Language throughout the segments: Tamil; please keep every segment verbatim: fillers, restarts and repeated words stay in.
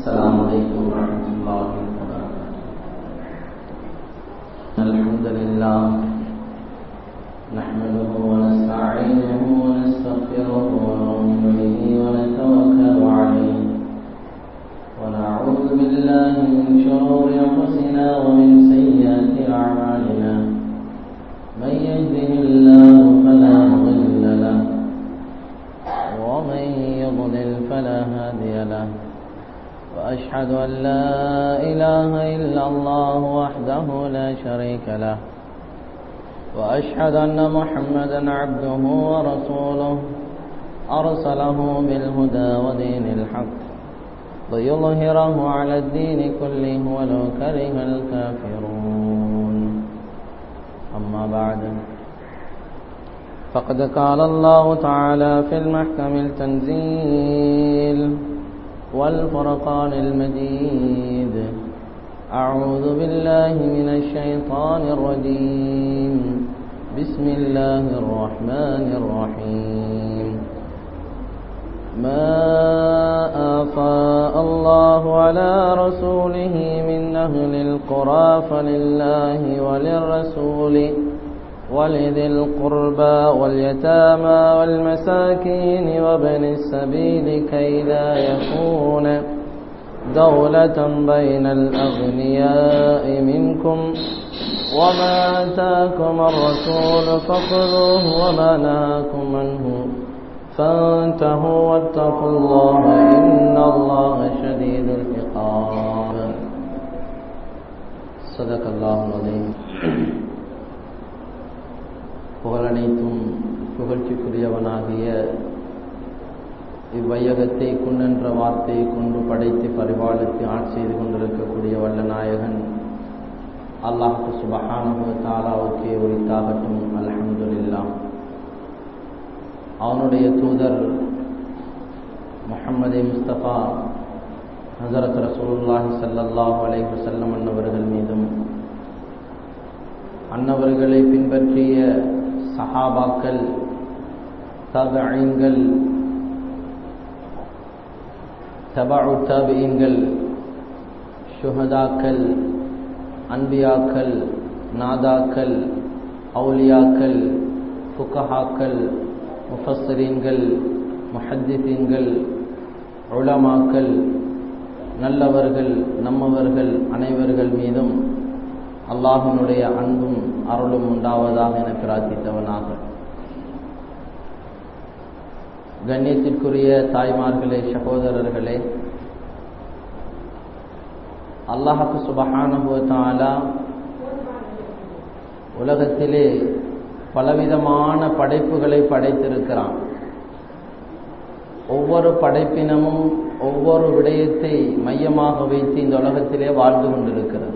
السلام عليكم ورحمة الله وبركاته. الحمد لله نحمده ونستعينه ونستغفره ونؤمن به ونتوكل عليه ونعوذ بالله من شرور أنفسنا ومن سيئات أعمالنا. من يهده الله فلا مضل له ومن يضلل فلا هادي له. وأشهد أن لا إله إلا الله وحده لا شريك له وأشهد أن محمدا عبده ورسوله أرسله بالهدى ودين الحق ليظهره على الدين كله ولو كره الكافرون. أما بعد، فقد قال الله تعالى في المحكم التنزيل والفرقان المجيد: أعوذ بالله من الشيطان الرجيم. بسم الله الرحمن الرحيم. ما آفاء الله على رسوله من أهل القرى فلله وللرسول ولذي القربى واليتامى والمساكين وابن السبيل كي لا يكون دولة بين الأغنياء منكم وما آتاكم الرسول فخذوه وما نهاكم عنه فانتهوا واتقوا الله إن الله شديد العقاب. صدق الله العظيم. புகழனைத்தும் புகழ்ச்சிக்குரியவனாகிய இவ்வையகத்தை குன்னென்ற வார்த்தையை கொண்டு படைத்து பரிபாலித்து ஆட்சி செய்து கொண்டிருக்கக்கூடிய வல்ல நாயகன் அல்லாஹ் சுப்ஹானஹு வ தஆலாவுக்கே உரித்தாகட்டும். அல்ஹம்துலில்லாஹ். அவனுடைய தூதர் முஹம்மது முஸ்தபா ஹஸரத் ரசூலுல்லாஹி ஸல்லல்லாஹு அலைஹி வஸல்லம் அன்னவர்கள் மீதும் அன்னவர்களை பின்பற்றிய சஹாபாக்கள், தபீன்கள், தபஉ தபீன்கள், ஷுஹதாக்கள், அன்பியாக்கள், நாதாக்கள், அவுலியாக்கள், ஃபுகஹாக்கள், முஃபஸ்ஸிரீன்கள், முஹத்திஸீன்கள், உலமாக்கள், நல்லவர்கள், நம்மவர்கள் அனைவர்கள் மீதும் அல்லாஹ்வினுடைய அன்பும் அருளும் உண்டாவதாக என பிரார்த்தித்தவனாக, கண்ணியத்திற்குரிய தாய்மார்களே, சகோதரர்களே, அல்லாஹ் சுப்ஹானஹு வ தஆலா உலகத்திலே பலவிதமான படைப்புகளை படைத்திருக்கிறான். ஒவ்வொரு படைப்பினமும் ஒவ்வொரு விடயத்தை மையமாக வைத்து இந்த உலகத்திலே வாழ்ந்து கொண்டிருக்கிறது.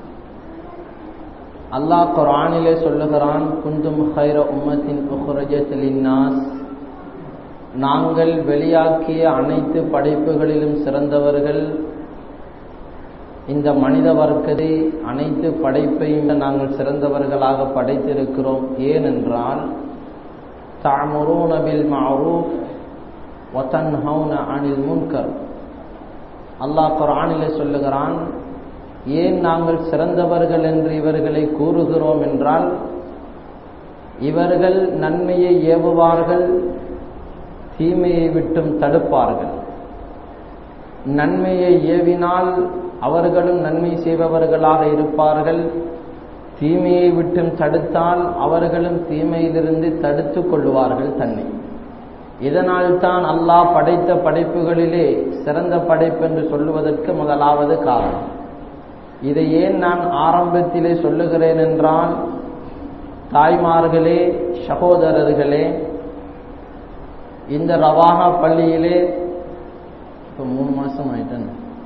அல்லாஹ் குர்ஆனிலே சொல்லுகிறான்: குந்தும் கைர உம்மத்தின் உக்ரஜத் லின்னாஸ், நாங்கள் வெளியாக்கிய அனைத்து படைப்புகளிலும் சிறந்தவர்கள் இந்த மனித வர்க்கத்தை அனைத்து படைப்பையும் நாங்கள் சிறந்தவர்களாக படைத்திருக்கிறோம். ஏனென்றால் தஅமுரூன பில் மஅரூஃப் வ தன்ஹவுன அனில் முன்கர். அல்லாஹ் குர்ஆனிலே சொல்லுகிறான், ஏன் நாங்கள் சிறந்தவர்கள் என்று இவர்களை கூறுகிறோம் என்றால், இவர்கள் நன்மையை ஏவுவார்கள், தீமையை விட்டும் தடுப்பார்கள். நன்மையை ஏவினால் அவர்களும் நன்மை செய்பவர்களாக இருப்பார்கள், தீமையை விட்டும் தடுத்தால் அவர்களும் தீமையிலிருந்து தடுத்து கொள்வார்கள் தன்னை. இதனால் தான் அல்லாஹ் படைத்த படைப்புகளிலே சிறந்த படைப்பு என்று சொல்லுவதற்கு முதலாவது காரணம். இதை ஏன் நான் ஆரம்பத்திலே சொல்லுகிறேன் என்றால், தாய்மார்களே, சகோதரர்களே, இந்த ரவாஹா பள்ளியிலே இப்போ மூணு மாதம் ஆயிட்டேன்,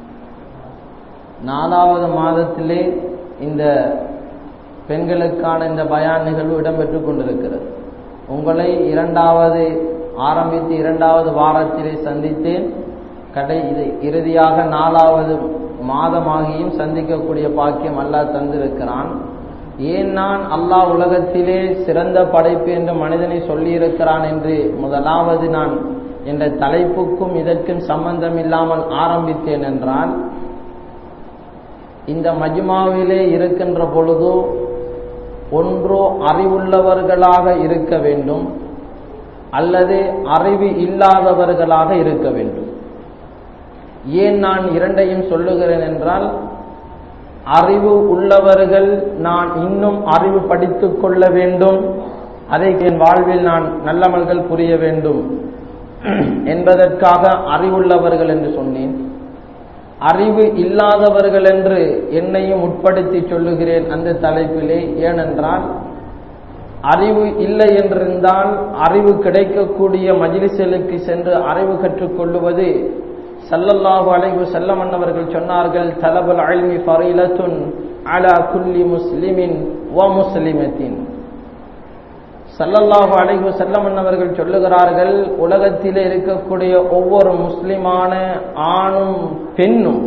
நாலாவது மாதத்திலே இந்த பெண்களுக்கான இந்த பயான் நிகழ்வு இடம்பெற்று கொண்டிருக்கிறது. உங்களை இரண்டாவது ஆரம்பித்து இரண்டாவது வாரத்திலே சந்தித்தேன். கடை இது இறுதியாக நாலாவது மாதமாகியும் சந்திக்கக்கூடிய பாக்கியம் அல்லாஹ் தந்திருக்கிறான். ஏன் நான் அல்லாஹ் உலகத்திலே சிறந்த படைப்பு என்று மனிதனை சொல்லியிருக்கிறான் என்று முதலாவது நான் என்ற தலைப்புக்கும் இதற்கும் சம்பந்தம் இல்லாமல் ஆரம்பித்தேன் என்றால், இந்த மஜ்மாவிலே இருக்கின்ற பொழுது ஒன்றோ அறிவுள்ளவர்களாக இருக்க வேண்டும் அல்லது அறிவு இல்லாதவர்களாக இருக்க வேண்டும். ஏன் நான் இரண்டையும் சொல்லுகிறேன் என்றால், அறிவு உள்ளவர்கள் நான் இன்னும் அறிவு படித்துக் கொள்ள வேண்டும், அதை என் வாழ்வில் நான் நல்லமல்கள் புரிய வேண்டும் என்பதற்காக அறிவுள்ளவர்கள் என்று சொன்னேன். அறிவு இல்லாதவர்கள் என்று என்னையும் உட்படுத்தி சொல்லுகிறேன் அந்த தலைப்பிலே. ஏனென்றால், அறிவு இல்லை என்றிருந்தால் அறிவு கிடைக்கக்கூடிய மஜ்லிஸ்களுக்கு சென்று அறிவு கற்றுக்கொள்ளுவது, ஸல்லல்லாஹு அலைஹி வஸல்லம் அவர்கள் சொன்னார்கள், தலபுல் இல்மி ஃபரீலத்துன் அலா குல்லி முஸ்லிமின் வ முஸ்லிமத்தின். ஸல்லல்லாஹு அலைஹி வஸல்லம் அவர்கள் சொல்லுகிறார்கள், உலகத்திலே இருக்கக்கூடிய ஒவ்வொரு முஸ்லிமான ஆணும் பெண்ணும்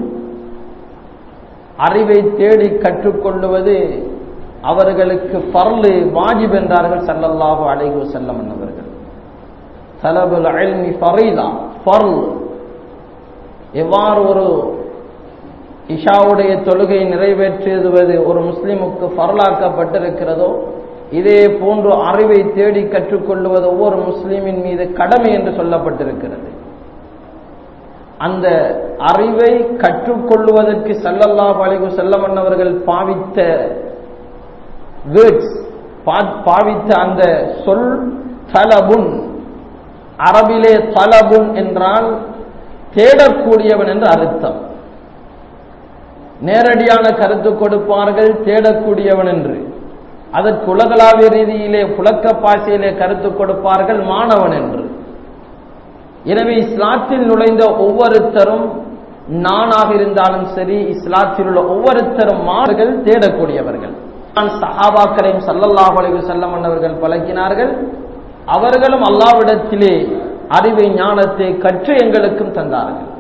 அறிவை தேடி கற்றுக்கொள்ளுவது அவர்களுக்கு ஃபர்லு, வாஜிப் என்றார்கள் ஸல்லல்லாஹு அலைஹி வஸல்லம் அவர்கள். தலபுல் இல்மி ஃபரீலா, ஃபர்ல். எவ்வாறு ஒரு இஷாவுடைய தொழுகை நிறைவேற்றுவது ஒரு முஸ்லிமுக்கு ஃபர்லாக்கப்பட்டிருக்கிறதோ, இதே போன்று அறிவை தேடி கற்றுக்கொள்வது ஒவ்வொரு முஸ்லிமின் மீது கடமை என்று சொல்லப்பட்டிருக்கிறது. அந்த அறிவை கற்றுக்கொள்வதற்கு ஸல்லல்லாஹு அலைஹி வஸல்லம் அவர்கள் பாவித்த வேர்ட்ஸ், பாவித்த அந்த சொல் தலபுன். அரபிலே தலபுன் என்றால் தேடக்கூடியவன் என்று அர்த்தம். நேரடியான கருத்து கொடுப்பார்கள் தேடக்கூடியவன் என்று. அதற்கு உலகளாவிய ரீதியிலே புழக்க பாசையிலே கருத்து கொடுப்பார்கள் மாணவன் என்று. எனவே இஸ்லாத்தில் நுழைந்த ஒவ்வொருத்தரும், நானாக இருந்தாலும் சரி, இஸ்லாத்தில் உள்ள ஒவ்வொருத்தரும் மாணவர்கள், தேடக்கூடியவர்கள். சஹாபாக்களையும் ஸல்லல்லாஹு அலைஹி வஸல்லம் அவர்கள் பழக்கினார்கள். அவர்களும் அல்லாஹ்விடத்திலே அறிவை, ஞானத்தை கற்று எங்களுக்கும் தந்தார்கள்.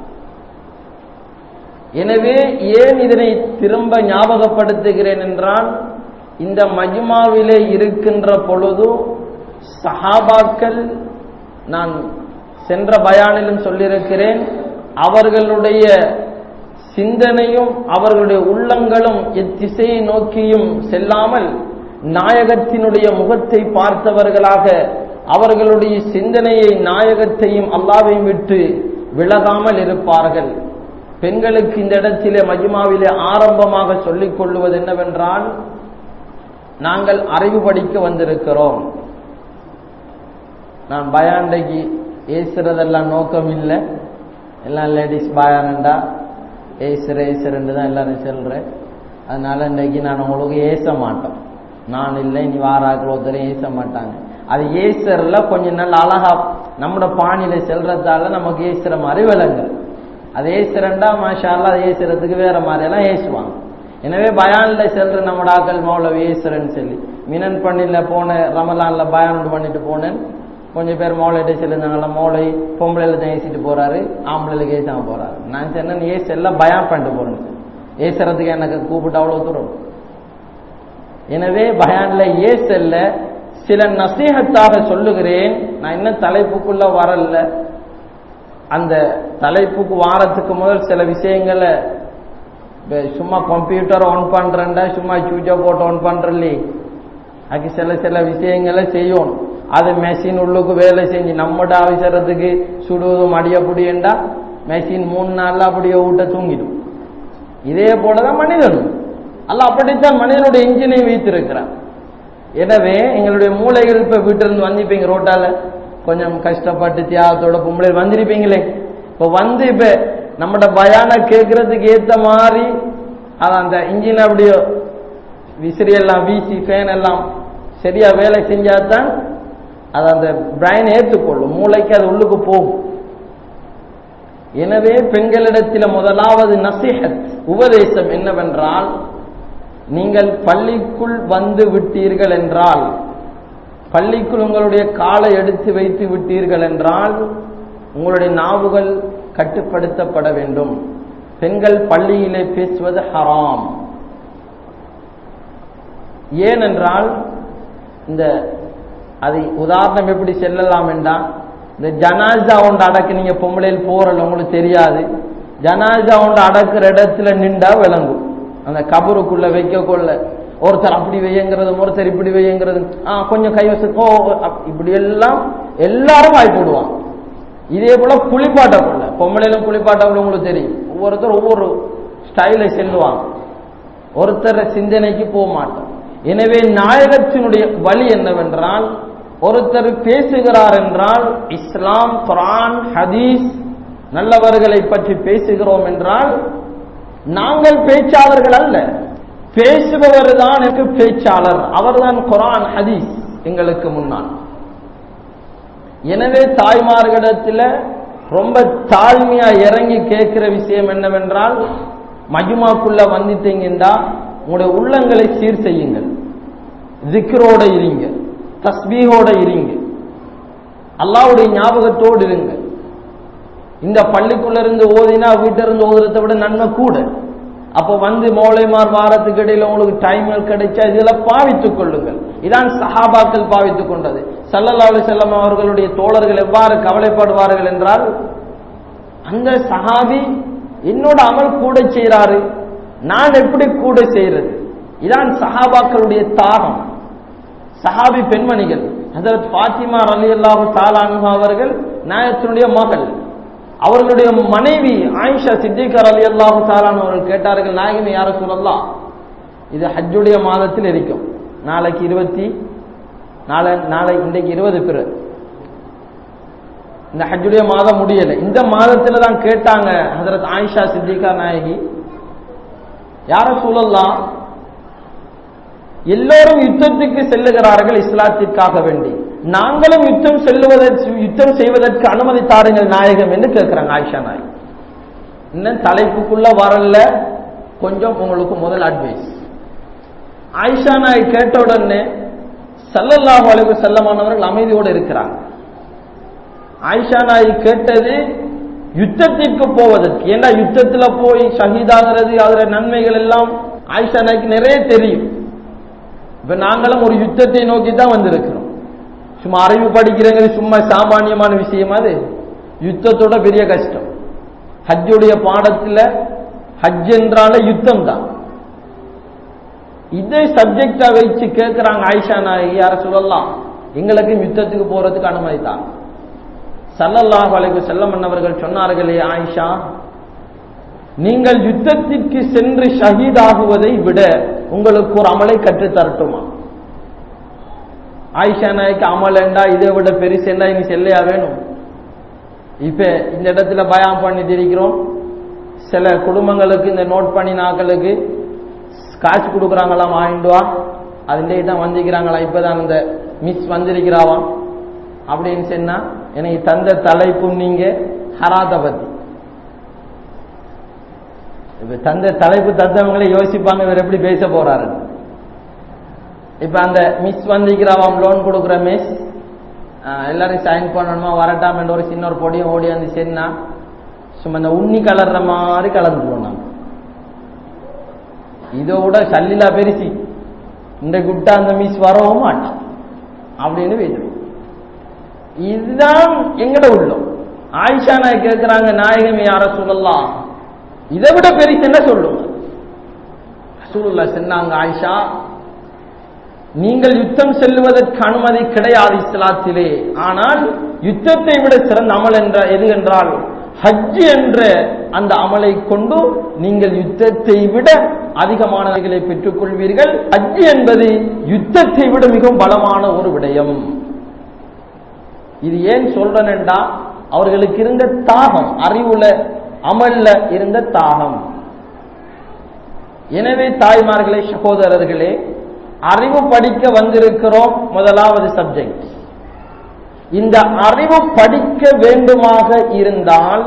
எனவே ஏன் இதனை திரும்ப ஞாபகப்படுத்துகிறேன் என்றால், இந்த மஜ்மாவிலே இருக்கின்ற பொழுது சஹாபாக்கள், நான் சென்ற பயானிலும் சொல்லியிருக்கிறேன், அவர்களுடைய சிந்தனையும் அவர்களுடைய உள்ளங்களும் எத்திசையை நோக்கியும் செல்லாமல் நாயகத்தினுடைய முகத்தை பார்த்தவர்களாக, அவர்களுடைய சிந்தனையை நாயகத்தையும் அல்லாஹ்வையும் விட்டு விலகாமல் இருப்பார்கள். பெண்களுக்கு இந்த இடத்திலே மஜ்மாவிலே ஆரம்பமாக சொல்லிக் கொள்வது என்னவென்றால், நாங்கள் அறிவு படிக்க வந்திருக்கிறோம். நான் பயாண்டைக்கு ஏசுறதெல்லாம் நோக்கம் இல்லை. எல்லாம் லேடிஸ் பயானண்டா ஏசுற ஏசுறன்னு தான் எல்லாரும் சொல்றேன். அதனால இன்றைக்கு நான் உங்களுக்கு ஏச மாட்டோம். நான் இல்லை, நீ வாராக்கள் ஒருத்தரையும் ஏச மாட்டாங்க. அது ஏசுறல கொஞ்சம் நல்ல அழகா நம்மட பாணியில செல்றதால நமக்கு ஏசுற மாதிரி விளங்கு. அது ஏசுறண்டா மாஷா அல்லாஹ், அது ஏசுறதுக்கு வேற மாதிரி எல்லாம் ஏசுவாங்க. எனவே பயான்ல செல்ற நம்மடாக்கள் மௌலவி ஏசுறன்னு சொல்லி மினன் பண்ணில போன ரமலான்ல பயான் பண்ணிட்டு போனேன். கொஞ்சம் பேர் மௌலையிட்ட சொல்லியிருந்தாங்களா, மௌலை பொம்பளையில தான் ஏசிட்டு போறாரு, ஆம்பளைக்கு ஏசாம போறாரு. நான் சொன்னேன், ஏசு எல்லாம் பயான் பண்ணிட்டு போறேன், ஏசுறதுக்கு எனக்கு கூப்பிட்டு அவ்வளவு தூரம். எனவே பயான்ல ஏசல்ல சில நசீஹத்தாக சொல்லுகிறேன். நான் இன்னும் தலைப்புக்குள்ள வரல. அந்த தலைப்புக்கு வாரத்துக்கு முதல் சில விஷயங்களை, சும்மா கம்ப்யூட்டர் ஆன் பண்றேன்டா, சும்மா சுவிட்சை போட்டு ஆன் பண்றே, அதுக்கு சில சில விஷயங்களை செய்யணும். அது மெஷின் உள்ளுக்கு வேலை செஞ்சு நம்மட அவசரத்துக்கு சுடுவதும் அடியப்படியண்டா மெஷின் மூணு நாள்ல அப்படியே ஊட்ட தூங்கிடும். இதே போலதான் மனிதனும் அல்ல, அப்படித்தான் மனிதனுடைய இன்ஜினை வைத்திருக்கிறான். எனவே எங்களுடைய மூளைகள் இப்ப வீட்டிலிருந்து வந்திருப்பீங்க, ரோட்டால கொஞ்சம் கஷ்டப்பட்டு தியாகத்தோட பொம்பளை வந்திருப்பீங்களே. இப்ப வந்து இப்ப நம்மட பயான கேட்கறதுக்கு ஏத்த மாதிரி அது அந்த இன்ஜின் அப்படியே விசிறி எல்லாம் வீசி ஃபேன் எல்லாம் சரியா வேலை செஞ்சாதான் அது அந்த பிரைன் ஏற்றுக்கொள்ளும், மூளைக்கு அது உள்ளுக்கு போகும். எனவே பெண்களிடத்தில் முதலாவது நசீஹத், உபதேசம் என்னவென்றால், நீங்கள் பள்ளிக்குள் வந்து விட்டீர்கள் என்றால், பள்ளிக்குள் உங்களுடைய காலை எடுத்து வைத்து விட்டீர்கள் என்றால், உங்களுடைய நாவுகள் கட்டுப்படுத்தப்பட வேண்டும். பெண்கள் பள்ளியிலே பேசுவது ஹராம். ஏனென்றால், இந்த அதை உதாரணம் எப்படி செல்லலாம் என்றால், இந்த ஜனாசா ஒன்று அடக்கு, நீங்க பொம்பளையில் போறல உங்களுக்கு தெரியாது, ஜனாசா ஒன்று அடக்குற இடத்துல நின்றா விளங்கும். அந்த கபருக்குள்ள வைக்க கொள்ள ஒருத்தர் அப்படி வையங்கிறது, ஒருத்தர் இப்படி வையங்கிறது, ஆஹ் கொஞ்சம் கைவச ஓ இப்படி எல்லாம் எல்லாரும் வாய் போடுவாங்க. இதே போல குளிப்பாட்ட கொள்ள பொம்பளையிலும் குளிப்பாட்ட கொள்ள உங்களுக்கு தெரியும், ஒவ்வொருத்தர் ஒவ்வொரு ஸ்டைல செல்லுவாங்க, ஒருத்தர் சிந்தனைக்கு போக மாட்டோம். எனவே நாயகத்தினுடைய வழி என்னவென்றால், ஒருத்தர் பேசுகிறார் என்றால் இஸ்லாம், குர்ஆன், ஹதீஸ் நல்லவர்களை பற்றி பேசுகிறோம் என்றால் நாங்கள் பேச்சாளர்கள் அல்ல, பேசுபவர் தான் எனக்கு பேச்சாளர், அவர்தான் குர்ஆன் ஹதீஸ் எங்களுக்கு முன்னால். எனவே தாய்மார்களிடத்தில் ரொம்ப தாழ்மையா இறங்கி கேட்கிற விஷயம் என்னவென்றால், மஜ்மாக்குள்ள வந்துட்டீங்கன்னா உங்களுடைய உள்ளங்களை சீர் செய்யுங்கள், ஜிக்ரோட இருங்க, தஸ்பீஹோட இருங்க, அல்லாஹ்வுடைய ஞாபகத்தோடு இருங்க. இந்த பள்ளிக்குள்ள இருந்து ஓதினா வீட்டில இருந்து ஓதுறதை விட நன்மை கூட. அப்போ வந்து மௌலைமார் வாரத்துக்கு இடையில உங்களுக்கு டைம்கள் கிடைச்சா இதெல்லாம் பாவித்துக் கொள்ளுங்கள். இதான் சஹாபாக்கள் பாவித்துக் கொண்டது. ஸல்லல்லாஹு அலைஹி வஸல்லம் அவர்களுடைய தோழர்கள் எவ்வாறு கவலைப்படுவார்கள் என்றால், அந்த சஹாபி என்னோட அமல் கூட செய்யறாரு, நான் எப்படி கூட செய்யறது? இதான் சஹாபாக்களுடைய தாகம். சஹாபி பெண்மணிகள் ஹஜ்ரத் ஃபாத்திமா ரலியல்லாஹு தஆலா அன்ஹா அவர்கள் நாயகத்தினுடைய மகள், அவர்களுடைய மனைவி ஆயிஷா சித்திகா ரலியல்லாஹு தஆலா அவர்கள் கேட்டார்கள், நாயகமே யா ரசூலல்லாஹ், இது ஹஜ்ஜுடைய மாதத்தில் இருக்கும், நாளைக்கு இருபத்தி நாளை நாளை இன்றைக்கு இருபது பிற இந்த ஹஜ்ஜுடைய மாதம் முடியல, இந்த மாதத்துல தான் கேட்டாங்க ஹஜ்ரத் ஆயிஷா சித்திகா நாயகி, யா ரசூலல்லாஹ், எல்லோரும் யுத்தத்துக்கு செல்லுகிறார்கள் இஸ்லாத்திற்காக வேண்டி, நாங்களும் யுத்தம் செல்லுவதற்கு யுத்தம் செய்வதற்கு அனுமதி தாருங்கள் நாயகம் என்று கேட்கிறாங்க ஆயிஷா நாயகி. இன்னும் தலைப்புக்குள்ள வரல, கொஞ்சம் உங்களுக்கு முதல் அட்வைஸ். ஆயிஷா நாயகி கேட்ட உடனே ஸல்லல்லாஹு அலைஹி வஸல்லம் அவர்கள் அமைதியோடு இருக்கிறாங்க. ஆயிஷா நாயகி கேட்டது யுத்தத்திற்கு போவதற்கு, ஏன்னா யுத்தத்துல போய் ஷஹீதாகிறது அதுல நன்மைகள் எல்லாம் ஆயிஷா நாயகி நிறைய தெரியும். இப்ப நாங்களும் ஒரு யுத்தத்தை நோக்கி தான் வந்திருக்கிறோம். சும்மா அறிவு படிக்கிறவங்க சும்மா சாமானியமான விஷயம், அது யுத்தத்தோட பெரிய கஷ்டம். ஹஜ்ஜுடைய பாடத்துல ஹஜ் என்றால யுத்தம் தான். இதே சப்ஜெக்டா வச்சு கேட்கிறாங்க ஆயிஷா நாயகி, யா ரசூலல்லாஹ், எங்களுக்கு யுத்தத்துக்கு போறதுக்கு அனுமதி தான். ஸல்லல்லாஹு அலைஹி வஸல்லம் அவர்கள் சொன்னார்களே, ஆயிஷா, நீங்கள் யுத்தத்திற்கு சென்று ஷஹீதாகுவதை விட உங்களுக்கு ஒரு அமலை கற்றுத் தரட்டுமா? ஆயிஷா நாயக்கு அமல் என்றா இதை விட பெருசு என்றா இனி செல்லையா வேணும்? இப்ப இந்த இடத்துல பயான் பண்ணிட்டு இருக்கிறோம், சில குடும்பங்களுக்கு இந்த நோட் பண்ணி நாக்களுக்கு காசு கொடுக்குறாங்களாம், ஆயிண்டுவா அதுலேயே தான் வந்திருக்கிறாங்களா, இப்பதான் இந்த மிஸ் வந்திருக்கிறாவாம் அப்படின்னு சொன்னா, எனக்கு தந்த தலைப்பும் நீங்க ஹராத்த பத்தி. இப்ப தந்த தலைப்பு தந்தவங்களே யோசிப்பாங்க, இவர் எப்படி பேச போறாரு. இப்ப அந்த மிஸ் வந்திருக்கிறாவாம், லோன் கொடுக்குற மிஸ், எல்லாரும் சைன் பண்ணணுமா வரட்டாம் என்ற ஒரு சின்ன ஒரு பொடியும் ஓடி வந்து சென்னா சும்மா இந்த உண்ணி கலர்ற மாதிரி கலந்து போனாங்க. இதோட சல்லிலா பெருசி இந்த குட்டா அந்த மிஸ் வரவும் மாட்டான் அப்படின்னு பேசுவோம். இதுதான் எங்கட உள்ளம். ஆயிஷா நாயகி கேட்கிறாங்க, நாயகமே யா ரசூலல்லாஹ், இதை விட பெருசு என்ன சொல்லுங்க? ரசூலுல்லாஹ் சொன்னாங்க, ஆயிஷா, நீங்கள் யுத்தம் செல்வதற்கு அனுமதி கிடையாது இஸ்லாத்திலே, ஆனால் யுத்தத்தை விட சிறந்த அமல் என்ற எது என்றால் ஹஜ் என்ற அந்த அமலை கொண்டு நீங்கள் யுத்தத்தை விட அதிகமானவைகளை பெற்றுக் கொள்வீர்கள். ஹஜ் என்பது யுத்தத்தை விட மிகவும் பலமான ஒரு விடயம். இது ஏன் சொல்றேன்டா, அவர்களுக்கு இருந்த தாகம், அறிவுல அமல்ல இருந்த தாகம். எனவே தாய்மார்களே, சகோதரர்களே, அறிவு படிக்க வந்திருக்கிறோம். முதலாவது சப்ஜெக்ட், இந்த அறிவு படிக்க வேண்டுமாக இருந்தால்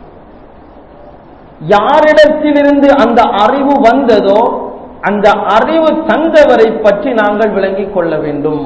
யாரிடத்திலிருந்து அந்த அறிவு வந்ததோ அந்த அறிவு தந்தவரை பற்றி நாங்கள் விளங்கிக் கொள்ள வேண்டும்.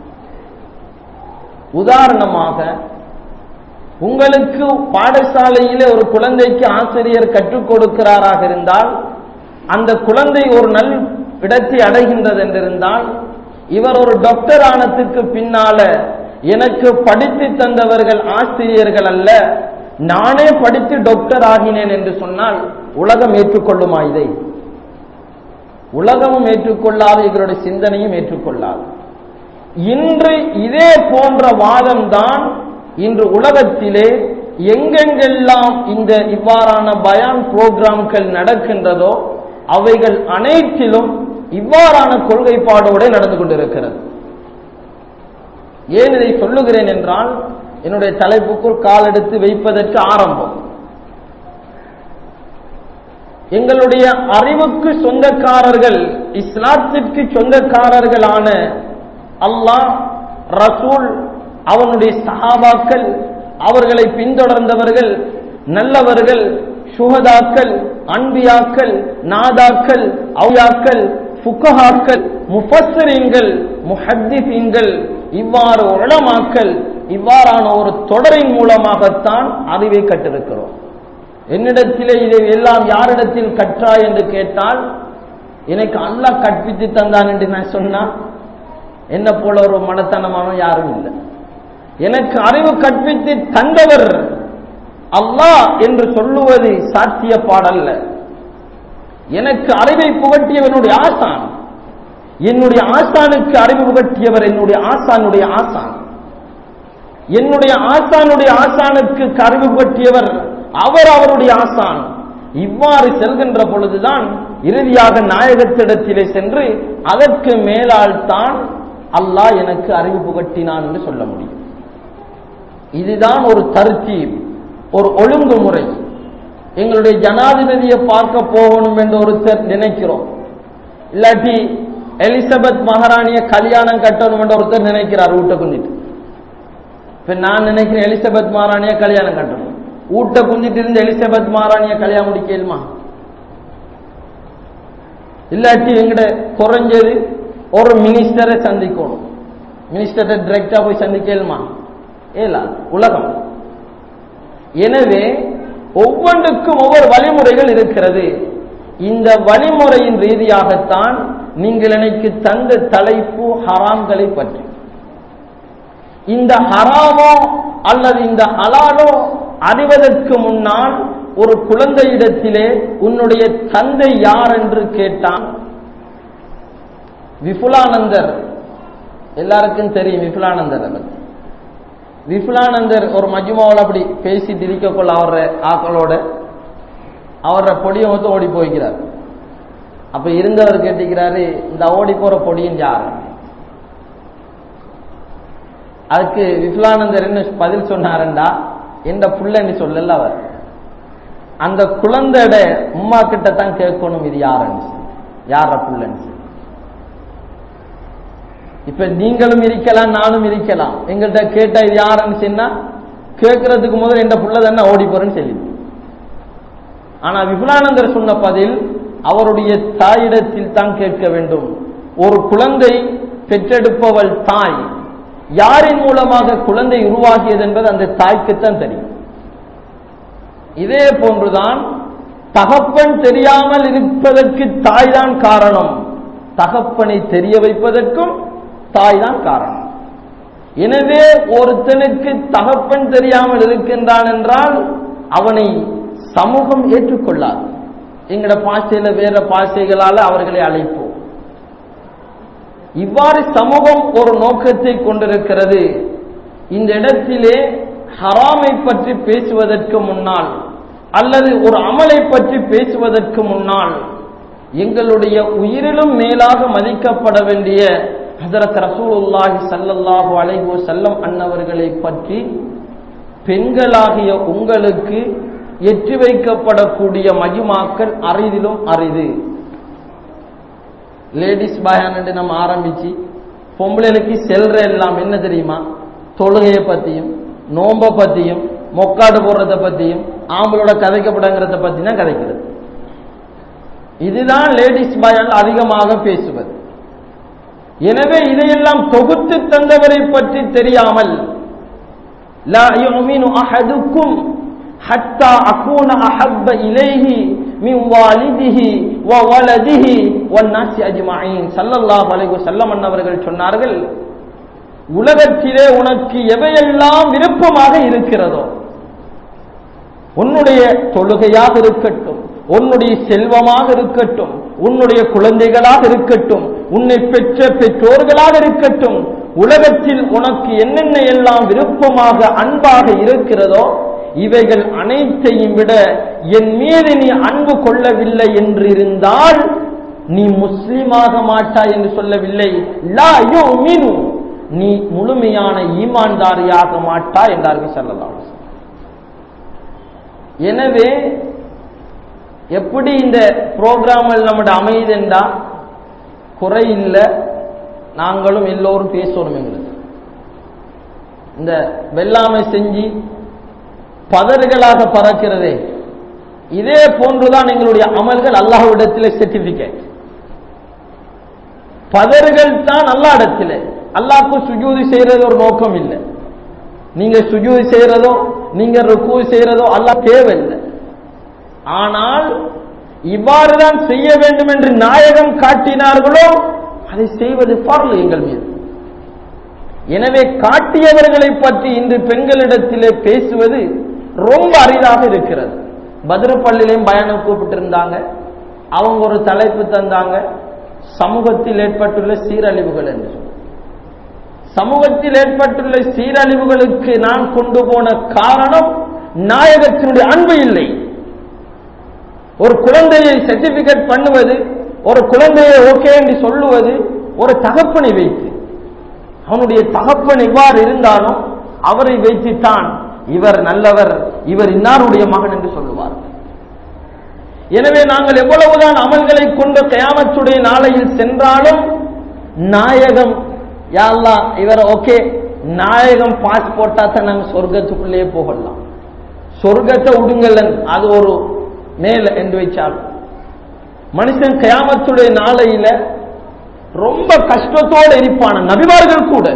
உதாரணமாக, உங்களுக்கு பாடசாலையிலே ஒரு குழந்தைக்கு ஆசிரியர் கற்றுக் கொடுக்கிறாராக இருந்தால், அந்த குழந்தை ஒரு நல் இடத்தை அடைகின்றது என்றிருந்தால், இவர் ஒரு டாக்டர் ஆனதுக்கு பின்னால எனக்கு படித்து தந்தவர்கள் ஆசிரியர்கள் அல்ல, நானே படித்து டாக்டர் ஆகினேன் என்று சொன்னால் உலகம் ஏற்றுக்கொள்ளுமா? இதை உலகமும் ஏற்றுக்கொள்ளாது, எங்களுடைய சிந்தனையும் ஏற்றுக்கொள்ளாது. இன்று இதே போன்ற வாதம் தான் இன்று உலகத்திலே எங்கெங்கெல்லாம் இந்த இவ்வாறான பயான் புரோகிராம்கள் நடக்கின்றதோ அவைகள் அனைத்திலும் இவ்வாறான கொள்கைப்பாடோடு நடந்து கொண்டிருக்கிறது. ஏன் இதை சொல்லுகிறேன் என்றால், என்னுடைய தலைப்புக்குள் கால் எடுத்து வைப்பதற்கு ஆரம்பம். எங்களுடைய அறிவுக்கு சொந்தக்காரர்கள், இஸ்லாத்திற்கு சொந்தக்காரர்களான அல்லாஹ், ரசூல், அவனுடைய சஹாபாக்கள், அவர்களை பின்தொடர்ந்தவர்கள், நல்லவர்கள், சுஹதாக்கள், அன்பியாக்கள், நாதாக்கள், அவுலியாக்கள், ஃபுகஹாக்கள், முஃபஸ்ஸிரீன்கள், முஹத்திஸீன்கள், இவ்வாறு உலமாக்கள், இவ்வாறான ஒரு தொடரின் மூலமாகத்தான் அறிவை கற்றிருக்கிறோம். என்னிடத்திலே இதை எல்லாம் யாரிடத்தில் கற்றாய் என்று கேட்டால், எனக்கு அல்லாஹ் கற்பித்து தந்தான் என்று நான் சொன்னா, என்ன போல ஒரு மனத்தனமான யாரும் இல்லை. எனக்கு அறிவு கற்பித்து தந்தவர் அல்லாஹ் என்று சொல்லுவது சாத்தியப்பாடல்ல. எனக்கு அறிவை புகட்டியவனுடைய ஆசான், என்னுடைய ஆசானுக்கு அறிவு புகட்டியவர் என்னுடைய ஆசானுடைய ஆசான், என்னுடைய ஆசானுடைய ஆசானுக்கு அறிவு புகட்டியவர் அவர் அவருடைய ஆசான். இவ்வாறு செல்கின்ற பொழுதுதான் இறுதியாக நாயகத்திடத்திலே சென்று அதற்கு மேலால் தான் அல்லாஹ் எனக்கு அறிவு புகட்டினான் என்று சொல்ல முடியும். இதுதான் ஒரு தர்த்தீப், ஒரு ஒழுங்குமுறை. எங்களுடைய ஜனாதிபதியை பார்க்க போகணும் என்று ஒருத்தர் நினைக்கிறோம், இல்லாட்டி எலிசபெத் மகாராணியை கல்யாணம் கட்டணும் என்று ஒருத்தர் நினைக்கிறார் ஊட்ட குந்திட்டு. இப்ப நான் நினைக்கிறேன் எலிசபெத் மகாராணியை கல்யாணம் கட்டணும். ஊட்ட குந்திட்டு இருந்து எலிசபெத் மகாராணியை கல்யாணம் முடிக்கலுமா? இல்லாட்டி எங்கட குறைஞ்சது ஒரு மினிஸ்டரை சந்திக்கணும், மினிஸ்டரை டைரக்டா போய் சந்திக்கலுமா? ஏலா, உலகம். எனவே ஒவ்வொன்றுக்கும் ஒவ்வொரு வழிமுறைகள் இருக்கிறது. இந்த வழிமுறையின் ரீதியாகத்தான் நீங்கள் எனக்கு தந்த தலைப்பு ஹராம்களை பற்றி. இந்த ஹராமோ அல்லது இந்த ஹலாலோ அறிவதற்கு முன்னால் ஒரு குழந்தையிடத்திலே உன்னுடைய தந்தை யார் என்று கேட்டான். விபுலானந்தர் எல்லாருக்கும் தெரியும். விபுலானந்தர் விபுலானந்தர் ஒரு மஜ்மாவில் அப்படி பேசிட்டு இருக்கக்குள்ள அவர ஆக்களோட அவர பொடியை மொத்தம் ஓடி போய்க்கிறார். அப்ப இருந்தவர் கேட்டுக்கிறாரு, இந்த ஓடி போற பொடியின் யார்? அதுக்கு விபுலானந்தர் என்ன பதில் சொன்னாருண்டா, எந்த புள்ளன்னு சொல்லல, அவர் அந்த குழந்தையோட உம்மா கிட்ட தான் கேட்கணும் இது யாருன்னு, யார புள்ளன்னு. இப்ப நீங்களும் இருக்கலாம், நானும் இருக்கலாம். எங்கள்கிட்ட கேட்டா இது யாருன்னு சொன்னா கேட்கறதுக்கு முதல் எந்த புள்ள தானே ஓடி போறேன்னு சொல்லி. ஆனா விபுலானந்தர் சொன்ன பதில் அவருடைய தாயிடத்தில் தான் கேட்க வேண்டும். ஒரு குழந்தை பெற்றெடுப்பவள் தாய். யாரின் மூலமாக குழந்தை உருவாகியது என்பது அந்த தாய்க்குத்தான் தெரியும். இதே போன்றுதான் தகப்பன் தெரியாமல் இருப்பதற்கு தாய் தான் காரணம், தகப்பனை தெரிய வைப்பதற்கும் தாய் தான் காரணம். எனவே ஒருத்தனுக்கு தகப்பன் தெரியாமல் இருக்கின்றான் என்றால் அவனை சமூகம் ஏற்றுக்கொள்ளாது. எங்கட பாஷையில வேற பாஷைகளால அவர்களை அழைப்போம். இவ்வாறு சமூகம் ஒரு நோக்கத்தை கொண்டிருக்கிறது. இந்த இடத்திலே ஹராமை பற்றி பேசுவதற்கு முன்னால் அல்லது ஒரு அமலை பற்றி பேசுவதற்கு முன்னால் எங்களுடைய உயிரிலும் மேலாக மதிக்கப்பட வேண்டிய ஹஜ்ரத் ரசூலுல்லாஹி ஸல்லல்லாஹு அலைஹி வஸல்லம் அன்னவர்களை பற்றி பெண்களாகிய உங்களுக்கு எற்றி வைக்கப்படக்கூடிய மஜ்மாக்கள் அரிதிலும் அரிது. லேடிஸ் பயான் என்று நம்ம ஆரம்பிச்சு பொம்பளைகளுக்கு செல்ற எல்லாம் என்ன தெரியுமா, தொழுகையை பத்தியும் நோம்ப பத்தியும் மொக்காடு போடுறத பத்தியும் ஆம்பளோட கதைக்கப்படங்கிறத பத்தி தான் கதைக்கிறது. இதுதான் லேடிஸ் பயான் அதிகமாக பேசுவது. எனவே இதையெல்லாம் தொகுத்து தந்தவரை பற்றி தெரியாமல் லா யுமினு அஹதுக்கும் ஹத்தா அகூன அஹப்ப இலைஹி மின் வாலிதிஹி வ வலதிஹி வன் நாஸி அஜ்மஈன் ஸல்லல்லாஹு அலைஹி வஸல்லம் அவர்கள் சொன்னார்கள், உலகத்திலே உனக்கு எவையெல்லாம் விருப்பமாக இருக்கிறதோ, உன்னுடைய தொழுகையாக இருக்கட்டும், உன்னுடைய செல்வமாக இருக்கட்டும், உன்னுடைய குழந்தைகளாக இருக்கட்டும், உன்னை பெற்ற பெற்றோர்களாக இருக்கட்டும், உலகத்தில் உனக்கு என்னென்ன எல்லாம் விருப்பமாக அன்பாக இருக்கிறதோ இவைகள் அனைத்தையும் விட என் மீது நீ அன்பு கொள்ளவில்லை என்று இருந்தால் நீ முஸ்லிமாக மாட்டாய் என்று சொல்லவில்லை. லா யுமினு, நீ முழுமையான ஈமான்தாரியாக மாட்டாய் என்றார்கள் ஸல்லல்லாஹு அலைஹி வஸல்லம். எனவே எப்படி இந்த புரோகிராமில் நம்முடைய அமைதிண்டா குறை இல்லை, நாங்களும் எல்லோரும் பேசணும். எங்களுக்கு இந்த வெள்ளாமை செஞ்சு பதர்களாக பறக்கிறதே, இதே போன்றுதான் எங்களுடைய அமல்கள் அல்லாஹ்விடத்திலே சர்டிபிகேட். பதர்கள் தான் அல்லாஹ் இடத்திலே. அல்லாஹ்க்கு சுஜூது செய்யறது ஒரு நோக்கம் இல்லை. நீங்க சுஜூது செய்யறதோ நீங்க ருக்கு செய்யறதோ அல்லாஹ் தேவையில்லை. ஆனால் இவ்வாறுதான் செய்ய வேண்டும் என்று நாயகம் காட்டினார்களோ அதை செய்வது ஃபர்ல் எங்கள் மீது. எனவே காட்டியவர்களை பற்றி இன்று பெண்களிடத்திலே பேசுவது ரொம்ப அரிதாக இருக்கிறது. பத்ர் பள்ளியிலையும் பயானம் கூப்பிட்டிருந்தாங்க. அவங்க ஒரு தலைப்பு தந்தாங்க, சமூகத்தில் ஏற்பட்டுள்ள சீரழிவுகள் என்று. சமூகத்தில் ஏற்பட்டுள்ள சீரழிவுகளுக்கு நான் கொண்டு போன காரணம் நாயகத்தினுடைய அன்பு இல்லை. ஒரு குழந்தையை சர்டிபிகேட் பண்ணுவது, ஒரு குழந்தையை ஓகே என்று சொல்லுவது ஒரு தகப்பனை வைத்து, அவனுடைய தகப்பன் எவ்வாறு இருந்தாலும் அவரை வைத்துத்தான் இவர் நல்லவர், இவர் இன்னாருடைய மகன் என்று சொல்லுவார். எனவே நாங்கள் எவ்வளவுதான் அமல்களை கொண்ட கியாமத்துடைய நாளையில் சென்றாலும் நாயகம் யா அல்லாஹ் இவர் ஓகே, நாயகம் பாஸ் போட்டா தான் நாங்கள் சொர்க்கத்துக்குள்ளே போகலாம். சொர்க்கத்தை விடுங்கள் அது ஒரு மேல என்று வைச்சாலும் மனுஷன் கியாமத்துடைய நாளையில ரொம்ப கஷ்டத்தோடு இருப்பான. நபிமார்கள் கூட,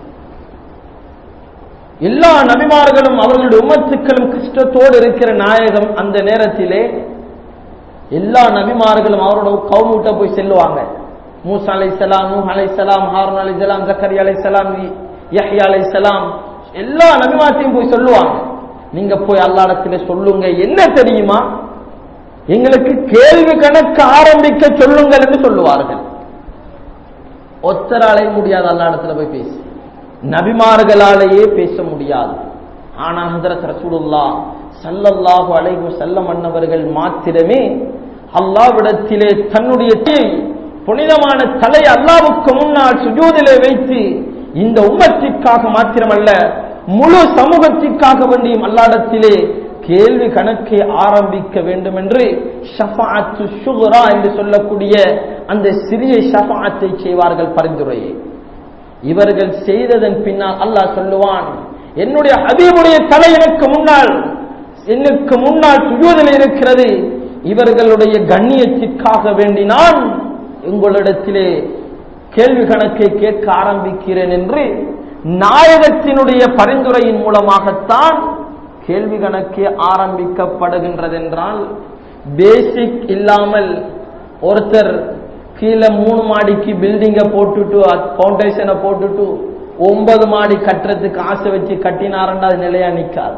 எல்லா நபிமார்களும் அவர்களுடைய உம்மத்துக்களும் கஷ்டத்தோடு இருக்கிற நாயகம் அந்த நேரத்திலே எல்லா நபிமார்களும் அவரோட கவுமுட்ட போய் செல்லுவாங்க. மூசா அலைஹிஸ்ஸலாம், நூஹ் அலைஹிஸ்ஸலாம், ஹாரூன் அலைஹிஸ்ஸலாம், ஜக்கரியா அலைஹிஸ்ஸலாம், யஹ்யா அலைஹிஸ்ஸலாம், எல்லா நபிமாத்தையும் போய் சொல்லுவாங்க. நீங்க போய் அல்லாஹ்விடத்திலே சொல்லுங்க, என்ன தெரியுமா, எங்களுக்கு கேள்வி கணக்கு ஆரம்பிக்க சொல்லுங்கள் என்று சொல்லுவார்கள். ஒத்தராலே முடியாது அல்லாஹ்விடத்துல போய் பேசி, நபிமார்களாலேயே பேச முடியாது. ஆனால் ஹஜ்ரத் ரசூலுல்லாஹ் ஸல்லல்லாஹு அலைஹி வஸல்லம் அன்னவர்கள் மாத்திரமே அல்லாஹ்விடத்திலே தன்னுடைய புனிதமான தலை அல்லாஹ்வுக்கு முன்னால் சுஜூதிலே வைத்து இந்த உம்மத்திற்காக மாத்திரமல்ல முழு சமூகத்திற்காக வேண்டியும் அல்லாஹ்விடத்திலே கேள்வி கணக்கை ஆரம்பிக்க வேண்டும் என்று ஷஃபாஅத்து ஷுக்ரா என்று சொல்லக்கூடிய அந்த சிறிய ஷஃபாஅத்தை செய்வார்கள், பரிந்துரையை. இவர்கள் செய்ததன் பின்னால் அல்லாஹ் சொல்லுவான், என்னுடைய ஹபீபுடைய தலை எனக்கு முன்னால் எனக்கு முன்னால் சுஜூதில் இருக்கிறது, இவர்களுடைய கண்ணியத்திற்காக வேண்டி நான் உங்களிடத்திலே கேள்வி கணக்கை கேட்க ஆரம்பிக்கிறேன் என்று நாயகத்தினுடைய பரிந்துரையின் மூலமாகத்தான் கேள்வி கணக்கே ஆரம்பிக்கப்படுகின்றது. என்றால் பேசிக் இல்லாமல் ஒருத்தர் கீழே மூணு மாடிக்கு பில்டிங்க போட்டுட்டு பவுண்டேஷனை போட்டுட்டு ஒன்பது மாடி கட்டுறதுக்கு ஆசை வச்சு கட்டினாரண்டா அது நிலையா நிற்காது.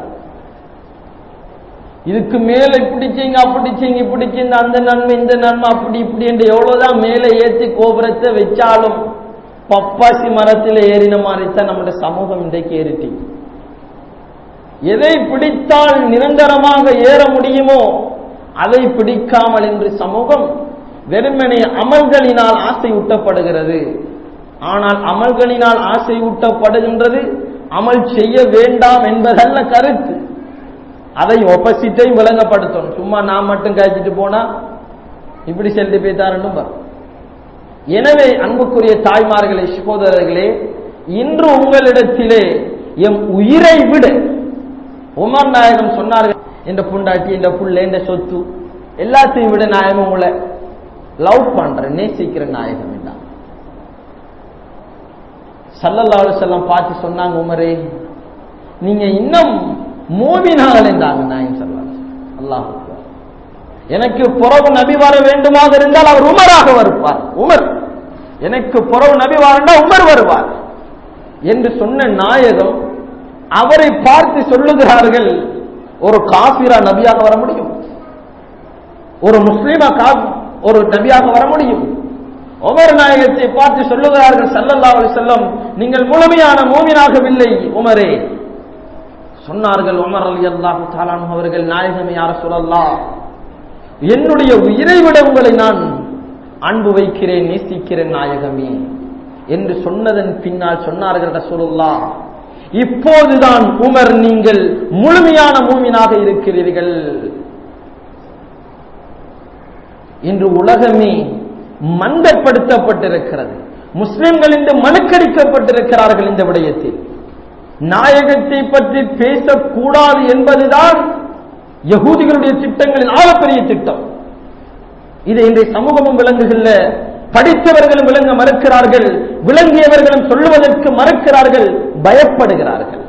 இதுக்கு மேல இப்படி செய்யுங்க, அப்படி செய்யுங்க, இப்படி செய்யுங்க, அந்த நன்மை இந்த நன்மை அப்படி இப்படி என்று எவ்வளவுதான் மேலே ஏற்றி கோபுரத்தை வச்சாலும் பப்பாசி மரத்தில் ஏறின மாதிரி தான் நம்முடைய சமூகம் இன்றைக்கு ஏறிட்டு. எதை பிடித்தால் நிரந்தரமாக ஏற முடியுமோ அதை பிடிக்காமல் என்று சமூகம் வெறுமனே அமல்களினால் ஆசை ஊட்டப்படுகிறது. ஆனால் அமல்களினால் ஆசை ஊட்டப்படுகின்றது, அமல் செய்ய வேண்டாம் என்பதல்ல கருத்து. அதை ஆப்போசிட்டை விளங்கப்படுத்தணும். சும்மா நான் மட்டும் காய்ச்சிட்டு போனா இப்படி செல்வி போய்த்தாரண்டும் வரும். எனவே அன்புக்குரிய தாய்மார்களே, சகோதரர்களே, இன்று உங்களிடத்திலே எம் உயிரை விட உமர் நாயகம் சொன்னார்கள், என்ற புண்டாட்டி, என்ற புள்ள, என்ற சொத்து எல்லாத்தையும் விட நாயகம் உங்களை லவ் பண்ற நேசிக்கிற நாயகம் தான். ஸல்லல்லாஹு அலைஹி வஸல்லம் பார்த்து சொன்னாங்க, உமரே நீங்க இன்னும் மூமினாகள் என்றாங்க நாயகம் ஸல்லல்லாஹு அலைஹி வஸல்லம். அல்லாஹ் எனக்கு புறவு நபி வர வேண்டுமாக இருந்தால் அவர் உமராக வருவார். உமர் எனக்கு புறவு நபி வரண்டா உமர் வருவார். என்று சொன்ன நாயகம் அவரை பார்த்து சொல்லுகிறார்கள், ஒரு காபிரா நபியாக வர முடியும்? ஒரு முஸ்லிமா ஒரு நபியாக வர முடியும்? உமர் நாயகத்தை பார்த்து சொல்லுகிறார்கள் ஸல்லல்லாஹு அலைஹி வஸல்லம், நீங்கள் முழுமையான மூமினாகவில்லை உமரே. சொன்னார்கள் உமர் ரலியல்லாஹு தஆலா அன்ஹு அவர்கள், நாயகமே யா ரசூலல்லாஹ், என்னுடைய உயிரை விட உங்களை நான் அன்பு வைக்கிறேன், நேசிக்கிறேன் நாயகமே என்று சொன்னதன் பின்னால் சொன்னார்கள் ரசூலுல்லாஹ், இப்போதுதான் உமர் நீங்கள் முழுமையான மூமினாக இருக்கிறீர்கள். இன்று உலகமே மந்தப்படுத்தப்பட்டிருக்கிறது. முஸ்லிம்கள் இன்று மனுக்கடிக்கப்பட்டிருக்கிறார்கள். இந்த விடயத்தில் நாயகத்தை பற்றி பேசக்கூடாது என்பதுதான் யகூதிகளுடைய திட்டங்களின் ஆகப்பெரிய திட்டம். இதை இன்றைய சமூகமும் விளங்குகின்ற படித்தவர்களும் விளங்க மறுக்கிறார்கள், விளங்கியவர்களும் சொல்லுவதற்கு மறுக்கிறார்கள், பயப்படுகிறார்கள்.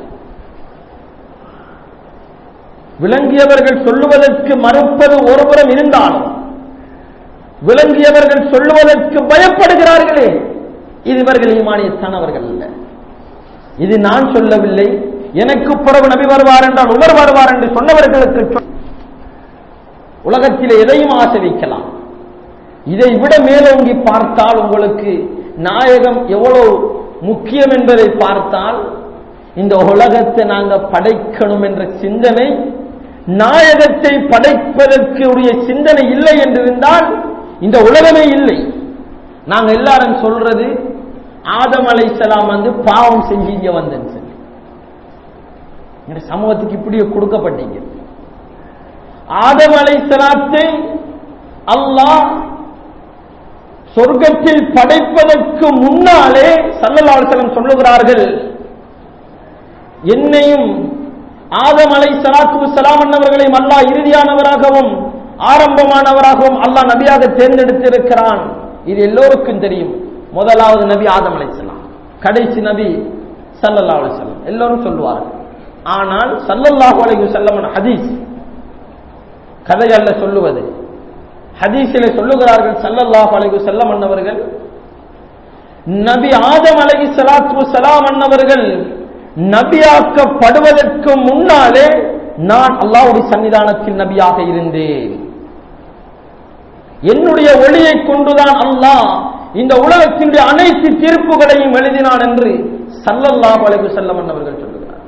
விளங்கியவர்கள் சொல்லுவதற்கு மறுப்பது ஒருபுறம் இருந்தாலும் விளங்கியவர்கள் சொல்லுவதற்கு பயப்படுகிறார்களே, இது இவர்கள் ஈமானியத்தானவர்கள் அல்ல. இது நான் சொல்லவில்லை, எனக்கு பிறகு நபி வருவார் என்றால் உமர் வருவார் என்று சொன்னவர்களுக்கு உலகத்தில் எதையும் ஆசை வைக்கலாம். இதை விட மேலோங்கி பார்த்தால் உங்களுக்கு நாயகம் எவ்வளவு முக்கியம் என்பதை பார்த்தால், இந்த உலகத்தை நாங்கள் படைக்கணும் என்ற சிந்தனை, நாயகத்தை படைப்பதற்கு உரிய சிந்தனை இல்லை என்றிருந்தால் இந்த உலகமே இல்லை. நாங்கள் எல்லாரும் சொல்றது, ஆதம் அலைஹிஸ்ஸலாம் வந்து பாவம் செஞ்சு இங்க வந்தேன்னு சொல்லி இந்த சமூகத்துக்கு இப்படியே கொடுக்கப்பட்டீங்க. ஆதம் அலைஹிஸ்ஸலாத்தை அல்லாஹ் சொர்க்கத்தில் படைப்பதற்கு முன்னாலே ஸல்லல்லாஹு அலைஹி வஸல்லம் சொல்லுகிறார்கள், என்னையும் ஆதம் அலைஹிஸ்ஸலாத்து வஸ்ஸலாம் அன்னவர்களையும் அல்லாஹ் இறுதியானவராகவும் ஆரம்பமானவராகவும் அல்லாஹ் நபியாக தேர்ந்தெடுத்திருக்கிறான். இது எல்லோருக்கும் தெரியும். முதலாவது நபி ஆதம் அலைஹிஸ்ஸலாம், கடைசி நபி ஸல்லல்லாஹு அலைஹி வஸல்லம், எல்லோரும் சொல்லுவார்கள். ஆனால் ஸல்லல்லாஹு அலைஹி வஸல்லம் ஹதீஸ் கதை அல்ல சொல்லுவது, ஹதீஸிலே சொல்லுகிறார்கள் ஸல்லல்லாஹு அலைஹி வஸல்லம் அன்னவர்கள், நபி ஆதம் அலைஹிஸ்ஸலாத்து வஸ்ஸலாம் அன்னவர்கள் நபியாக்கப்படுவதற்கு முன்னாலே நான் அல்லாஹ்வுடைய சன்னிதானத்தில் நபியாக இருந்தேன். என்னுடைய ஒளியை கொண்டுதான் அல்லாஹ் இந்த உலகத்தினுடைய அனைத்து தீர்ப்புகளையும் எழுதினான் என்று ஸல்லல்லாஹு அலைஹி வஸல்லம் அவர்கள் சொல்லுகிறார்.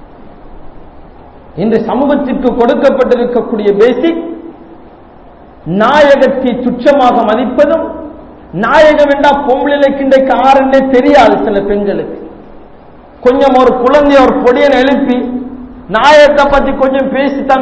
இன்று சமூகத்திற்கு கொடுக்கப்பட்டிருக்கக்கூடிய பேசிக், நாயகத்தை துச்சமாக மதிப்பதும், நாயகம் என்றா பொம்பளைக்கு இன்றைக்கு ஆறுன்னே தெரியாது. சில பெண்களுக்கு கொஞ்சம் ஒரு குழந்தை ஒரு பொடியனை எழுப்பி நாயகத்தை பத்தி கொஞ்சம் பேசித்தான்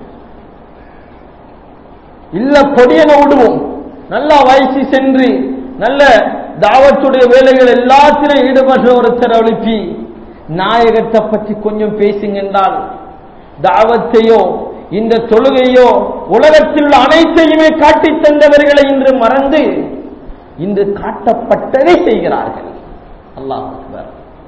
இல்ல, பொடியனை விடுவோம். நல்லா வயசு சென்று நல்ல தாவத்துடைய வேலைகள் எல்லாத்திலும் ஈடுபடுற ஒருத்தர் எழுப்பி நாயகத்தை பற்றி கொஞ்சம் பேசுங்க என்றால், தாவத்தையோ இந்த தொழுகையோ உலகத்தில் உள்ள அனைத்தையுமே காட்டி தந்தவர்களை இன்று மறந்து இன்று காட்டப்பட்டதை செய்கிறார்கள். அல்லாஹ் அக்பர்.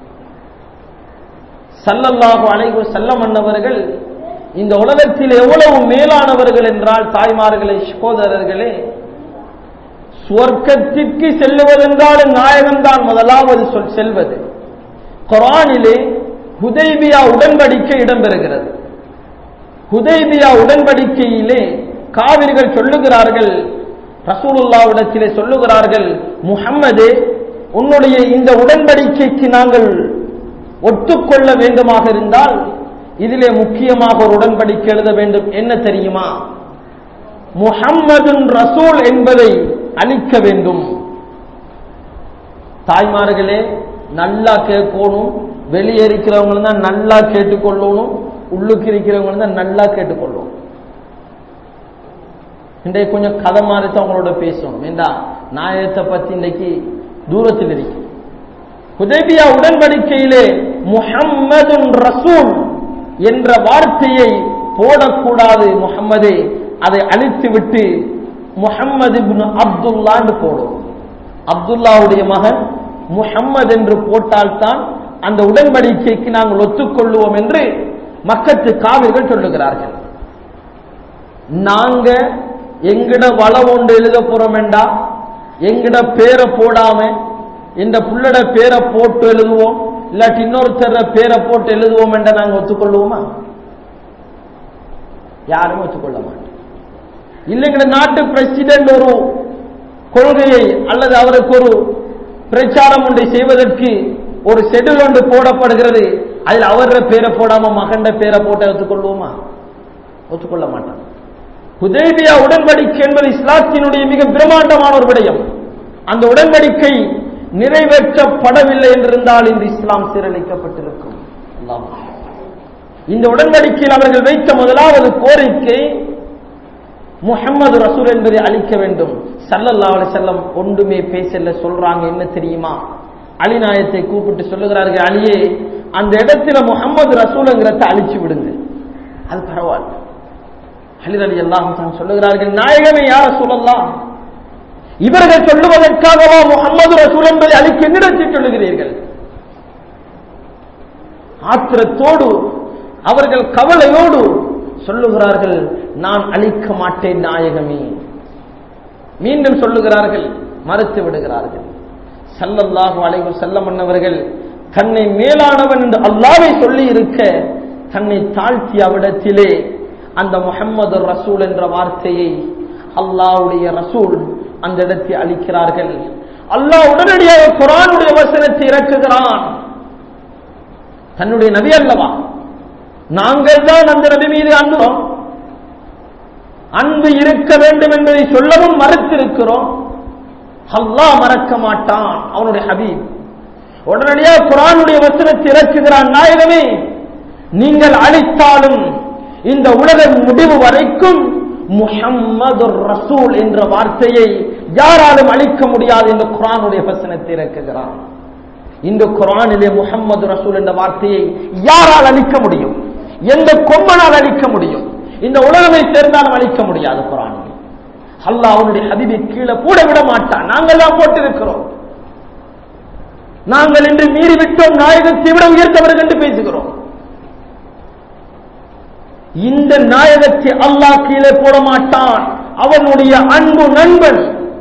ஸல்லல்லாஹு அலைஹி வஸல்லம் அன்னவர்கள் இந்த உலகத்தில் எவ்வளவு மேலானவர்கள் என்றால், தாய்மார்களே சகோதரர்களே, சுவர்க்கத்திற்கு செல்லுவதென்றால் நாயகம்தான் முதலாவது சொல் செல்வது. குர்ஆனிலே ஹுதைபியா உடன்படிக்கை இடம்பெறுகிறது. ஹுதைபியா உடன்படிக்கையிலே காவிர்கள் சொல்லுகிறார்கள், ரசூலுல்லாஹ்விடத்திலே சொல்லுகிறார்கள், முஹம்மதே, உன்னுடைய இந்த உடன்படிக்கைக்கு நாங்கள் ஒத்துக்கொள்ள வேண்டுமாக இருந்தால் இதிலே முக்கியமாக ஒரு உடன்படிக்கை எழுத வேண்டும். என்ன தெரியுமா? முஹம்மதுன் ரசூல் என்பதை அளிக்க வேண்டும். தாய்மார்களே, நல்லா கேட்கணும். வெளியே இருக்கிறவங்க தான் நல்லா கேட்டுக்கொள்ளணும், உள்ளுக்கு இருக்கிறவங்க தான் நல்லா கேட்டுக்கொள்ளணும். இன்றைக்கு கொஞ்சம் கதை மாதிரி தான் உங்களோட பேசணும். ஏண்டா நாயகத்தை பத்தி இன்றைக்கு தூரத்தில் இருக்கு. ஹுதைபியா உடன்படிக்கையிலே முஹம்மதுன் ரசூல் என்ற வார்த்தையை போடக்கூடாது. முஹம்மதே, அதை அழித்து விட்டு முஹம்மது இப்னு அப்துல்லா என்று போடும். அப்துல்லாவுடைய மகன் முஹம்மது என்று போட்டால்தான் அந்த உடன்படிக்கைக்கு நாங்கள் ஒத்துக்கொள்ளுவோம் என்று மக்கத்து காவிர்கள் சொல்லுகிறார்கள். நாங்க எங்கட வளம் ஒன்று எழுத போறோம் என்றா எங்கட பேரை போடாம இந்த புள்ளட பேரை போட்டு எழுதுவோம். இல்லாட்டி இன்னொருத்தர பேரை போட்டு எழுதுவோம் என்ற நாங்கள் ஒத்துக்கொள்வோமா? யாரும் ஒத்துக்கொள்ள மாட்டோம். இல்லைங்கிற நாட்டு பிரசிடென்ட் ஒரு கொள்கையை அல்லது அவருக்கு ஒரு பிரச்சாரம் ஒன்றை செய்வதற்கு ஒரு ஷெட்யூல் ஒன்று போடப்படுகிறது, அதில் அவர பேரை போடாம மகண்ட பேரை போட்டு ஒத்துக்கொள்வோமா? ஒத்துக்கொள்ள மாட்டான். ஹுதைபியா உடன்படிக்கை என்பது இஸ்லாத்தினுடைய மிக பிரம்மாண்டமான ஒரு விடயம். அந்த உடன்படிக்கை நிறைவேற்றப்படவில்லை என்றிருந்தால் இந்த இஸ்லாம் சீரழிக்கப்பட்டிருக்கும். இந்த உடன்படிக்கையில் அவர்கள் வைத்த முதலாவது கோரிக்கை முஹம்மது ரசூல் என்பதை அழிக்க வேண்டும். ஸல்லல்லாஹு அலைஹி வஸல்லம் ஒன்றுமே பேசல. சொல்றாங்க என்ன தெரியுமா? அலி நாயத்தை கூப்பிட்டு சொல்லுகிறார்கள், அலியே அந்த இடத்துல முஹம்மது ரசூலுங்கிறத அழிச்சு விடுங்க, அது பரவாயில்ல. அலி ரலியல்லாஹு அன்ஹு சொல்லுகிறார்கள், நாயகமே யா ரசூலல்லாஹ், இவர்கள் சொல்லுவதற்காகவா முஹம்மது ரசூல் என்பதை அழிக்க என்னிடத்தில் சொல்லுகிறீர்கள்? ஆத்திரத்தோடு அவர்கள் கவலையோடு சொல்லுகிறார்கள், நான் அழிக்க மாட்டேன் நாயகமே. மீண்டும் சொல்லுகிறார்கள், மறுத்து விடுகிறார்கள். ஸல்லல்லாஹு அலைஹி வஸல்லம் அவர்கள் தன்னை மேலானவன் என்று அல்லாஹ்வை சொல்லி இருக்க தன்னை தாழ்த்திய விடத்திலே அந்த முஹம்மது ரசூல் என்ற வார்த்தையை அல்லாஹ்வுடைய ரசூல் அந்த இடத்தை அளிக்கிறார்கள். அல்லாஹ் உடனடியாக குர்ஆனுடைய வசனத்தை இறக்குகிறான். தன்னுடைய நபி அல்லவா, நாங்கள் தான் அந்த நபி மீது அன்பு அன்பு இருக்க வேண்டும் என்பதை சொல்லவும் மறுத்திருக்கிறோம். அல்லாஹ் மறக்க மாட்டான், அவனுடைய ஹபீப். உடனடியாக குர்ஆனுடைய வசனத்தை இறக்குகிறான், நாயகமே நீங்கள் அழித்தாலும் இந்த உலக முடிவு வரைக்கும் முஹம்மது ரசூல் என்ற வார்த்தையை யாராலும் அழிக்க முடியாது என்று குர்ஆனுடைய வசனத்தை இறக்குகிறான். இந்த குர்ஆனிலே முஹம்மது ரசூல் என்ற வார்த்தையை யாரால் அழிக்க முடியும்? எந்த கொம்பனால் அழிக்க முடியும்? இந்த உலகமே சேர்ந்தாலும் அழிக்க முடியாது. குர்ஆனில் அல்லாஹ் அவனுடைய ஹபீபை கீழே கூட விட மாட்டான். நாங்கள் தான் போட்டிருக்கிறோம், நாங்கள் இன்று மீறிவிட்டோம், நாயகத்தை விட உயர்த்தவர்கள் என்று பேசுகிறோம். இந்த நாயகத்தை அல்லாஹ் கீழே போட மாட்டான். அவனுடைய அன்பு நண்பன்,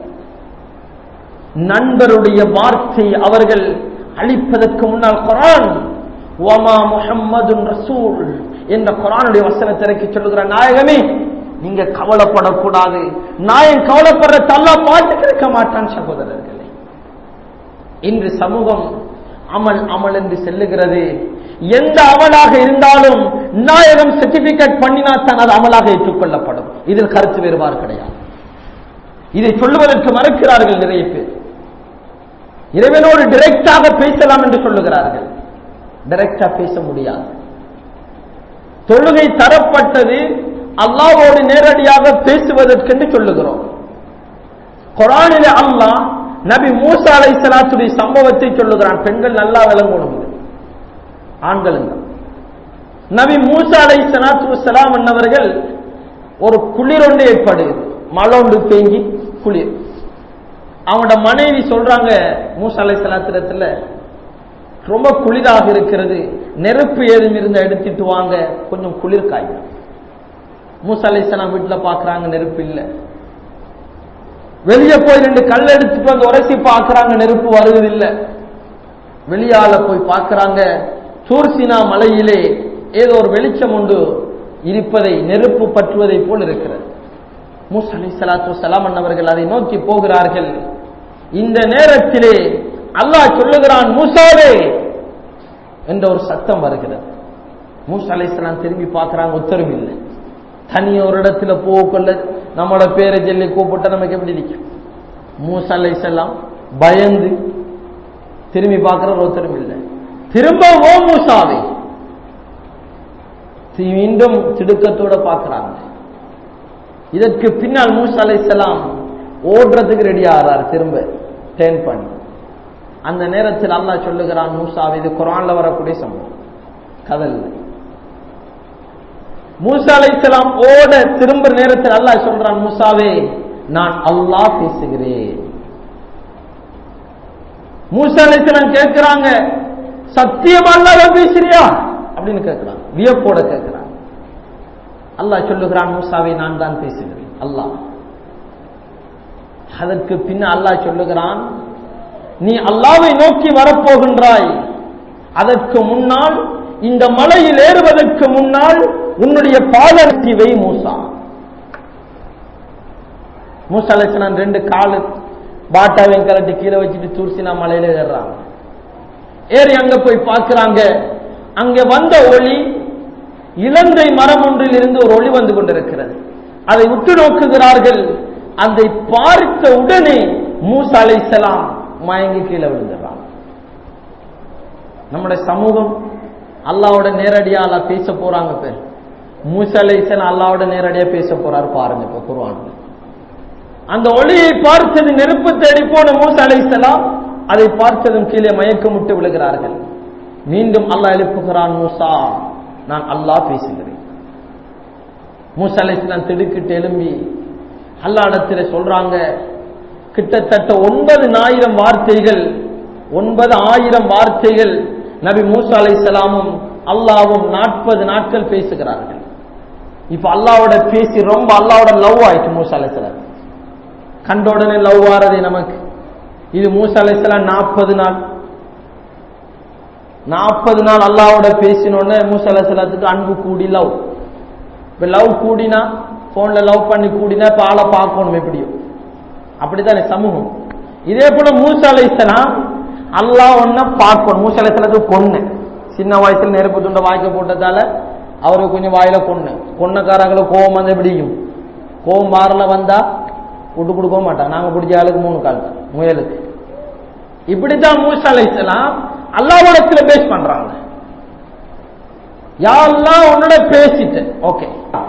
நண்பருடைய வார்த்தை அவர்கள் அழிப்பதற்கு முன்னால் குர்ஆன் வமா முஹம்மதுன் ரசூல் என்ற குர்ஆனுடைய வசனத்தை இறக்கி சொல்லுகிற, நாயகமே நீங்க கவலைப்படக்கூடாது, நாயன் கவலைப்படுற அல்லாஹ் பாட்டுக்கு இருக்க மாட்டான். சகோதரர்களே, இன்று சமூகம் அமல் அமல் என்று செல்லுகிறது. எந்த அமலாக இருந்தாலும் நாயகம் சர்டிபிகேட் பண்ணினா தான் அது அமலாக ஏற்றுக்கொள்ளப்படும். இதில் கருத்து வேறுபாடு கிடையாது. இதை சொல்லுவதற்கு மறுக்கிறார்கள் நிறைய பேர். இறைவனோடு டைரக்டாக பேசலாம் என்று சொல்லுகிறார்கள். டைரக்டா பேச முடியாது. தொழுகை தரப்பட்டது அல்லாஹ்வோடு நேரடியாக பேசுவதற்கென்று சொல்லுகிறோம். குர்ஆனிலே அல்லாஹ் நபி மூசா அலைஹிஸ்ஸலாத்துடைய சம்பவத்தை சொல்லுகிறான். பெண்கள் நல்லா விளங்கணும், ஆண்களுங்க. நபி மூசா அலைஹிஸ்ஸலாத்து வஸ்ஸலாம் அன்னவர்கள் ஒரு குளிர் ஒன்று ஏற்படுது, மழை ஒன்று தேங்கி குளிர். அவங்களோட மனைவி சொல்றாங்க மூசா அலைஹிஸ்ஸலாத்துல, ரொம்ப குளிராக இருக்கிறது, நெருப்பு ஏதும் இருந்த எடுத்துட்டு வாங்க, கொஞ்சம் குளிர் காயும். மூசா அலைஹிஸ்ஸலாம் வீட்டுல பாக்குறாங்க, நெருப்பு இல்ல. வெளியே போய் ரெண்டு கல் எடுத்துட்டு வந்து உரசி பாக்குறாங்க, நெருப்பு வருவதில்லை. வெளியால போய் பாக்குறாங்க, சூர்சினா மலையிலே ஏதோ ஒரு வெளிச்சம் ஒன்று இருப்பதை, நெருப்பு பற்றுவதை போல் இருக்கிறது. மூசா அலைஹிஸ்ஸலாத்து வஸ்ஸலாம் அவர்கள் அதை நோக்கி போகிறார்கள். இந்த நேரத்திலே அல்லாஹ் சொல்லுகிறான், மூசாவே என்ற ஒரு சத்தம் வருகிறது. மூசா அலைஹிஸ்ஸலாம் திரும்பி பார்க்கிறாங்க, உத்தரவு இல்லை. தனிய ஒரு இடத்துல போகல நம்மளோட பேரை சொல்லி கூப்பிட்ட நமக்கு எப்படி நிற்கும்? மூசா அலைஹிஸ்ஸலாம் பயந்து திரும்பி பார்க்கிற உத்தரவு இல்லை. திரும்ப ஓ மூசாவே, மீண்டும் திடுக்கத்தோட பார்க்கிறாங்க. இதற்கு பின்னால் மூசா அலைஹிஸ்ஸலாம் ஓடுறதுக்கு ரெடி ஆகிறார், திரும்ப டேர்ன் பண்ணி. அந்த நேரத்தில் அல்லாஹ் சொல்லுகிறான், மூசாவே, இது குர்ஆன்ல வரக்கூடிய சம்பவம், கதல். மூசா அலைஹிஸ்ஸலாம் ஓட திரும்ப நேரத்தில் அல்லாஹ் சொல்றான், மூசாவே நான் அல்லாஹ் பேசுகிறேன். மூசா அலைஹிஸ்ஸலாம் கேட்கிறாங்க, சத்தியமா அல்லாஹ் பேசுறியா அப்படின்னு கேட்கிறாங்க, வியப்போட கேட்கிறாங்க. அல்லாஹ் சொல்லுகிறான், மூசாவே நான் தான் பேசுகிறேன், அல்லாஹ். அதற்கு பின்ன அல்லாஹ் சொல்லுகிறான், நீ அல்லாஹ்வை நோக்கி வரப்போகின்றாய், அதற்கு முன்னால் இந்த மலையில் ஏறுவதற்கு முன்னால் உன்னுடைய பாதத்தை வை மூசா. மூசா அலைஹிஸ்ஸலாம் ரெண்டு காலு பாட்டாவை கலட்டி கீழே வச்சுட்டு தூர்சினா மலையில ஏறுறாங்க. ஏறி அங்க போய் பார்க்கிறாங்க. அங்கே வந்த ஒளி இலந்தை மரம் ஒன்றில் இருந்து ஒரு ஒளி வந்து கொண்டிருக்கிறது. அதை உற்று நோக்குகிறார்கள். அதை பார்த்த உடனே மூசா அலைஹிஸ்ஸலாம் மயங்கி கீழே விழுந்துடுறாங்க. நம்முடைய சமூகம் அல்லாஹ்வோட நேரடியா அல்லாஹ் பேச போறாங்க. பேர் மூசா அலைஹிஸ்ஸலாம் அல்லாஹ்வோட நேரடியா பேச போறாரு பாருங்க. இப்ப குர்ஆன்ல அந்த ஒளியை பார்த்தது நெருப்பு தேடி போன மூசா அலைஹிஸ்ஸலாம் அதை பார்த்ததும் கீழே மயக்கமுட்டு விழுகிறார்கள். மீண்டும் அல்லாஹ் எழுப்புகிறான், மூசா நான் அல்லாஹ் பேசுகிறேன். மூசா அலைஹிஸ்ஸலாம் திடுக்கிட்டு எழும்பி அல்லாஹ் இடத்துல சொல்றாங்க. கிட்டத்தட்ட ஒன்பது ஆயிரம் வார்த்தைகள் ஒன்பது ஆயிரம் வார்த்தைகள் நபி மூசா அலைஹிஸ்ஸலாமும் அல்லாஹ்வும் நாற்பது நாட்கள் பேசுகிறார்கள். இப்ப அல்லாஹ்வோட பேசி ரொம்ப அல்லாஹ்வோட லவ் ஆயிடுச்சு. மூசா அலைஹிஸ்ஸலாம் கண்ட உடனே லவ் ஆறதே நமக்கு. இது மூசா அலைஹிஸ்ஸலாம் நாற்பது நாள் நாற்பது நாள் அல்லாஹ்வோட பேசினோன்னு மூசா அலைஹிஸ்ஸலாத்துக்கு அன்பு கூடி லவ். இப்ப லவ் கூடினா போன்ல லவ் பண்ணி கூடினா இப்ப ஆளை பார்க்கணும் எப்படியும். அப்படித்தானே சமூகம். இதே போல மூசா அலைஹிஸ்ஸலாம் அல்லாஹ் ஒன்ன பார்க்கணும். மூசா அலைஹிஸ்ஸலாத்துக்கு கொன்ன சின்ன வயசுல நெருப்பு துண்ட வாய்க்க போட்டதால அவருக்கு கொஞ்சம் வாயில கொன்ன கொன்னக்காரங்களுக்கு கோபம் வந்து எப்படியும் கோபம் மாறல வந்தா விட்டு கொடுக்க மாட்டாங்க. நாங்க பிடிச்ச ஆளுக்கு மூணு கால் முயலுக்கு. இப்படித்தான் மூசா அலைஹிஸ்ஸலாம் அல்லாஹ்வோட பேஸ் பண்றாங்க. யா அல்லாஹ் உன்னோட பேசிட்டு ஓகே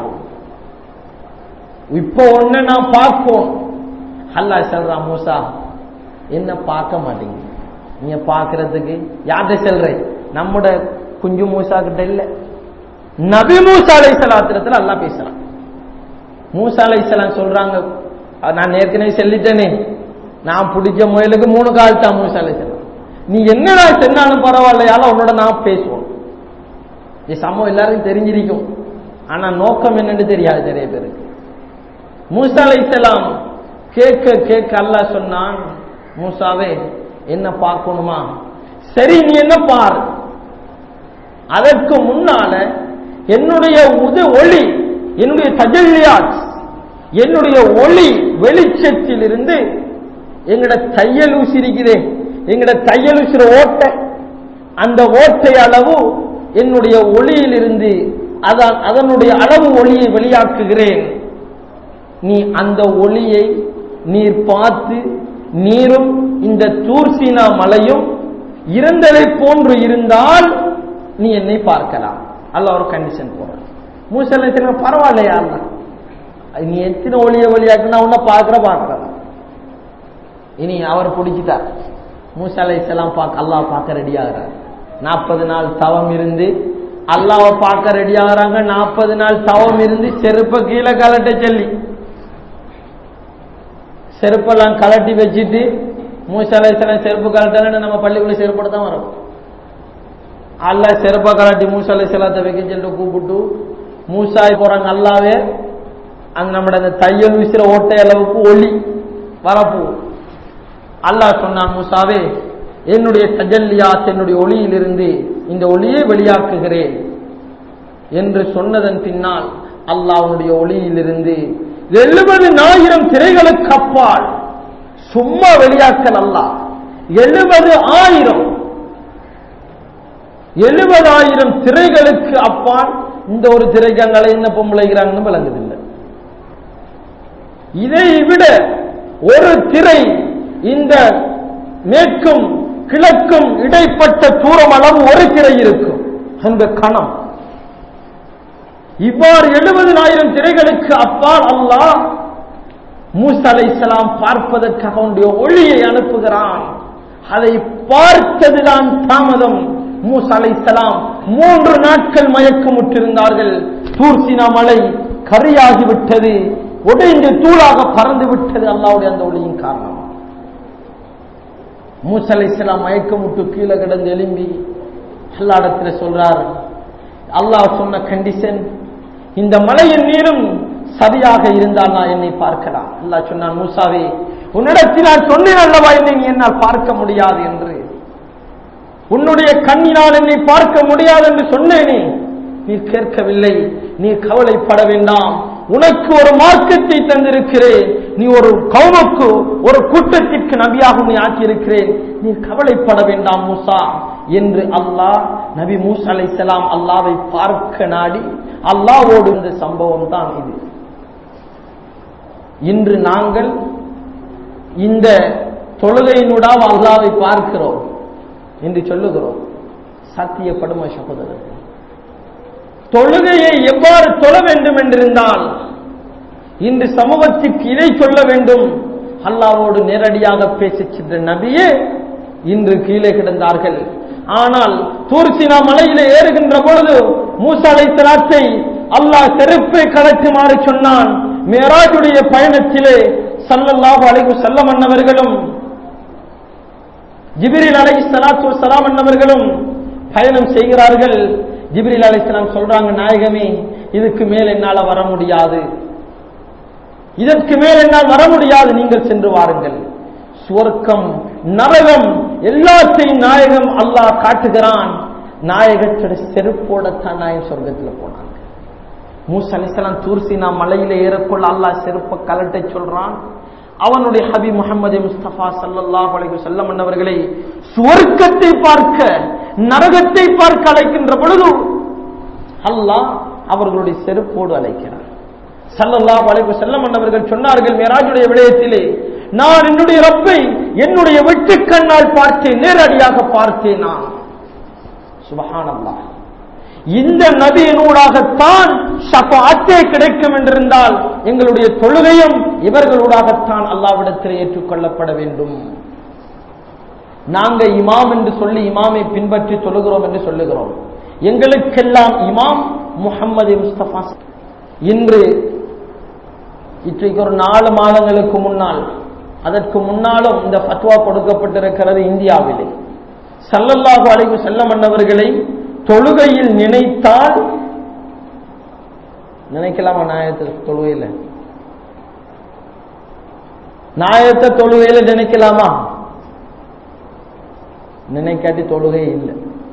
இப்போ ஒன்னு நான் பார்ப்போம். அல்லாஹ் சொல்றான், மூசா என்ன பார்க்க மாட்டீங்க, நீங்க பாக்குறதுக்கு யார்கிட்ட செல்ற? நம்முடைய குஞ்சு மூசா கிட்ட இல்ல, நபி மூசா அலைஹிஸ்ஸலாத்துல அல்லாஹ் பேசுறான். மூசா அலைஹிஸ்ஸலாம் சொல்றாங்க, நான் ஏற்கனவே சொல்லிட்டேனே நான் பிடிச்ச முயலுக்கு மூணு கால் தான். மூசா அலைஹிஸ்ஸலாம் நீ என்னடா சொன்னாலும் பரவாயில்லையால உன்னோட நான் பேசுவோம். இந்த சமூகம் எல்லாருக்கும் தெரிஞ்சிருக்கும், ஆனா நோக்கம் என்னன்னு தெரியாது நிறைய பேருக்கு. மூசா அலைஹிஸ்ஸலாம் கேட்க கேட்க அல்லாஹ் சொன்னான், மூசாவே என்ன பார்க்கணுமா? சரி நீ என்ன பார். அதற்கு முன்னால என்னுடைய உத ஒளி என்னுடைய தஜல்லியாத் என்னுடைய ஒளி வெளிச்சத்தில் இருந்து எங்கட தையல் ஊசிருக்கிறேன், எங்கட தையல் ஊசிற ஓட்டை, அந்த ஓட்டை அளவு என்னுடைய ஒளியிலிருந்து அதான் அதனுடைய அளவு ஒளியை வெளியாக்குகிறேன். நீ அந்த ஒளியை நீர் பார்த்து நீரும் இந்த தூர்சீனா மலையும் இருந்ததை போன்று இருந்தால் நீ என்னை பார்க்கலாம். அல்லாஹ் ஒரு கண்டிஷன் போற. மூசா அலைஹிஸ்ஸலாம் பரவாயில்லையா அல்லாஹ் நீ எத்தனை ஒளியை வெளியாக்குனா உன்னை பார்க்கிற பார்க்கிற. இனி அவர் பிடிச்சிட்டார். மூசா அலைஹிஸ்ஸலாம் பார்க்க அல்லாஹ் பார்க்க ரெடி ஆகிறார். நாற்பது நாள் தவம் இருந்து அல்லாஹ் பார்க்க ரெடி ஆகிறாங்க. நாற்பது நாள் தவம் இருந்து செருப்ப கீழே கலட்ட சொல்லி செருப்பெல்லாம் கலட்டி வச்சுட்டு மூசா அலைஹிஸ்ஸலாம் செருப்பு கலட்டான்னு நம்ம பள்ளிக்குள்ள செருப்போட தான் வரும். அல்லாஹ் செருப்ப கலட்டி மூசா அலைஹிஸ்ஸலாத்தை வைக்க சொல்லிட்டு கூப்பிட்டு மூசா போறாங்க. அல்லாவே அந்த நம்மட அந்த தையல் விசிற ஓட்டை அளவுக்கு ஒளி வரப்போ அல்லாஹ் சொன்னான், மூசாவே என்னுடைய தஜல்லியாத் என்னுடைய ஒளியிலிருந்து இந்த ஒளியை வெளியாக்குகிறேன் என்று சொன்னதன் பின்னால் அல்லாஹ்வுடைய ஒளியிலிருந்து எழுபது ஆயிரம் திரைகளுக்கு அப்பால் சும்மா வெளியாக்கல் அல்லாஹ் எழுபது ஆயிரம் எழுபதாயிரம் திரைகளுக்கு அப்பால் இந்த ஒரு திரைக்கங்களை என்ன பொம்பளைகிறாங்கன்னு விளங்குதில்லை. இதை விட ஒரு திரை இந்த மேற்கும் கிழக்கும் இடைப்பட்ட தூரம் அளவு ஒரு திரை இருக்கும் அந்த கணம். இவ்வாறு எழுபதாயிரம் திரைகளுக்கு அப்பால் அல்லாஹ் மூசா அலைஹிஸ்ஸலாம் பார்ப்பதற்காக அவனுடைய ஒளியை அனுப்புகிறான். அதை பார்த்ததுதான் தாமதம். மூசா அலைஹிஸ்ஸலாம் மூன்று நாட்கள் மயக்கமுற்றிருந்தார்கள். தூர்சீனா மலை கரியாகிவிட்டது, உடைந்து தூளாக பறந்து விட்டது அல்லாஹ்வுடைய அந்த ஒளியின் காரணம். மூசா அலைஹிஸ்ஸலாம் மயக்கமுட்டு கீழே கிடந்து எழும்பி அல்லாஹ் இடத்துல சொல்றார், அல்லாஹ் சொன்ன கண்டிஷன் இந்த மலையின் நீரும் சரியாக இருந்தால் நான் என்னை பார்க்கலாம். அல்லாஹ் சொன்னான், மூசாவே உன்னிடத்தில் நான் சொன்னேன் அல்லவா என்னை நீ என்னால் பார்க்க முடியாது என்று. உன்னுடைய கண்ணினால் என்னை பார்க்க முடியாது என்று சொன்னேனே, நீ கேட்கவில்லை. நீ கவலைப்பட வேண்டாம், உனக்கு ஒரு மார்க்கத்தை தந்திருக்கிறேன், நீ ஒரு கௌமுக்கு ஒரு கூட்டத்திற்கு நபியாக உன்னை ஆக்கியிருக்கிறேன், நீ கவலைப்பட வேண்டாம் மூசா என்று அல்லாஹ் நபி மூசா அலைஹிஸ்ஸலாம் அல்லாஹ்வை பார்க்க நாடி அல்லாஹ்வோடு இந்த சம்பவம் தான் இது. இன்று நாங்கள் இந்த தொழுகையினூடாக அல்லாஹ்வை பார்க்கிறோம் என்று சொல்லுகிறோம். சத்தியப்படும் சகோதரர்கள், தொழுகையை எவ்வாறு தொழ வேண்டும் என்றிருந்தால் இன்று சமூகத்திற்கு இதை சொல்ல வேண்டும். அல்லாஹ்வோடு நேரடியாக பேசச் சென்ற நபியே இன்று கீழே கிடந்தார்கள். ஆனால் தூர்சினா மலையிலே ஏறுகின்ற பொழுது மூசா அலைஹிஸ்ஸலாத்தை அல்லாஹ் செருப்பை கலட்டுமாறு சொன்னான். மேராஜுடைய பயணத்திலே ஸல்லல்லாஹு அலைஹி வஸல்லம் அன்னவர்களும் ஜிப்ரீல் அலைஹிஸ்ஸலாத்து வஸ்ஸலாம் அன்னவர்களும் பயணம் செய்கிறார்கள். ஜிப்ரீல் அலைஹிஸ்ஸலாம் சொல்றாங்க, நாயகமே இதுக்கு மேல் என்னால வர முடியாது, இதற்கு மேல் என்னால் வர முடியாது, நீங்கள் சென்று வாருங்கள். சுவர்க்கம் நரகம் எல்லாத்தையும் நாயகம் அல்லாஹ் காட்டுகிறான். நாயகத்துடைய செருப்போடத்தான் நாயகம் சொர்க்கத்தில் போனாங்க. மூசா அலைஹிஸ்ஸலாம் தூர்சினா மலையில ஏறக்கொள்ள அல்லாஹ் செருப்ப கலட்டை சொல்றான். அவனுடைய ஹபீப் முஹம்மது முஸ்தபா ஸல்லல்லாஹு அலைஹி வஸல்லம் அவர்களை சுவர்க்கத்தை பார்க்க நரகத்தை பார்க்க அழைக்கின்ற பொழுது அல்லாஹ் அவர்களுடைய செருப்போடு அழைக்கிறார். ஸல்லல்லாஹு அலைஹி வஸல்லம் அவர்கள் சொன்னார்கள் மிராஜுடைய விடயத்திலே, நான் என்னுடைய ரப்பை என்னுடைய வெட்டு கண்ணால் பார்த்தேன், நேரடியாக பார்த்தேன் நான். சுப்ஹானல்லாஹ். இந்த நபியினூடாகத்தான் ஷஃபாஅத்தே கிடைக்கும் என்றிருந்தால் எங்களுடைய தொழுகையும் இவர்களூடாகத்தான் அல்லாஹ்விடத்தில் ஏற்றுக்கொள்ளப்பட வேண்டும். நாங்க இமாம் என்று சொல்லி இமாமை பின்பற்றி தொழுகிறோம் என்று சொல்லுகிறோம். எங்களுக்கெல்லாம் இமாம் முஹம்மது முஸ்தபா. இன்று இன்றைக்கு ஒரு நாலு மாதங்களுக்கு முன்னால், அதற்கு முன்னாலும் இந்த ஃபத்வா கொடுக்கப்பட்டிருக்கிறது இந்தியாவிலே. ஸல்லல்லாஹு அலைஹி வஸல்லம் அன்னவர்களை தொழுகையில் நினைத்தால் நினைக்கலாமா? நாயத்தை தொழுகையில நாயத்தை தொழுகையில நினைக்கலாமா? நினைக்காட்டி தொழுகை இல்லை.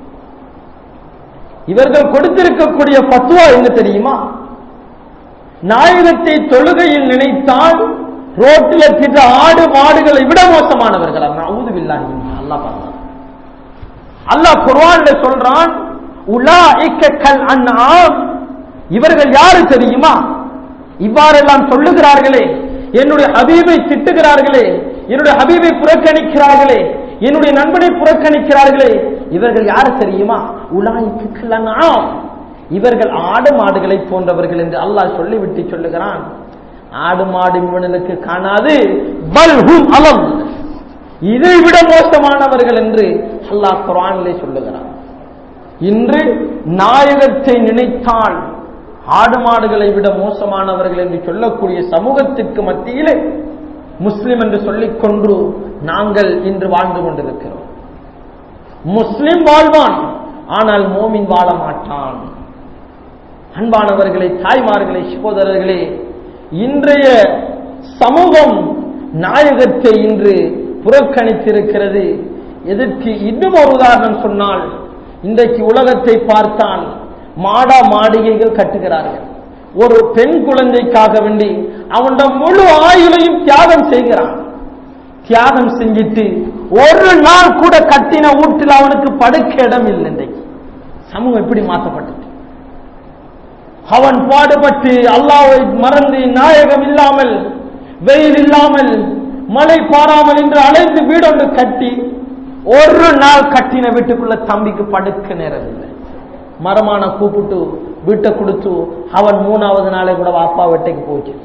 இவர்கள் கொடுத்திருக்கக்கூடிய ஃபத்வா என்ன தெரியுமா? நாயகத்தை தொழுகையில் நினைத்தால் ரோட்டில் திட்ட ஆடு மாடுகளை விட மோசமானவர்கள். அஊது பில்லாஹி மின்ஹு. அல்லாஹ் பாருங்க, அல்லாஹ் குர்ஆன்ல சொல்றான், உலாஇக கல் அன்ஆம். இவர்கள் யாரு தெரியுமா? இவ்வாறெல்லாம் சொல்லுகிறார்களே, என்னுடைய ஹபீபை திட்டுகிறார்களே, என்னுடைய ஹபீபை புறக்கணிக்கிறார்களே, என்னுடைய நண்பனை புறக்கணிக்கிறார்களே, இவர்கள் யாரு தெரியுமா? உலாஇக கல் அன்ஆம். இவர்கள் ஆடு மாடுகளை போன்றவர்கள் என்று அல்லாஹ் சொல்லிவிட்டு சொல்லுகிறான். ஆடு மாடு இவனுக்கு காணாது, பல் ஹும் அலம், இதை விட மோசமானவர்கள் என்று அல்லாஹ் குர்ஆனிலே சொல்லுகிறான். இன்று நாயகத்தை நினைத்தால் ஆடு மாடுகளை விட மோசமானவர்கள் என்று சொல்லக்கூடிய சமூகத்திற்கு மத்தியிலே முஸ்லிம் என்று சொல்லிக் கொண்டு நாங்கள் இன்று வாழ்ந்து கொண்டிருக்கிறோம். முஸ்லிம் வாழ்வான், ஆனால் மோமின் வாழ மாட்டான். அன்பானவர்களே, தாய்மார்களே, சகோதரர்களே, இன்றைய சமூகம் நாயகத்தை இன்று புறக்கணித்திருக்கிறது. எதற்கு? இன்னும் ஒரு உதாரணம் சொன்னால், இன்றைக்கு உலகத்தை பார்த்தால் மாடா மாளிகைகள் கட்டுகிறார்கள். ஒரு பெண் குழந்தைக்காக வேண்டி அவனுடைய முழு ஆயுளையும் தியாகம் செய்கிறான். தியாகம் செஞ்சிட்டு ஒரு நாள் கூட கட்டின வீட்டில் அவனுக்கு படுக்க இடம் இல்லை. இன்றைக்கு சமூகம் எப்படி மாற்றப்பட்டது? அவன் பாடுபட்டு அல்லாஹ்வை மறந்து நாயகம் இல்லாமல், வெயில் இல்லாமல், மழை பாராமல் என்று அலைந்து வீடொன்று கட்டி ஒரு நாள் கட்டின வீட்டுக்குள்ள தம்பிக்கு படுக்க நேரம் இல்லை. மரமான கூப்பிட்டு வீட்டை கொடுத்து அவன் மூணாவது நாளை கூட அப்பா வீட்டைக்கு போச்சு.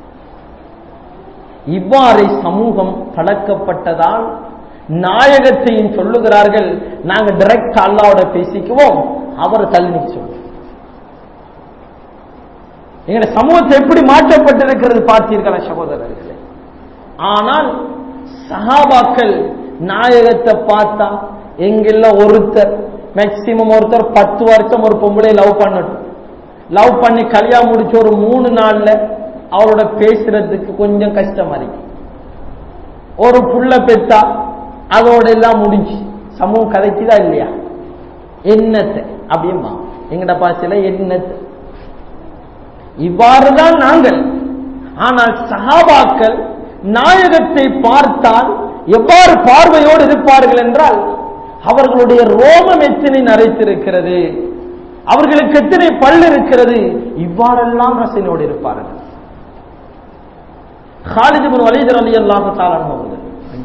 இவ்வாறு சமூகம் பழக்கப்பட்டதால் நாயகத்தையும் சொல்லுகிறார்கள், நாங்க டைரக்ட் அல்லாஹ்வோட பேசிக்குவோம், அவர் தள்ளி நிக்க சொல்லுவோம். எங்க சமூகத்தை எப்படி மாற்றப்பட்டிருக்கிறது பார்த்தீர்களா சகோதரர்களே? ஆனால் சஹாபாக்கள் நாயகத்தை பார்த்தா எங்கெல்லாம் ஒருத்தர் மேக்சிமம் ஒருத்தர் பத்து வருஷம் ஒரு பொம்பளை லவ் பண்ணட்டும், லவ் பண்ணி கல்யாணம் முடிச்ச ஒரு மூணு நாள்ல அவரோட பேசுறதுக்கு கொஞ்சம் கஷ்டமா இருக்கு. ஒரு புள்ள பெத்தா அதோட எல்லாம் முடிஞ்சு சமூகம் கதைக்குதா இல்லையா? என்னத்தை அப்படியுமா எங்கட பாசையில என்னத்தை. இவ்வாறுதான் நாங்கள். ஆனால் சஹாபாக்கள் நாயகத்தை பார்த்தால் எவ்வாறு பார்வையோடு இருப்பார்கள் என்றால், அவர்களுடைய ரோமம் எத்தனை நரைத்திருக்கிறது, அவர்களுக்கு எத்தனை பல் இருக்கிறது, இவ்வாறெல்லாம் ரசனையோடு இருப்பார்கள். காலித் இப்னு வலீத் ரலியல்லாஹு தஆலா அன்ஹு அவர்கள்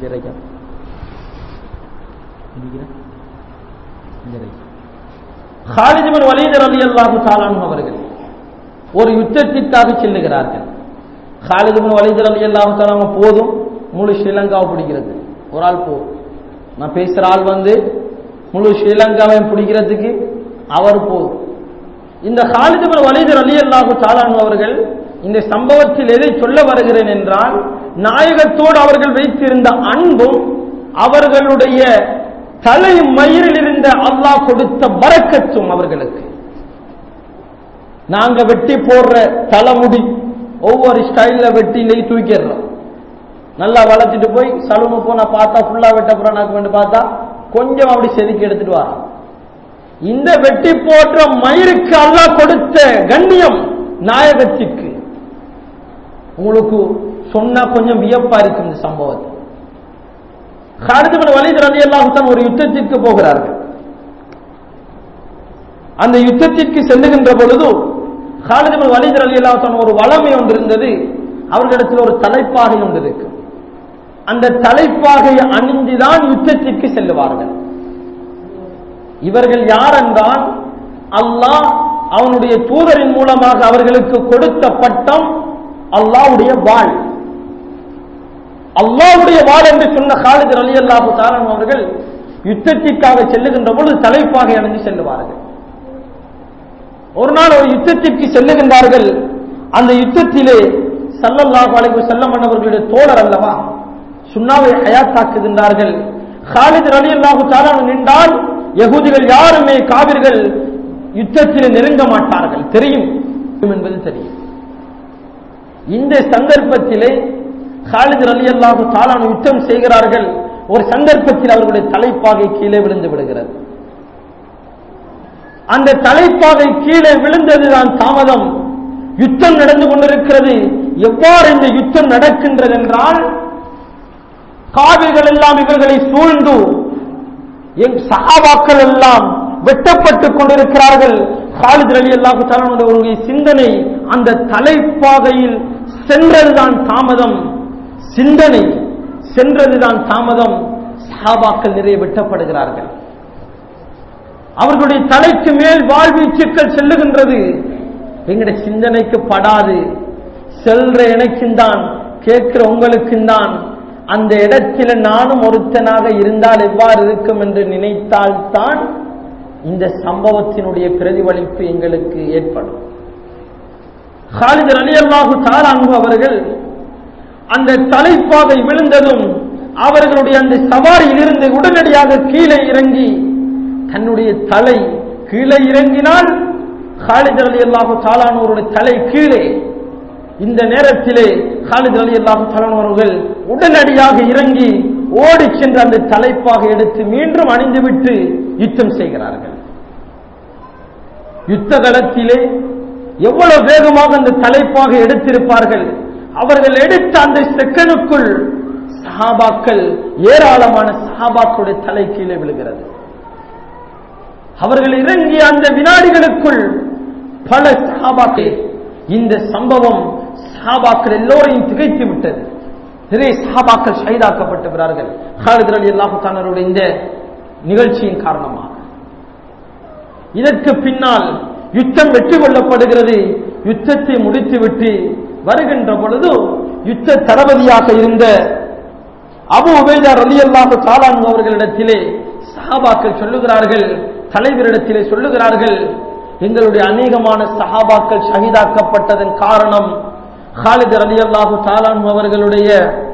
காலித் இப்னு வலீத் ரலியல்லாஹு தஆலா அன்ஹு அவர்கள் ஒரு யுத்தத்திற்காக செல்லுகிறார்கள். காலித் இப்னு வலீத் ரலியல்லாஹு தஆலா போதும் முழு ஸ்ரீலங்காவை பிடிக்கிறது, ஒரு ஆள் போதும். நான் பேசுற ஆள் வந்து முழு ஸ்ரீலங்காவை பிடிக்கிறதுக்கு அவர் போதும். இந்த காலித் இப்னு வலீத் ரலியல்லாஹு தஆலா அன்ஹு அவர்கள் இந்த சம்பவத்தில் எதை சொல்ல வருகிறேன் என்றால், நாயகத்தோடு அவர்கள் வைத்திருந்த அன்பும் அவர்களுடைய தலை மயிரில் இருந்த அல்லாஹ் கொடுத்த பரக்கத்தும் அவர்களுக்கு. நாங்க வெட்டி போடுற தலைமுடி ஒவ்வொரு ஸ்டைல்ல வெட்டி நெய் தூக்கிடுறோம். நல்லா வளர்த்துட்டு போய் சலூனு போனா பார்த்தா ஃபுல்லா வெட்ட போறான்னு பார்த்தா கொஞ்சம் அப்படி செதுக்கி எடுத்துட்டு வரோம். இந்த வெட்டி போன்ற மயிருக்கு அல்லாஹ் கொடுத்த கண்ணியம் நாயகத்திற்கு உங்களுக்கு சொன்னா கொஞ்சம் வியப்பா இருக்கு. இந்த சம்பவத்தை காலித் இப்னு வலீத் ரலியல்லாஹு தஆலா ஒரு யுத்தத்திற்கு போகிறார்கள். அந்த யுத்தத்திற்கு செல்லுகின்ற பொழுது காலித் இப்னு வலீத் ரலியல்லாஹு தஆலா ஒரு வளமை ஒன்று இருந்தது. அவர்களிடத்தில் ஒரு தலைப்பாகை ஒன்று இருக்கு. அந்த தலைப்பாகையை அணிந்துதான் யுத்தத்திற்கு செல்லுவார்கள். இவர்கள் யார் என்றால், அல்லாஹ் அவனுடைய தூதரின் மூலமாக அவர்களுக்கு கொடுத்த பட்டம் அல்லாஹ்வுடைய வாள். அல்லாஹ்வுடைய வாள் என்று சொன்ன காலித் ரலியல்லாஹு தஆலா அவர்கள் யுத்தத்திற்காக செல்லுகின்ற பொழுது தலைப்பாகை அணிந்து செல்லுவார்கள். ஒரு நாள் ஒரு யுத்தத்திற்கு செல்லுகின்றார்கள். அந்த யுத்தத்திலே ஸல்லல்லாஹு அலைஹி வஸல்லம் அவர்களுடைய தோழர் அல்லவா சுன்னாவை ஹயாத்தாக்குகின்றார்கள். காலித் ரலியல்லாஹு தஆலா நின்றால் யகூதிகள் யாருமே காபிர்கள் யுத்தத்தில் நெருங்க மாட்டார்கள், தெரியும் என்பது தெரியும். இந்த சந்தர்ப்பத்திலே காலித் ரலியல்லாஹு தஆலா யுத்தம் செய்கிறார்கள். ஒரு சந்தர்ப்பத்தில் அவர்களுடைய தலைப்பாகை கீழே விழுந்து விடுகிறது. அந்த தலைப்பாகை கீழே விழுந்ததுதான் தாமதம். யுத்தம் நடந்து கொண்டிருக்கிறது. எவ்வாறு இந்த யுத்தம் நடக்கின்றது என்றால், காவிர்கள் எல்லாம் இவர்களை சூழ்ந்து என் சஹாபாக்கள் எல்லாம் வெட்டப்பட்டுக் கொண்டிருக்கிறார்கள். காலித் ரலியல்லாஹு தஆலா அவருடைய சிந்தனை அந்த தலைப்பாகையில் சென்றதுதான் தாமதம். சிந்தனை சென்றதுதான் தாமதம். சஹாபாக்கள் நிறைய வெட்டப்படுகிறார்கள். அவர்களுடைய தலைக்கு மேல் வாழ்வீச்சுக்கள் செல்லுகின்றது. எங்களுடைய சிந்தனைக்கு படாது. செல்ற எனக்கும் தான், கேட்கிற உங்களுக்கும் தான். அந்த இடத்தில் நானும் ஒருத்தனாக இருந்தால் எவ்வாறு இருக்கும் என்று நினைத்தால்தான் இந்த சம்பவத்தினுடைய பிரதிபலிப்பு எங்களுக்கு ஏற்படும். காலித் ரலியல்லாஹு தஆலா அன்ஹு அவர்கள் அந்த தலைப்பாகை விழுந்ததும் அவர்களுடைய அந்த சவாரியில் இருந்து உடனடியாக கீழே இறங்கி, தன்னுடைய தலை கீழே இறங்கினால் காலித் ரலியல்லாஹு தஆலா அவருடைய தலை கீழே. இந்த நேரத்திலே காலித் ரலியல்லாஹு தஆலா அவர்கள் உடனடியாக இறங்கி ஓடி சென்று அந்த தலைப்பாக எடுத்து மீண்டும் அணிந்துவிட்டு யுத்தம் செய்கிறார்கள். யுத்த களத்திலே எவ்வளவு வேகமாக அந்த தலைப்பாக எடுத்திருப்பார்கள். அவர்கள் எடுத்த அந்த செகண்டுக்குள் சஹாபாக்கள், ஏராளமான சஹாபாக்களுடைய தலை கீழே விழுகிறது. அவர்கள் இறங்கிய அந்த வினாடிகளுக்குள் பல சஹாபாக்கள், இந்த சம்பவம் சஹாபாக்கள் எல்லோரையும் திகைத்து விட்டது. நிறைய சஹாபாக்கள் ஷஹீதாக்கப்பட்டிருக்கிறார்கள் காலித் ரலியல்லாஹு தஆலா இந்த நிகழ்ச்சியின் காரணமாக. இதற்கு பின்னால் யுத்தம் வெற்றி கொள்ளப்படுகிறது. யுத்தத்தை முடித்துவிட்டு வருகின்ற பொழுது யுத்த தளபதியாக இருந்த அபூ உபைதா ரலியல்லாஹு தஆலா அவர்களிடத்திலே சஹாபாக்கள் சொல்லுகிறார்கள், தலைவரிடத்திலே சொல்லுகிறார்கள், எங்களுடைய அநேகமான சஹாபாக்கள் ஷஹீதாக்கப்பட்டதன் காரணம் காலித் ரலியல்லாஹு தஆலா அவர்களுடைய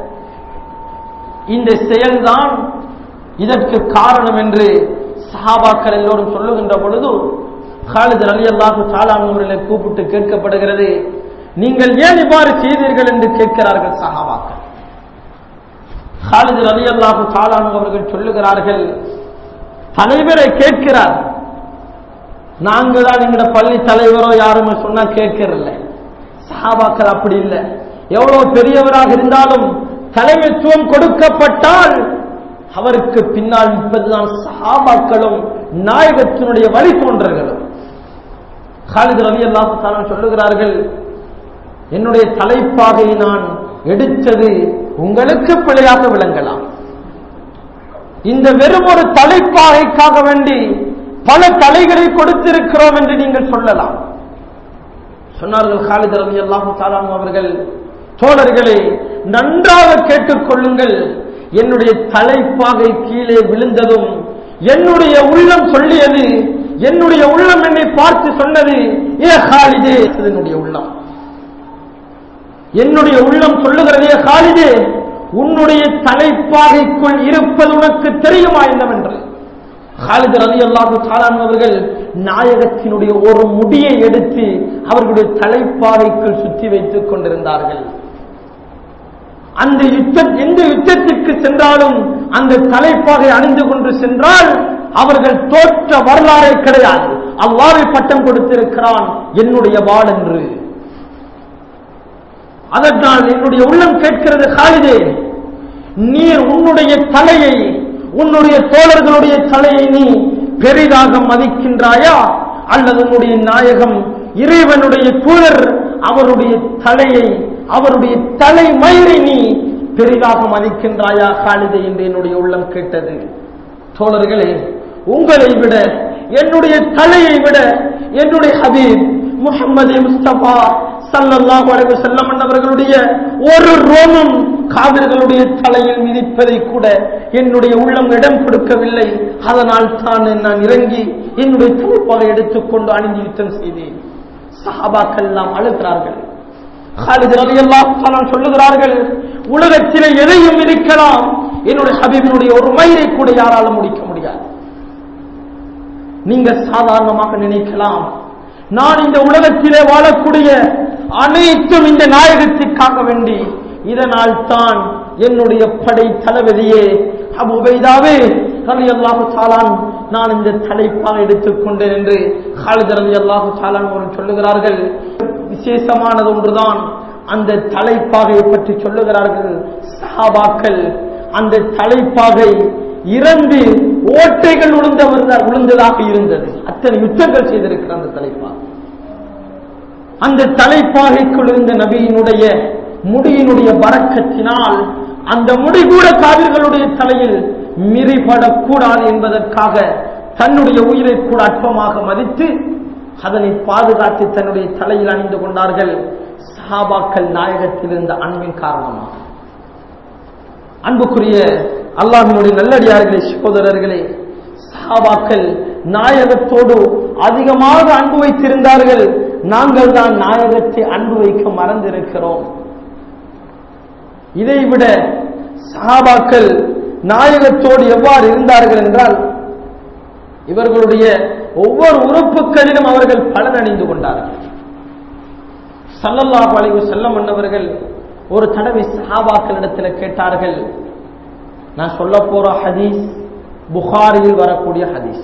இந்த செயல்தான் இதற்கு காரணம் என்று சஹாபாக்கள் எல்லோரும் சொல்லுகின்ற பொழுது காலித் ரலியல்லாஹு தஆலா அவர்களை கூப்பிட்டு கேட்கப்படுகிறது, நீங்கள் ஏன் இவ்வாறு செய்தீர்கள் என்று கேட்கிறார்கள் சஹாபாக்கள். காலித் ரலியல்லாஹு தஆலா அவர்கள் சொல்லுகிறார்கள், தலைவரை கேட்கிறார். நாங்க தான் எங்கட பள்ளி தலைவரோ யாருமே சொன்னா கேட்கறல. சஹாபாக்கள் அப்படி இல்லை. எவ்வளவு பெரியவராக இருந்தாலும் தலைமைத்துவம் கொடுக்கப்பட்டால் அவருக்கு பின்னால் நிற்பதுதான் சஹாபாக்களும் நாயகத்தினுடைய வழித்தோன்றர்களும். காலித் ரலியல்லாஹு தஆலா சொல்லுகிறார்கள், என்னுடைய தலைப்பாகை நான் எடுத்தது உங்களுக்கு பிழையாக விளங்கலாம். இந்த வெறும் ஒரு தலைப்பாகைக்காக வேண்டி பல தலைகளை கொடுத்திருக்கிறோம் என்று நீங்கள் சொல்லலாம். சொன்னார்கள் காலித் ரலியல்லாஹு தஆலா அவர்கள், தோழர்களே நன்றாக கேட்டுக்கொள்ளுங்கள், என்னுடைய தலைப்பாகை கீழே விழுந்ததும் என்னுடைய உள்ளம் சொல்லியது, என்னுடைய உள்ளம் என்னை பார்த்து சொன்னது, ஏ காலிதே, என்னுடைய உள்ளம் என்னுடைய உள்ளம் சொல்லுகிறதே, காலிதே உன்னுடைய தலைப்பாகைக்குள் இருப்பது உனக்கு தெரியுமா என்னவென்று. காலித் ரலியல்லாஹு தஆலா அவர்கள் நாயகத்தினுடைய ஒரு முடியை எடுத்து அவர்களுடைய தலைப்பாகைக்குள் சுற்றி வைத்துக் கொண்டிருந்தார்கள். அந்த யுத்தம் எந்த யுத்தத்திற்கு சென்றாலும் அந்த தலைப்பாகை அணிந்து கொண்டு சென்றால் அவர்கள் தோற்ற வரலாறே கிடையாது. அல்லாஹ்வை பட்டம் கொடுத்திருக்கிறான் என்னுடைய வாள் என்று. அதனால் என்னுடைய உள்ளம் கேட்கிறது, காலிதே நீர் உன்னுடைய தலையை, உன்னுடைய தோழர்களுடைய தலையை நீ பெரிதாக மதிக்கின்றாயா, அல்லது உன்னுடைய நாயகம் இறைவனுடைய தூதர் அவருடைய தலையை, அவருடைய தலைமயிரை நீ பெரிதாக மதிக்கின்றாயா காலிதே என்று என்னுடைய உள்ளம் கேட்டது. தோழர்களே, உங்களை விட, என்னுடைய தலையை விட என்னுடைய ஹபீப் முஹம்மது முஸ்தபா ஸல்லல்லாஹு அலைஹி வஸல்லம் அவர்களுடைய ஒரு ரோமம் காவிர்களுடைய தலையில் மிதிப்பதை கூட என்னுடைய உள்ளம் இடம் கொடுக்கவில்லை. அதனால் தான் நான் இறங்கி என்னுடைய தலைப்பாகை எடுத்துக்கொண்டு அணிந்து யுத்தம் செய்தேன். சஹாபாக்கள் எல்லாம் அழுகிறார்கள். காலித் ரலியல்லாஹு தஆலா சொல்லுகிறார்கள், உலகத்திலே எதையும் இருக்கலாம், என்னுடைய ஹபீபினுடைய ஒரு மயிரை கூட யாரால முடிக்க முடியாது. நீங்க சாதாரணமாக நினைக்கலாம், நான் இந்த உலகத்திலே வாழக்கூடிய அனைத்தும் இந்த நாயகத்திற்காக வேண்டி, இதனால் தான் என்னுடைய படை தளபதியே அபூ உபைதாவே ரலியல்லாஹு தஆலா நான் இந்த தலைப்பாக எடுத்துக்கொண்டேன் என்று காலித் ரலியல்லாஹு தஆலா அவர்கள் சொல்லுகிறார்கள். விசேஷமானது ஒன்றுதான், அந்த தலைப்பாகையை பற்றி சொல்லுகிறார்கள் சஹாபாக்கள். அந்த தலைப்பாகை இரண்டு ஓட்டைகள் உளுந்தவர் உளுந்ததாக இருந்தது. அத்தனை யுத்தங்கள் செய்திருக்கிற அந்த தலைப்பாகை, அந்த தலைப்பாகைக்குள் இருந்த நபியினுடைய முடியினுடைய பரக்கத்தினால் அந்த முடி கூட காவிர்களுடைய தலையில் மிரிபடக்கூடாது என்பதற்காக தன்னுடைய உயிரை கூட அற்பமாக மதித்து அதனை பாதுகாத்து தன்னுடைய தலையில் அணிந்து கொண்டார்கள். சஹாபாக்கள் நாயகத்தில் இருந்த அன்பின் காரணமாக. அன்புக்குரிய அல்லாஹ்வினுடைய நல்லடியார்களே, சகோதரர்களே, சஹாபாக்கள் நாயகத்தோடு அதிகமாக அன்பு வைத்திருந்தார்கள். நாங்கள் தான் நாயகத்தை அன்பு வைக்க மறந்திருக்கிறோம். இதைவிட சஹாபாக்கள் நாயகத்தோடு எவ்வாறு இருந்தார்கள் என்றால், இவர்களுடைய ஒவ்வொரு உறுப்புகளிலும் அவர்கள் பலன் அணிந்து கொண்டார்கள். ஸல்லல்லாஹு அலைஹி வஸல்லம் அன்னவர்கள் ஒரு தடவை சஹாபாக்களிடத்தில் கேட்டார்கள். நான் சொல்ல போற ஹதீஸ் புகாரியில் வரக்கூடிய ஹதீஸ்.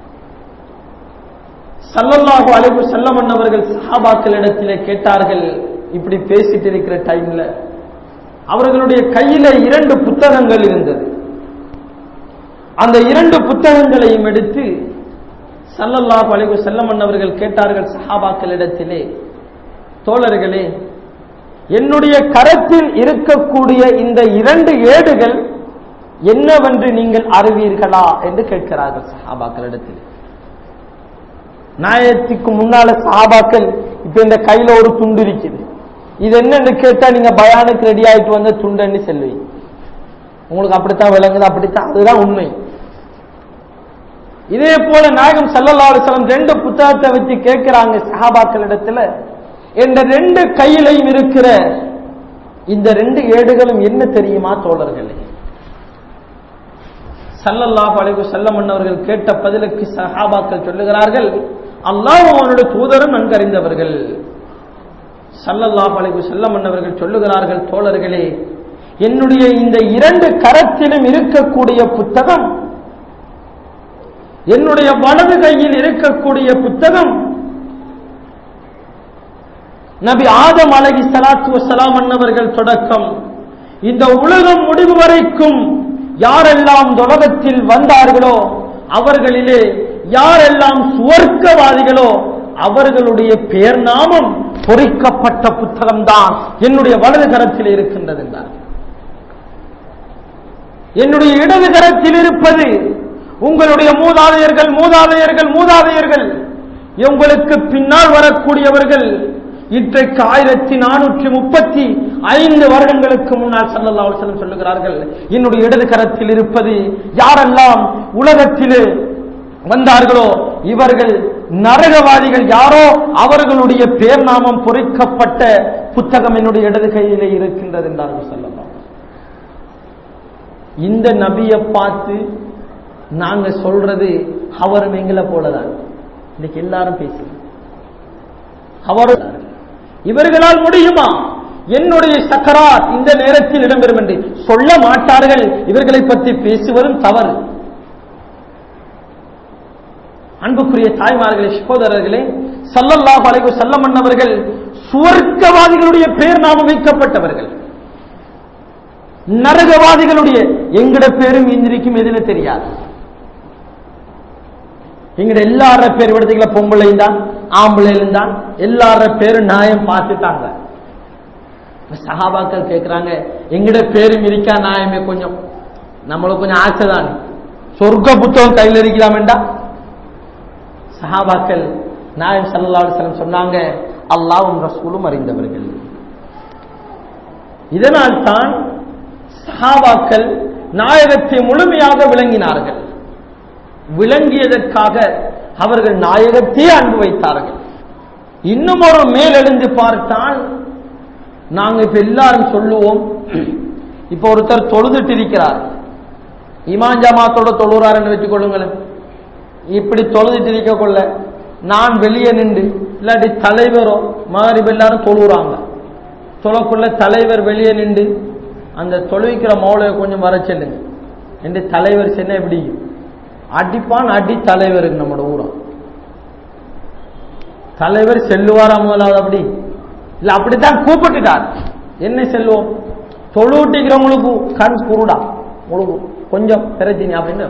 ஸல்லல்லாஹு அலைஹி வஸல்லம் அன்னவர்கள் சஹாபாக்களிடத்தில் கேட்டார்கள். இப்படி பேசிட்டு இருக்கிற டைம்ல அவர்களுடைய கையில இரண்டு புத்தகங்கள் இருந்தது. அந்த இரண்டு புத்தகங்களையும் எடுத்து ஸல்லல்லாஹு அலைஹி வஸல்லம் அன்னவர்கள் கேட்டார்கள் சஹாபாக்களிடத்திலே, தோழர்களே, என்னுடைய கரத்தில் இருக்கக்கூடிய இந்த இரண்டு ஏடுகள் என்னவென்று நீங்கள் அறிவீர்களா என்று கேட்கிறார்கள் சஹாபாக்களிடத்தில். நாயகத்துக்கு முன்னால சஹாபாக்கள் இப்ப இந்த கையில ஒரு துண்டு இருக்குது, இது என்னன்னு கேட்டா நீங்க பயானுக்கு ரெடி ஆயிட்டு வந்த துண்டுன்னு சொல்லுவீங்க. உங்களுக்கு அப்படித்தான் விளங்குது, அப்படித்தான், அதுதான் உண்மை. இதே போல நாயகம் ஸல்லல்லாஹு அலைஹி வஸல்லம் ரெண்டு புத்தகத்தை வச்சு கேட்கிறாங்க சஹாபாக்களிடத்துல, இந்த ரெண்டு கையிலையும் இருக்கிற இந்த ரெண்டு ஏடுகளும் என்ன தெரியுமா தோழர்களே? ஸல்லல்லாஹு அலைஹி வஸல்லம் அவர்கள் கேட்ட பதிலுக்கு சஹாபாக்கள் சொல்லுகிறார்கள், அல்லாஹ் அவனுடைய தூதரும் நன்கறிந்தவர்கள். ஸல்லல்லாஹு அலைஹி வஸல்லம் அவர்கள் சொல்லுகிறார்கள், தோழர்களே, என்னுடைய இந்த இரண்டு கரத்திலும் இருக்கக்கூடிய புத்தகம் என்னுடைய வலது கையில் இருக்கக்கூடிய புத்தகம் நபி ஆதம் அலைஹிஸ்ஸலாத்து வஸ்ஸலாம் அன்னவர்கள் தொடக்கம் இந்த உலகம் முடிவு வரைக்கும் யாரெல்லாம் உலகத்தில் வந்தார்களோ அவர்களிலே யாரெல்லாம் சுவர்க்கவாதிகளோ அவர்களுடைய பெயர் நாமம் பொறிக்கப்பட்ட புத்தகம்தான் என்னுடைய வலது கரத்தில் இருக்கின்றது என்றார். என்னுடைய இடது கரத்தில் இருப்பது உங்களுடைய மூதாதையர்கள் மூதாதையர்கள் மூதாதையர்கள் உங்களுக்கு பின்னால் வரக்கூடியவர்கள் இன்றைக்கு ஆயிரத்தி நானூற்றி முப்பத்தி ஐந்து வருடங்களுக்கு முன்னால் ஸல்லல்லாஹு அலைஹி வஸல்லம் சொல்லுகிறார்கள், என்னுடைய இடது கரத்தில் இருப்பது யாரெல்லாம் உலகத்திலே வந்தார்களோ இவர்கள் நரகவாதிகள் யாரோ அவர்களுடைய பேர் நாமம் பொறிக்கப்பட்ட புத்தகம் என்னுடைய இடது கையிலே இருக்கின்றது என்றார்கள் ஸல்லல்லாஹு அலைஹி வஸல்லம். இந்த நபியை பார்த்து நாங்க சொல்றது அவரும் எங்களை போலதான். இன்னைக்கு எல்லாரும் பேசுறோம் அவரும். இவர்களால் முடியுமா என்னுடைய சக்கராத் இந்த நேரத்தில் இடம்பெறும் என்று சொல்ல மாட்டார்கள். இவர்களை பற்றி பேசுவதும் தவறு. அன்புக்குரிய தாய்மார்களே, சகோதரர்களே, ஸல்லல்லாஹு அலைஹி வஸல்லம் அவர்கள் சுவர்க்கவாதிகளுடைய பேர் நாமம் வைக்கப்பட்டவர்கள். நரகவாதிகளுடைய எங்கட பேரும் இந்திரிக்கும் எதுன்னு தெரியாது. எங்கட எல்லார பேர் விடுதீங்களா, பொம்பளையும் தான் ஆம்பளையும் தான் எல்லார பேரும் நியாயம் பார்த்துட்டாங்க. சஹாபாக்கள் கேட்கிறாங்க, எங்கட பேரும் இருக்கா நியாயமே, கொஞ்சம் நம்மளுக்கு கொஞ்சம் ஆசை தான், சொர்க்க புத்தகம் கையில் இருக்கலாம்டா. சஹாபாக்கள் நாயகம் ஸல்லல்லாஹு அலைஹி வஸல்லம் சொன்னாங்க, அல்லாஹ்வும் ரசூலும் அறிந்தவர்கள். இதனால் தான் சஹாபாக்கள் நாயகத்தை முழுமையாக விளங்கினார்கள். விளங்கியதற்காக அவர்கள் நாயகத்தையே அன்பு வைத்தார்கள். இன்னும் ஒரு மேலெழுந்து பார்த்தால், நாங்க இப்ப எல்லாரும் சொல்லுவோம், இப்ப ஒருத்தர் தொழுதுட்டு இருக்கிறார், இமாம் ஜமாத்தோட தொழுறார் என்று வச்சுக் கொள்ளுங்களேன். இப்படி தொழுதுட்டு இருக்க கொள்ள நான் வெளியே நின்று இல்லாட்டி தலைவரோ மகரிப் எல்லாரும் தொழுறாங்க, தொழக்குள்ள தலைவர் வெளியே நின்று அந்த தொழுவிக்கிற மௌலையை கொஞ்சம் வர செல்லுங்க என்று தலைவர் சென்ன எப்படி அடிப்பான். அடி தலைவருக்கு நம்மளோட ஊரம் தலைவர் செல்லுவாரா முதலாவது? அப்படி இல்ல, அப்படித்தான் கூப்பிட்டுட்டார். என்ன செல்வோம், தொழுட்டிக்கிறவங்களுக்கு கண் குருடா, உங்களுக்கு கொஞ்சம் பிரச்சனை அப்படின்னு.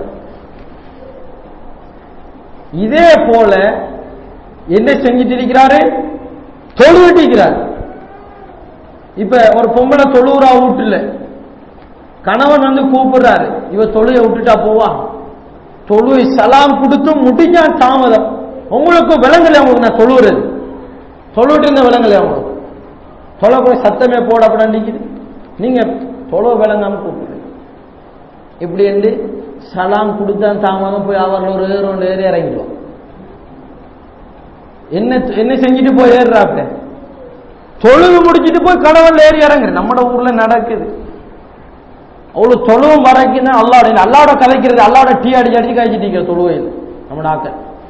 இதே போல என்ன செஞ்சிட்டு இருக்கிறாரு, தொழுவிட்டிருக்கிறார். இப்ப ஒரு பொம்பளை தொழுவுறா வீட்டுல, கணவன் வந்து கூப்பிடுறாரு, இவ தொழுவை விட்டுட்டா போவா, தொழுவை சலாம் கொடுத்து முடிஞ்சா தாமதம். உங்களுக்கு விலங்கலை, உங்களுக்கு நான் தொழுவுறது தொழுவிட்டு இருந்த விலங்கலை, உங்களுக்கு தொலை கூட சத்தமே போட அப்படின்னுக்குது, நீங்க தொழுவ விளங்காம கூப்பிடுறீங்க. இப்படி என்று சலாம் கொடுத்தா தாமதம் போய் அவர்கள் ஒரு ஏறோண்டு ஏறி இறங்கிடுவோம். என்ன என்ன செஞ்சுட்டு போய் ஏறுறாப்ப, தொழுவு முடிச்சுட்டு போய் கடவுள் ஏறி இறங்குற. நம்ம ஊர்ல நடக்குது. அவ்வளவு தொழுவும் வரைக்கும் தான் அல்லாட அல்லாட கலைக்கிறது, அல்லாட டீ அடிச்சு அடிச்சு காய்ச்சிட்டு இருக்கிற தொழுவையில் நம்ம நாக்க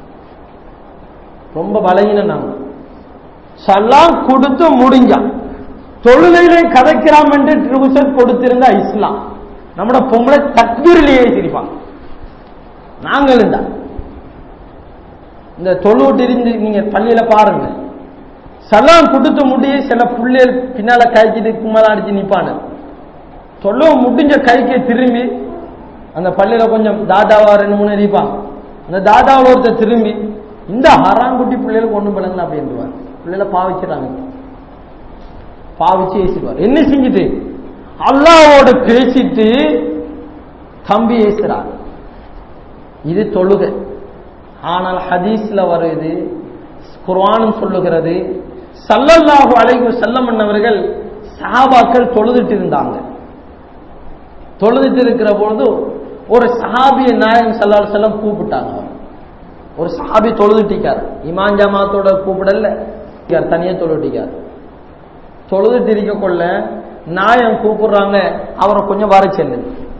ரொம்ப பலகீனம். நாங்க சலாம் கொடுத்து முடிஞ்சா தொழுகையிலே கதைக்கிறாம் என்று ட்ரிபுசத் கொடுத்திருந்தா இஸ்லாம், நம்மட பொம்பளை தக்பீரிலேயே சிரிப்பாங்க. நாங்கள் இருந்தா இந்த தொழுவிட்டு இருந்து நீங்க பள்ளியில பாருங்க, சலாம் கொடுத்து முடிய சில புள்ளைகள் பின்னால காய்ச்சிட்டு கும்மலாம் அடிச்சு நிப்பானு. தொழுவ முடிஞ்ச கைக்கு திரும்பி அந்த பள்ளியில கொஞ்சம் தாதாவா ரெண்டு மூணு இருப்பாங்க. அந்த தாதாவில் ஒருத்தர் திரும்பி இந்த ஹராங்குட்டி பிள்ளைகளுக்கு ஒண்ணும் பழங்க அப்படின்றார். பிள்ளைல பாவிச்சுறாங்க, பாவிச்சு ஏசிடுவார். என்ன செஞ்சுட்டு அல்லாவோட பேசிட்டு தம்பி ஏசுறார். இது தொழுகை. ஆனால் ஹதீஸ்ல வருது, குர்ஆனும் சொல்லுகிறது, ஸல்லல்லாஹு அலைஹி வஸல்லம் அவர்கள் சஹாபாக்கள் தொழுதுட்டு இருந்தாங்க. தொழுதுட்டு இருக்கிற பொழுது ஒரு சஹாபியை நாயகம் ஸல்லல்லாஹு அலைஹி வஸல்லம் கூப்பிட்டாங்க. ஒரு சஹாபி தொழுதுட்டிக்கார், இமாம் ஜமாத்தோட கூப்பிடல, தனியே தொழுட்டிக்கார். தொழுதுட்டு இருக்க கொள்ள நாயகம் கூப்பிடுறாங்க, அவரை கொஞ்சம் வர செல்லு.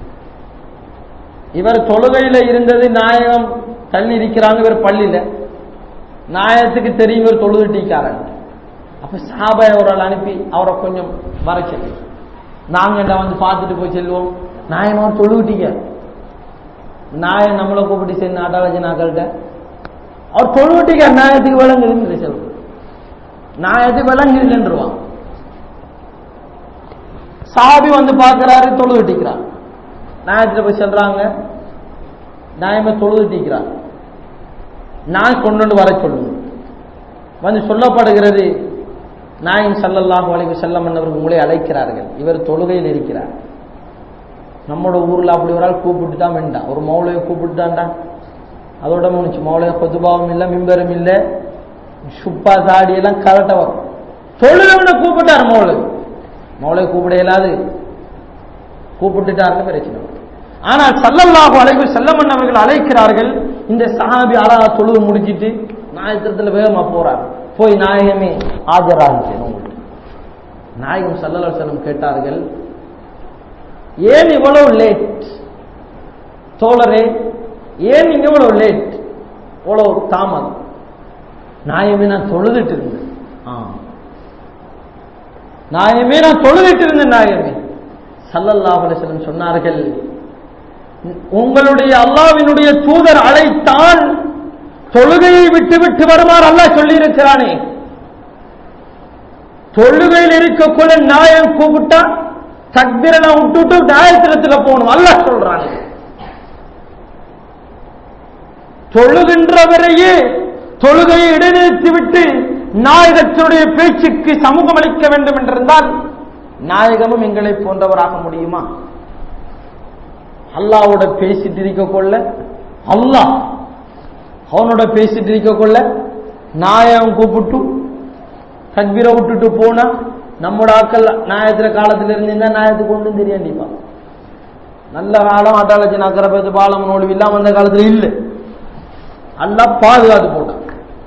இவர் தொழுகையில இருந்தது, நாயகம் தள்ளி இருக்கிறாங்க, இவர் பள்ளியில. நாயகத்துக்கு தெரியும் இவர் தொழுதுட்டிக்காரன். அப்ப சஹாபாயை ஒரு ஆள் அனுப்பி அவரை கொஞ்சம் வர செல்லு. நாங்க வந்து பார்த்துட்டு போய் செல்வோம், நாயகம் அவர் தொழுவிட்டீங்க. நாயை நம்மளை கூப்பிட்டு சேர்ந்து ஆட்டாளஜி நாக்கள்கிட்ட அவர் தொழுவட்டிக்க நாயத்துக்கு விளங்குதுன்னு சொல்லுவோம். நாயத்துக்கு விளங்குதுன்றுவான். சாபி வந்து பார்க்கிறாரு, தொழுவட்டிக்கிறார். நாயத்துல போய் சொல்றாங்க, நாயமே தொழுவட்டிக்கிறார், நாய் கொண்டு வர சொல்லுங்க. வந்து சொல்லப்படுகிறது, நாயகம் ஸல்லல்லாஹு அலைஹி வஸல்லம் அவர்கள் உங்களை அழைக்கிறார்கள், இவர் தொழுகையில் இருக்கிறார். நம்மளோட ஊர்ல அப்படி ஒரு ஆள் கூப்பிட்டு தான் வேண்டாம், ஒரு மௌலையை கூப்பிட்டுட்டான்டா, அதோட முடிச்சு. மௌலைய கொத்துபாவும் இல்லை, மிம்பரும் இல்லை, சுப்பா சாடி எல்லாம் கரெக்டா வரும். தொழுகவனை கூப்பிட்டார் மௌலை, மௌலை கூப்பிட இயலாது, கூப்பிட்டுட்டாருன்னு பிரச்சனை. ஆனால் ஸல்லல்லாஹு அலைஹி வஸல்லம் அவர்கள் அழைக்கிறார்கள். இந்த சஹாபி அழகா தொழுது முடிச்சிட்டு நாயகத்துல வேகமா போறார். போய் நாயகமே ஆஜராகிச்சேன் உங்களுக்கு. நாயகம் ஸல்லல்லாஹு அலைஹி வஸல்லம் கேட்டார்கள், ஏன் இவ்வளவு லேட் தோழரே, ஏன் நீங்க இவ்வளவு லேட், இவ்வளவு தாமதம்? நாயகமே நான் தொழுதுட்டு இருந்தேன். நாயகமே நான் தொழுதுட்டு இருந்தேன். நாயகமே ஸல்லல்லாஹு அலைஹி வஸல்லம் சொன்னார்கள், உங்களுடைய அல்லாஹ்வினுடைய தூதர் அழைத்தால் தொழுகையை விட்டு விட்டு வருமாறு அல்லாஹ் சொல்லி இருக்கிறானே, தொழுகையில் இருக்கக்குள்ள நாயகம் கூப்பிட்டா தக்பீரை விட்டுட்டு நாயகத்திரத்துல போகணும் அல்லாஹ் சொல்றானே. தொழுகின்றவரையே தொழுகையை இடைநிறுத்தி விட்டு நாயகத்தினுடைய பேச்சுக்கு சமூகம் அளிக்க வேண்டும் என்றிருந்தால் நாயகமும் எங்களை போன்றவராக முடியுமா? அல்லாவோட பேசிட்டு இருக்க கொள்ள, அல்லாஹ் அவனோட பேசிட்டு இருக்க கொள்ள நாயகம் கூப்பிட்டு தக்பீரை விட்டுட்டு போனா நம்மோட ஆக்கள் நாயகத்திர காலத்துல இருந்திருந்தா நாயகத்துக்கு ஒன்றும் தெரியாண்டிப்பா. நல்ல காலம் அட்டாளச்சி நக்கரப்பது பாலம் நோடு இல்லாம அந்த காலத்துல இல்லை. அல்லாஹ் பாதுகாத்து போட்டான்.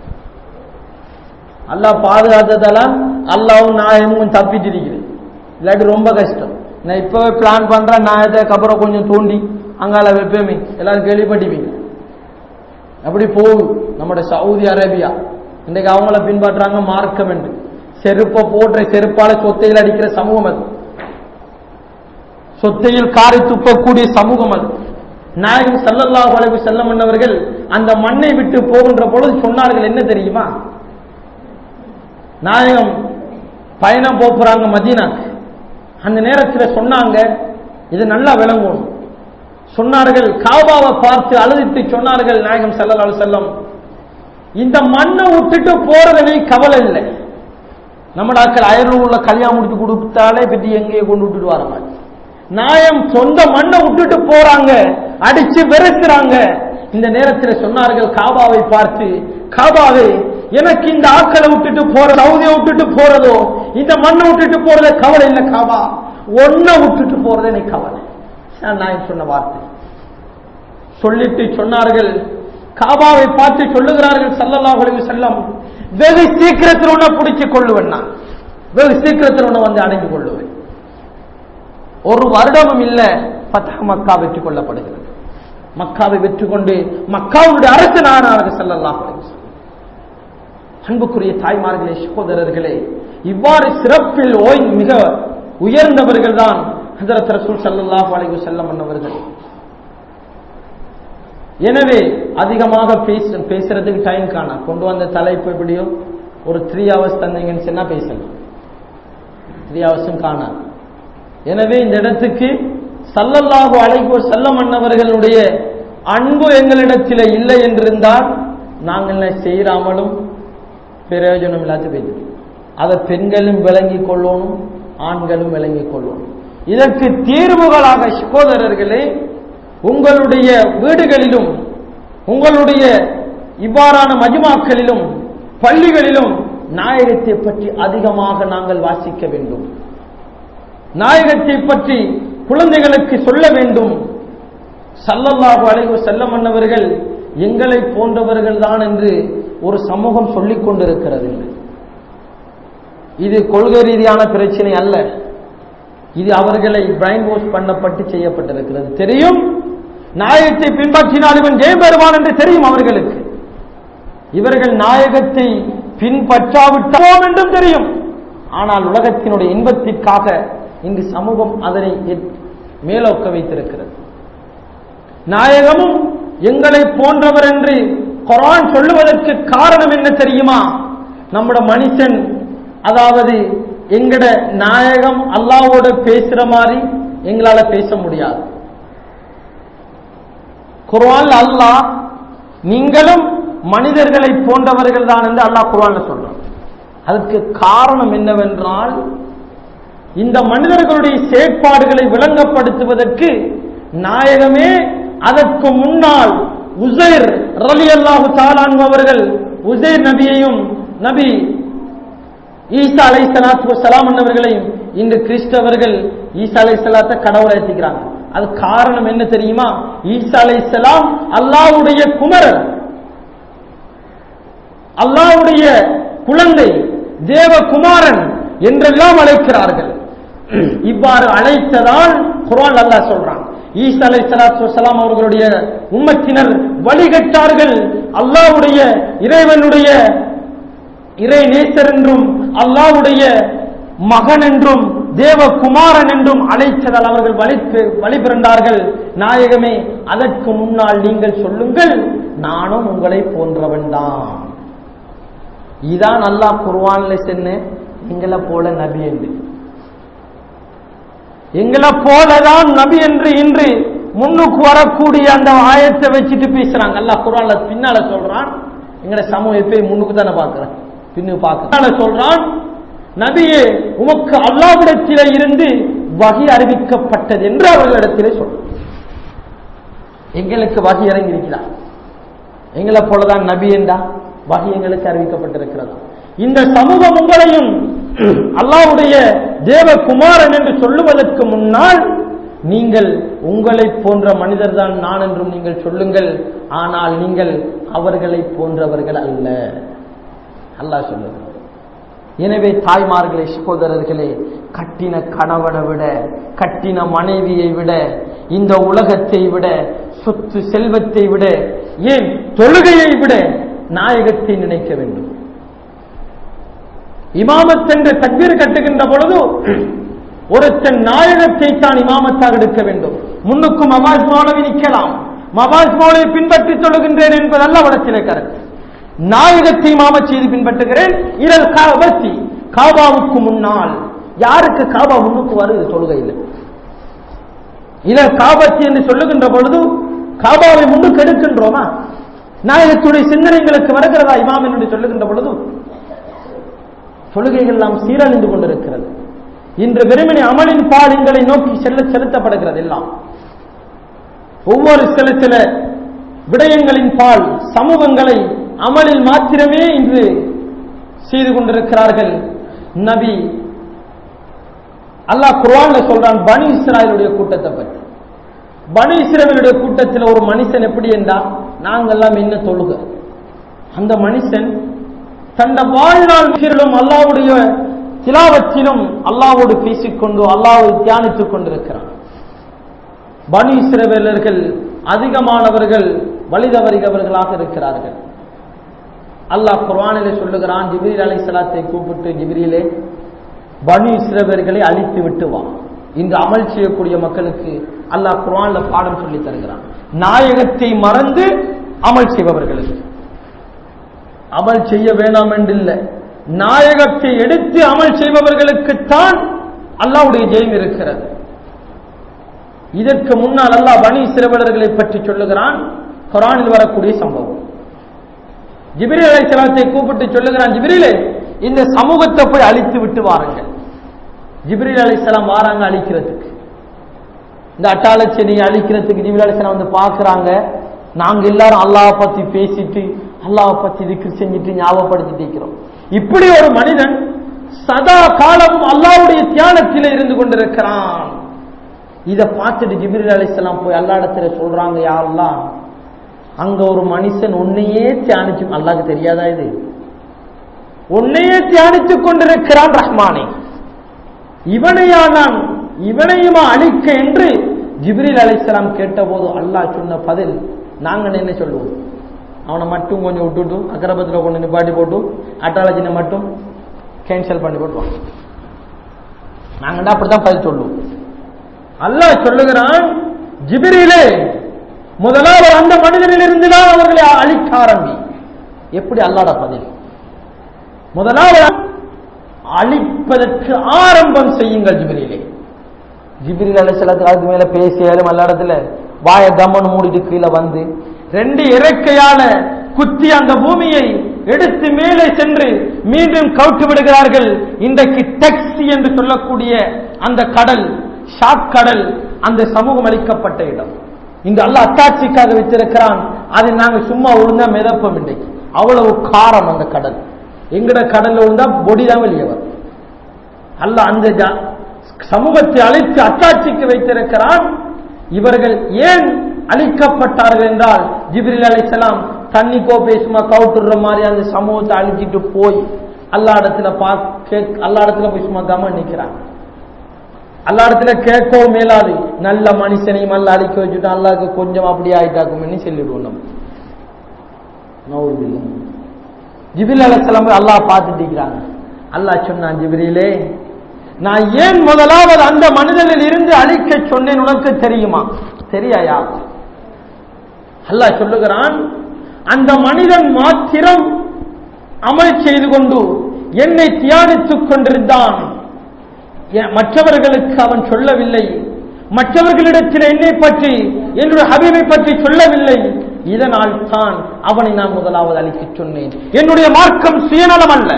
அல்லாஹ் பாதுகாத்ததெல்லாம் அல்லாவும் நாயகமும் தப்பிட்டு இருக்கிறது. இல்லாட்டி ரொம்ப கஷ்டம். நான் இப்பவே பிளான் பண்றேன், நாயத்தை கபரை கொஞ்சம் தோண்டி அங்கால வைப்பேமே, எல்லாரும் கேள்விப்பட்டிப்பீங்க. அப்படி போகுது நம்முடைய சவுதி அரேபியா. இன்றைக்கு அவங்கள பின்பற்றாங்க மார்க்கம் என்று. செருப்பை போன்ற செருப்பால சொத்தையில் அடிக்கிற சமூகம் அது, சொத்தையில் காரி துப்பக்கூடிய சமூகம் அது. நாயகம் ஸல்லல்லாஹு அலைஹி வஸல்லம் அவர்கள் அந்த மண்ணை விட்டு போகின்ற பொழுது சொன்னார்கள் என்ன தெரியுமா? நாயகம் பயணம் போறாங்க மதீனாக்கு. அந்த நேரத்தில் சொன்னாங்க, இது நல்லா விளங்கணும். சொன்னார்கள், காபாவை பார்த்து அழுதிட்டு சொன்னார்கள் நாயகம் ஸல்லல்லாஹு அலைஹி வஸல்லம், இந்த மண்ணை விட்டுட்டு போறதை கவலை இல்லை. நம்ம ஆட்கள் அயர்ல உள்ள கல்யாணம் முடிச்சு கொடுத்தாலே பற்றி எங்கேயே கொண்டு விட்டுட்டு வர மாதிரி, நாயம் சொந்த மண்ணை விட்டுட்டு போறாங்க, அடிச்சு வெறுக்கிறாங்க. இந்த நேரத்தில் சொன்னார்கள் காபாவை பார்த்து, காபாவே எனக்கு இந்த ஆக்களை விட்டுட்டு போற, சவுதியை விட்டுட்டு போறதோ இந்த மண்ணை விட்டுட்டு போறத கவலை இல்லை, காபா ஒன்ன விட்டுட்டு போறது எனக்கு கவலை. நான் சொன்ன வார்த்தை சொல்லிட்டு சொன்னார்கள், காபாவை பார்த்து சொல்லுகிறார்கள் ஸல்லல்லாஹு அலைஹி வஸல்லம், வெகு சீக்கிரத்தில் உன்னை பிடிச்சு கொள்ளுவேன், நான் வெகு சீக்கிரத்தில் உன்னை வந்து அடைந்து கொள்ளுவேன். ஒரு வருடமும் இல்ல, ஃபத்ஹ் மக்கா வெற்றி கொள்ளப்படுகிறது. மக்காவை வெற்றி கொண்டு மக்காவுடைய அரசனானார்கள் ஸல்லல்லாஹு அலைஹி வஸல்லம். அன்புக்குரிய தாய்மார்களே, சகோதரர்களே, இவ்வாறு சிறப்பில் ஓய் மிக உயர்ந்தவர்கள் தான் ஹஜ்ரத் ரசூல் ஸல்லல்லாஹு அலைஹி வஸல்லம் அவர்கள். எனவே அதிகமாக பேச பேசுறதுக்கு டைம் காணா. கொண்டு வந்த தலைப்பு எப்படியோ ஒரு த்ரீ ஹவர்ஸ் தந்தீங்கன்னு சொன்னா பேசலாம், த்ரீ ஹவர்ஸும் காணா. எனவே இந்த இடத்துக்கு ஸல்லல்லாஹு அலைஹி வஸல்லம் அவர்களுடைய அன்பு எங்களிடத்தில் இல்லை என்றிருந்தால் நாங்கள் செய்யாமலும் பிரயோஜனம் இல்லாத போயிடுது. அதை பெண்களும் விளங்கிக் கொள்ளணும், ஆண்களும் விளங்கிக் கொள்ளணும். இதற்கு தீர்வுகளாக சகோதரர்களே, உங்களுடைய வீடுகளிலும் உங்களுடைய இவ்வாறான மஜ்மாக்களிலும் பள்ளிகளிலும் நாயகத்தை பற்றி அதிகமாக நாங்கள் வாசிக்க வேண்டும். நாயகத்தை பற்றி குழந்தைகளுக்கு சொல்ல வேண்டும். ஸல்லல்லாஹு அலைஹி வஸல்லம் அவர்கள் எங்களை போன்றவர்கள் தான் என்று ஒரு சமூகம் சொல்லிக் கொண்டிருக்கிறது. இது கொள்கை ரீதியான பிரச்சனை அல்ல, இது அவர்களை பிரைன் வாஷ் பண்ணப்பட்டு செய்யப்பட்டிருக்கிறது. தெரியும், நாயகத்தை பின்பற்றினால் இவன் ஜெயம் பெறுவான் என்று தெரியும் அவர்களுக்கு. இவர்கள் நாயகத்தை பின்பற்றாவிட்டோம் என்றும் தெரியும். ஆனால் உலகத்தினுடைய இன்பத்திற்காக இங்கு சமூகம் அதனை மேலோக்க வைத்திருக்கிறது. நாயகமும் எங்களை போன்றவர் என்று குர்ஆன் சொல்லுவதற்கு காரணம் என்ன தெரியுமா? நம்முடைய மனுஷன், அதாவது எங்கட நாயகம் அல்லாஹ்வோட பேசுற மாதிரி எங்களால பேச முடியாது. குர்ஆன்ல அல்லாஹ் நீங்களும் மனிதர்களை போன்றவர்கள் தான் என்று அல்லாஹ் குர்ஆன்ல சொல்றான். அதுக்கு காரணம் என்னவென்றால், இந்த மனிதர்களுடைய செயற்பாடுகளை விளங்கப்படுத்துவதற்கு நாயகமே அதற்கு முன்னால் உஸைர் ரலியல்லாஹு தஆலா அன்ஹு அவர்கள் உஸைர் நபியையும் நபி ஈசா அலைஹிஸ்ஸலாத்து வஸ்ஸலாம் அவர்களையும் இந்த கிறிஸ்தவர்கள் ஈசா அலைஹிஸ்ஸலாத்தை கடவுளை ஏத்துக்கிறாங்க. அது காரணம் என்ன தெரியுமா? ஈசா அலைஹிஸ்ஸலாம் அல்லாஹ்வுடைய குமாரர், அல்லாஹ்வுடைய குழந்தை, தேவகுமாரன் என்றெல்லாம் அழைக்கிறார்கள். இவ்வாறு அழைத்ததால் குர்ஆன் அல்லாஹ் சொல்றான், ஈசா அலைஹிஸ்ஸலாத்து வஸ்ஸலாம் அவர்களுடைய உம்மத்தினர் வழிகட்டார்கள். அல்லாஹ்வுடைய இறைவனுடைய இறை நேசர் என்றும் அல்லாஹ்வுடைய மகன் என்றும் தேவகுமாரன் என்றும் அழைத்ததால் அவர்கள் வழி பிறந்தார்கள். நாயகமே அதற்கு முன்னால் நீங்கள் சொல்லுங்கள், நானும் உங்களை போன்றவன் தான். இதான் அல்லாஹ் குர்ஆன்ல சொன்ன எங்களை போல நபி என்று. எங்களை போலதான் நபி என்று இன்று முன்னுக்கு வரக்கூடிய அந்த ஆயத்தை வச்சுட்டு பேசுறாங்க. அல்லாஹ் குர்ஆன்ல பின்னால சொல்றான், எங்கட சமூகம் எப்பயும் முன்னுக்கு தானே பார்க்கிறேன், பின்னு பார்க்க சொல்றான், நபியே உமக்கு அல்லாஹ்விடத்திலே இருந்து வஹி அறிவிக்கப்பட்டது என்று அவர்களிடத்திலே சொல்றான். எங்களுக்கு வஹி இறங்கி இருக்கிறார், எங்களை போலதான் நபி என்றா வஹி எங்களுக்கு அறிவிக்கப்பட்டிருக்கிறது. இந்த சமூகம் உங்களையும் அல்லாஹ்வுடைய தேவகுமாரன் என்று சொல்லுவதற்கு முன்னால் நீங்கள் உங்களை போன்ற மனிதர் தான் நான் என்றும் நீங்கள் சொல்லுங்கள், ஆனால் நீங்கள் அவர்களை போன்றவர்கள் அல்ல அல்லாஹ் சொல்லுகிறார். எனவே தாய்மார்களே, சகோதரர்களே, கட்டின கணவனை விட, கட்டின மனைவியை விட, இந்த உலகத்தை விட, சொத்து செல்வத்தை விட, ஏன் தொழுகையை விட நாயகத்தை நினைக்க வேண்டும். இமாமத் என்ற தக்பீர் கட்டுகின்ற பொழுது ஒருத்தன் நாயகத்தை தான் இமாமத்தாக எடுக்க வேண்டும். முன்னுக்கும் மவாஸ் மௌலவி நிற்கலாம், மவாஸ் மௌலவி பின்பற்றி தொழுகின்றேன் என்பதல்ல வடத்திலே கருத்து. நாயகத்தை இமாமத் செய்து பின்பற்றுகிறேன். இரல் காபத்தி, காபாவுக்கு முன்னால். யாருக்கு காபா முன்னுக்கு வருது தொழுகையில்? இரல் காபத்தி என்று சொல்லுகின்ற பொழுது காபாவை முன்னுக்கு எடுக்கின்றோமா? நாயகத்துடைய சிந்தனைகளுக்கு வருகிறதா இமாம் என்று சொல்லுகின்ற பொழுது? தொழுகைகள் எல்லாம் சீரழிந்து கொண்டிருக்கிறது. இன்று வெறுமனே அமலின் பாடங்களை நோக்கி செல்ல செலுத்தப்படுகிறது. எல்லாம் ஒவ்வொரு சில சில விடயங்களின் பால் சமூகங்களை அமலில் மாத்திரமே இன்று செய்து கொண்டிருக்கிறார்கள். நபி அல்லாஹ் குர்ஆன்ல சொல்றான் பனி இஸ்ராயேலுடைய கூட்டத்தை பற்றி. பனி இஸ்ராயேலுடைய கூட்டத்தில் ஒரு மனுஷன் எப்படி என்றா, நாங்கெல்லாம் என்ன தொழுக, அந்த மனுஷன் தந்த வாழ்நாள் மிகவும் அல்லாஹ்வுடைய திலாவத்திலும் அல்லாஹ்வோடு பேசிக்கொண்டு அல்லாஹ்வை தியானித்துக் கொண்டிருக்கிறான். பனி இஸ்ரவேலர்கள் அதிகமானவர்கள் வழிதவறியவர்களாக இருக்கிறார்கள். அல்லாஹ் குர்ஆனிலே சொல்லுகிறான், ஜிப்ரீல் அலைஹிஸ்ஸலாத்தை கூப்பிட்டு, ஜிப்ரீலே பனி இஸ்ரவேலர்களை அழித்து விட்டு வா. இன்று அமல் செய்யக்கூடிய மக்களுக்கு அல்லாஹ் குர்ஆன்ல பாடம் சொல்லி தருகிறான். நாயகத்தை மறந்து அமல் செய்பவர்களுக்கு, அமல் செய்ய வேண்டாம் என்றில்லை, நாயகத்தை எடுத்து அமல் செய்பவர்களுக்குத்தான் அல்லாஹ்வுடைய ஜெயம் இருக்கிறது. இதற்கு முன்னால் அல்லாஹ் பனி இஸ்ரவேலர்களை பற்றி சொல்லுகிறான். குர்ஆனில் வரக்கூடிய சம்பவம், ஜிப்ரீல் அலைஹிஸ்ஸலாத்தை கூப்பிட்டு சொல்லுகிறான், ஜிப்ரீலே இந்த சமூகத்தை போய் அழித்து விட்டு வாருங்கள். ஜிப்ரீல் அலைஹிஸ்ஸலாம் வாராங்க அழிக்கிறதுக்கு, இந்த அட்டாள செடியை அழிக்கிறதுக்கு. ஜிப்ரீல் அலைஹிஸ்ஸலாம் வந்து பார்க்கறாங்க, நாங்க எல்லாரும் அல்லாஹ் பத்தி பேசிட்டு அல்லாஹ் பத்தி திக்ர் செஞ்சுட்டு ஞாபகப்படுத்திட்டு இருக்கிறோம். இப்படி ஒரு மனிதன் சதா காலமும் அல்லாஹ்வுடைய தியானத்திலே இருந்து கொண்டிருக்கிறான். இதை பார்த்துட்டு ஜிப்ரீல் அலைஹிஸ்ஸலாம் போய் அல்லாஹ் இடத்துல சொல்றாங்க, யா அல்லாஹ், அங்க ஒரு மனுஷன் உன்னையே தியானிச்சு, அல்லாஹ்க்கு தெரியாதா இது? உன்னையே தியானித்துக் கொண்டிருக்கிறான் ரஹ்மானே, இவனையா நான் இவனையுமா அழிக்க என்று ஜிப்ரீல் அலைஹிஸ்ஸலாம் கேட்டபோது அல்லாஹ் சொன்ன பதில், நாங்க என்ன சொல்லுவோம், அவனை மட்டும் கொஞ்சம் விட்டுட்டு அக்கரபத்தில் கொண்டு நிப்பாட்டி போட்டு அட்டாலஜினை மட்டும் கேன்சல் பண்ணி போட்டுவான். நாங்கள்டா அப்படித்தான் பதில் சொல்லுவோம். அல்லாஹ் சொல்லுகிறான், ஜிப்ரீலே முதலாவது அந்த மனிதனிலிருந்து தான் அவர்களை அழிக்க ஆரம்பி. எப்படி அல்லாஹ்வுடைய பதில்? முதலாவது அழிப்பதற்கு ஆரம்பம் செய்யுங்கள் ஜிப்ரீலே. ஜிப்ரீல் அலைஹிஸ்ஸலாத்துக்கு அதுக்கு மேல பேசியாலும் அல்ல இடத்துல வாய கம்மன் மூடிட்டு கீழே வந்து ரெண்டு இறக்கையால குத்தி அந்த பூமியை எடுத்து மேலே சென்று மீண்டும் கவுட்டு விடுகிறார்கள். இன்றைக்கு டெக்ஸி என்று சொல்லக்கூடிய அந்த கடல், ஷாக் கடல், அந்த சமூகம் அளிக்கப்பட்ட இடம். இங்கு அல்லாஹ் அத்தாட்சிக்காக வைத்திருக்கிறான். அதை நாங்கள் சும்மா ஒழுங்கா மிதப்போம். இன்றைக்கு அவ்வளவு காரம் அந்த கடல். எங்கட கடல்ல விழுந்தா பொடிதான் வெளியே வரும். அல்லாஹ் அந்த சமூகத்தை அழைத்து அத்தாட்சிக்கு வைத்திருக்கிறான். இவர்கள் ஏன் அழிக்கப்பட்டார்கள் என்றால், ஜிப்ரீல் அலைஹிஸ்ஸலாம் தண்ணி கோப்பை சும்மா கவுட்டுற மாதிரி அந்த சமூகத்தை அழிச்சிட்டு போய் அல்லா இடத்துல அல்லா இடத்துல போய் சும்மா கம நிற்கிறாங்க. அல்லா இடத்துல கேட்கவும் மேலாது. நல்ல மனுஷனையும் அல்ல அழிக்க வச்சுட்டு அல்லாவுக்கு கொஞ்சம் அப்படி ஆயிட்டாக்கும்னு சொல்லிடுவோம் நம்ம. ஜிப்ரீல் அலைஹிஸ்ஸலாம் அல்லாஹ் பார்த்துட்டு இருக்கிறாங்க. அல்லாஹ் சொன்னான், ஜிப்ரீலே, நான் ஏன் முதலாவது அந்த மனிதனில் இருந்து அழிக்க சொன்னேன் உனக்கு தெரியுமா? தெரியாயா? அல்லாஹ் சொல்லுகிறான், அந்த மனிதன் மாத்திரம் அமல் செய்து கொண்டு என்னை தியானித்துக் கொண்டிருந்தான். மற்றவர்களுக்கு அவன் சொல்லவில்லை. மற்றவர்களிடத்தில் என்னை பற்றி, என்னுடைய ஹபீபை பற்றி சொல்லவில்லை. இதனால் தான் அவனை நான் முதலாவது அழிக்க சொன்னேன். என்னுடைய மார்க்கம் சுயநலம் அல்ல,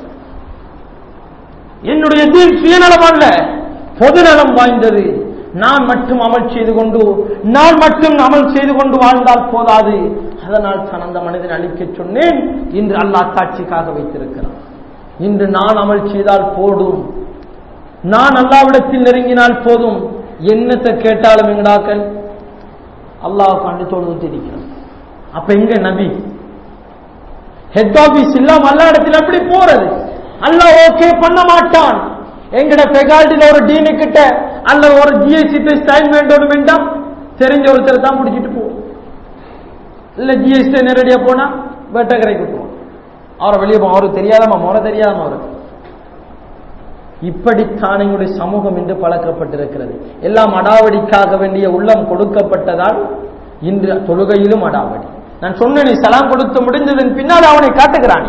என்னுடைய தீன் சுயநலம் அல்ல, பொதுநலம் வாய்ந்தது. நான் மட்டும் அமல் செய்து கொண்டு நான் மட்டும் அமல் செய்து கொண்டு வாழ்ந்தால் போதாது. அதனால் தான் அந்த மனிதனை அழிக்க சொன்னேன். இன்று அல்லாஹ் சாட்சிக்காக வைத்திருக்கிறான். இன்று நான் அமல் செய்தால் போதும், நான் அல்லாஹ்விடத்தில் நெருங்கினால் போதும். என்னத்தை கேட்டாலும் எங்கடாக்கள் அல்லாஹ் கண்டு தொழுது இருக்கிறான். அப்ப எங்க நபி ஹெட் ஆபீஸ் இல்லாம அல்லா இடத்தில் எப்படி போறது? அல்லாஹ் ஓகே பண்ண மாட்டான். எங்கட பெகால்டில ஒரு டீனு கிட்ட அல்ல ஒரு ஜிஎஸ்டி சைன் வேண்டும் வேண்டாம், தெரிஞ்ச ஒருத்தர் தான் முடிச்சுட்டு போவோம். இல்ல ஜிஎஸ்டி நேரடியா போனா வேட்டக்கரைக்கு போவோம். அவரை வெளியே போவோம். அவருக்கு தெரியாதமா முறை தெரியாதமா அவருக்கு. இப்படித்தான் எங்களுடைய சமூகம் இன்று பழக்கப்பட்டிருக்கிறது. எல்லாம் அடாவடிக்காக வேண்டிய உள்ளம் கொடுக்கப்பட்டதால் இன்று தொழுகையிலும் அடாவடி. நான் சொன்னேன், சலாம் கொடுத்து முடிந்ததன் பின்னால் அவனை காட்டுகிறான்.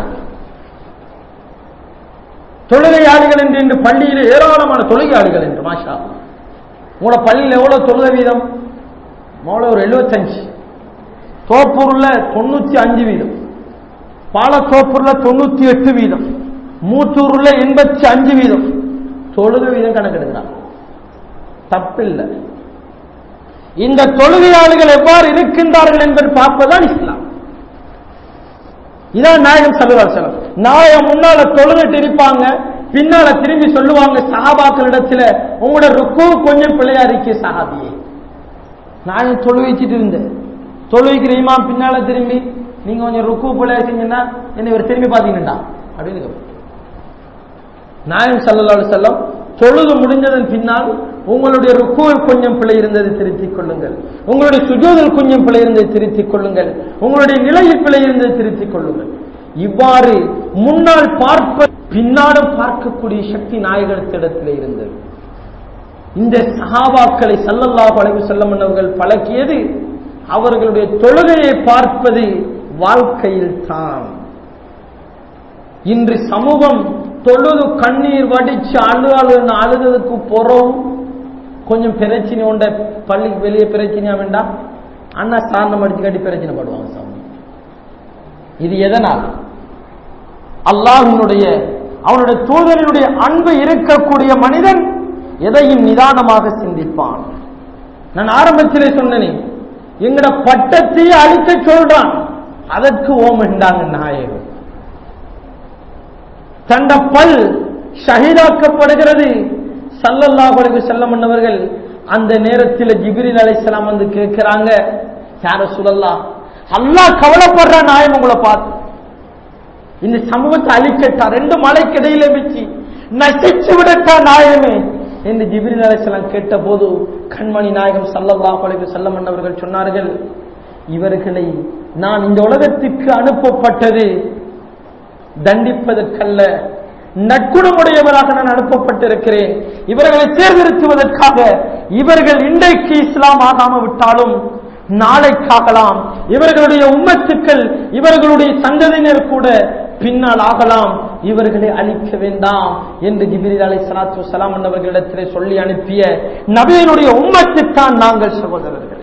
தொழுகையாளிகள் என்று இன்று பள்ளியில் ஏராளமான தொழுகையாளிகள் என்று மாஷா. உங்களோட பள்ளியில் எவ்வளவு தொழுகை வீதம்? ஒரு எழுபத்தஞ்சு. தோப்பூர்ல தொண்ணூத்தி அஞ்சு வீதம், பாலத்தோப்பூர்ல தொண்ணூத்தி எட்டு வீதம், மூத்தூர்ல எண்பத்தி அஞ்சு வீதம் தொழுகை வீதம் கணக்கெடுக்கிறாங்க. தப்பில்லை. இந்த தொழுகையாளிகள் எவ்வாறு இருக்கின்றார்கள் என்பதை பார்ப்பதுதான் இஸ்லாம். இதான் நாயகம் ஸல்லல்லாஹு அலைஹி வஸல்லம். நாயகம் முன்னால தொழுகிட்டு இருப்பாங்க, பின்னால திரும்பி சொல்லுவாங்க சஹாபாக்களிடத்துல, உங்களோட ருக்கு கொஞ்சம் பிள்ளையா இருக்க சஹாபியே. நாயகம் தொழு வச்சுட்டு இருந்தேன். தொழுவிக்கிற இமாம் பின்னால திரும்பி, நீங்க கொஞ்சம் ருக்கு பிள்ளையா செஞ்சீங்கன்னா என்ன இவர் திரும்பி பாத்தீங்கன்னா அப்படின்னு நாயகம் ஸல்லல்லாஹு அலைஹி வஸல்லம் தொழுது முடிஞ்சதன் பின்னால், உங்களுடைய ருக்குவில் கொஞ்சம் பிழை இருந்ததை திருத்திக் கொள்ளுங்கள், உங்களுடைய சுஜூதில் கொஞ்சம் பிழை இருந்ததை திருத்திக் கொள்ளுங்கள், உங்களுடைய நிலையில் பிழை இருந்ததை திருத்திக் கொள்ளுங்கள். இவ்வாறு முன்னால் பார்ப்ப பின்னாலும் பார்க்கக்கூடிய சக்தி நாயகத்திடத்தில் இருந்தது. இந்த சஹாபாக்களை ஸல்லல்லாஹு அலைஹி வஸல்லம் அவர்கள் பழக்கியது அவர்களுடைய தொழுகையை பார்ப்பது வாழ்க்கையில் தான். இன்று சமூகம் தொழுது கண்ணீர் வடிச்சு அழு அழுன்னு அழுகிறதுக்கு போறோம். கொஞ்சம் பிரச்சனை உண்ட பள்ளிக்கு வெளியே பிரச்சனையா வேண்டாம், அண்ணா சாரணம் அடிச்சு கட்டி பிரச்சனை படுவாங்க சாமி. இது எதனால்? அல்லாஹ்வினுடைய அவனுடைய தூதரினுடைய அன்பு இருக்கக்கூடிய மனிதன் எதையும் நிதானமாக சிந்திப்பான். நான் ஆரம்பத்திலே சொன்னேன், எங்கட பட்டத்தையே அழிக்க சொல்றான், அதற்கு ஓம் என்றாங்க நாயகம். தண்ட பல் ஷஹீதாக்கப்படுகிறது. ஸல்லல்லாஹு அலைஹி வஸல்லம் அவர்கள் அந்த நேரத்தில் ஜிப்ரீல் அலைஹிஸ்ஸலாம் வந்து கேட்கிறாங்க, யா ரசூலல்லாஹ், அல்லாஹ் கவலைப்படுற நாயம் உங்களை பார்த்து இந்த சமூகத்தை அழிக்கட்டா, ரெண்டு மலைக்கு இடையில வச்சு நசிச்சு விடட்டா நாயமே என்று ஜிப்ரீல் அலைஹிஸ்ஸலாம் கேட்ட போது கண்மணி நாயகம் ஸல்லல்லாஹு அலைஹி வஸல்லம் அவர்கள் சொன்னார்கள், இவர்களை நான் இந்த உலகத்திற்கு அனுப்பப்பட்டது தண்டிப்பதற்கல்ல, நற்குணமுடையவராக நான் அனுப்பப்பட்டிருக்கிறேன். இவர்களை தேர்ந்தெடுத்துவதற்காக. இவர்கள் இன்றைக்கு இஸ்லாம் ஆகாம விட்டாலும் நாளைக்காகலாம், இவர்களுடைய உம்மத்துக்கள் இவர்களுடைய சந்ததியினர் கூட பின்னால் ஆகலாம், இவர்களை அழிக்க வேண்டாம் என்று ஜிப்ரீல் அலைஹிஸ்ஸலாத்து வஸ்ஸலாம் அவர்களிடத்திலே சொல்லி அனுப்பிய நபியினுடைய உம்மத்துத்தான் நாங்கள் சகோதரர்களே.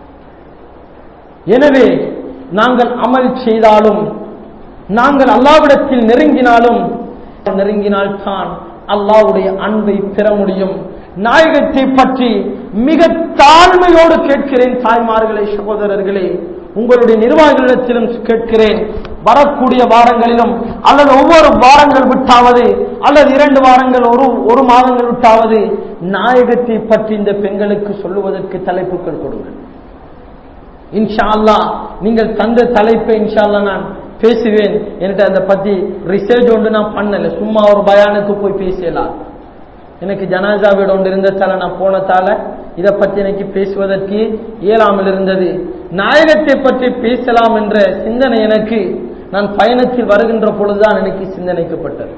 எனவே நாங்கள் அமல் செய்தாலும், நாங்கள் அல்லாஹ்விடத்தில் நெருங்கினாலும், நெருங்கினால்தான் அல்லாஹ்வுடைய அன்பை பெற முடியும். நாயகத்தை பற்றி மிக தாழ்மையோடு கேட்கிறேன் தாய்மார்களே, சகோதரர்களே, உங்களுடைய நிர்வாகிகளிடத்திலும் கேட்கிறேன். வரக்கூடிய வாரங்களிலும் அல்லது ஒவ்வொரு வாரங்கள் விட்டாவது அல்லது இரண்டு வாரங்கள் ஒரு ஒரு மாதங்கள் விட்டாவது நாயகத்தை பற்றி இந்த பெண்களுக்கு சொல்லுவதற்கு தலைப்புகள் கொடுங்கள். இன்ஷா அல்லாஹ் நீங்கள் தந்த தலைப்பை இன்ஷா அல்லாஹ் நான் பேசுவேன். என்கிட்ட அதை பத்தி ரிசர்ச் ஒன்று நான் பண்ணல, சும்மா ஒரு பயானுக்கு போய் பேசலாம். எனக்கு ஜனாசா வீடு ஒன்று இருந்ததால நான் போனதால இதை பற்றி எனக்கு பேசுவதற்கு இயலாமல் இருந்தது. நாயகத்தை பற்றி பேசலாம் என்ற சிந்தனை எனக்கு நான் பயணத்தில் வருகின்ற பொழுதுதான் எனக்கு சிந்தனைக்கப்பட்டது.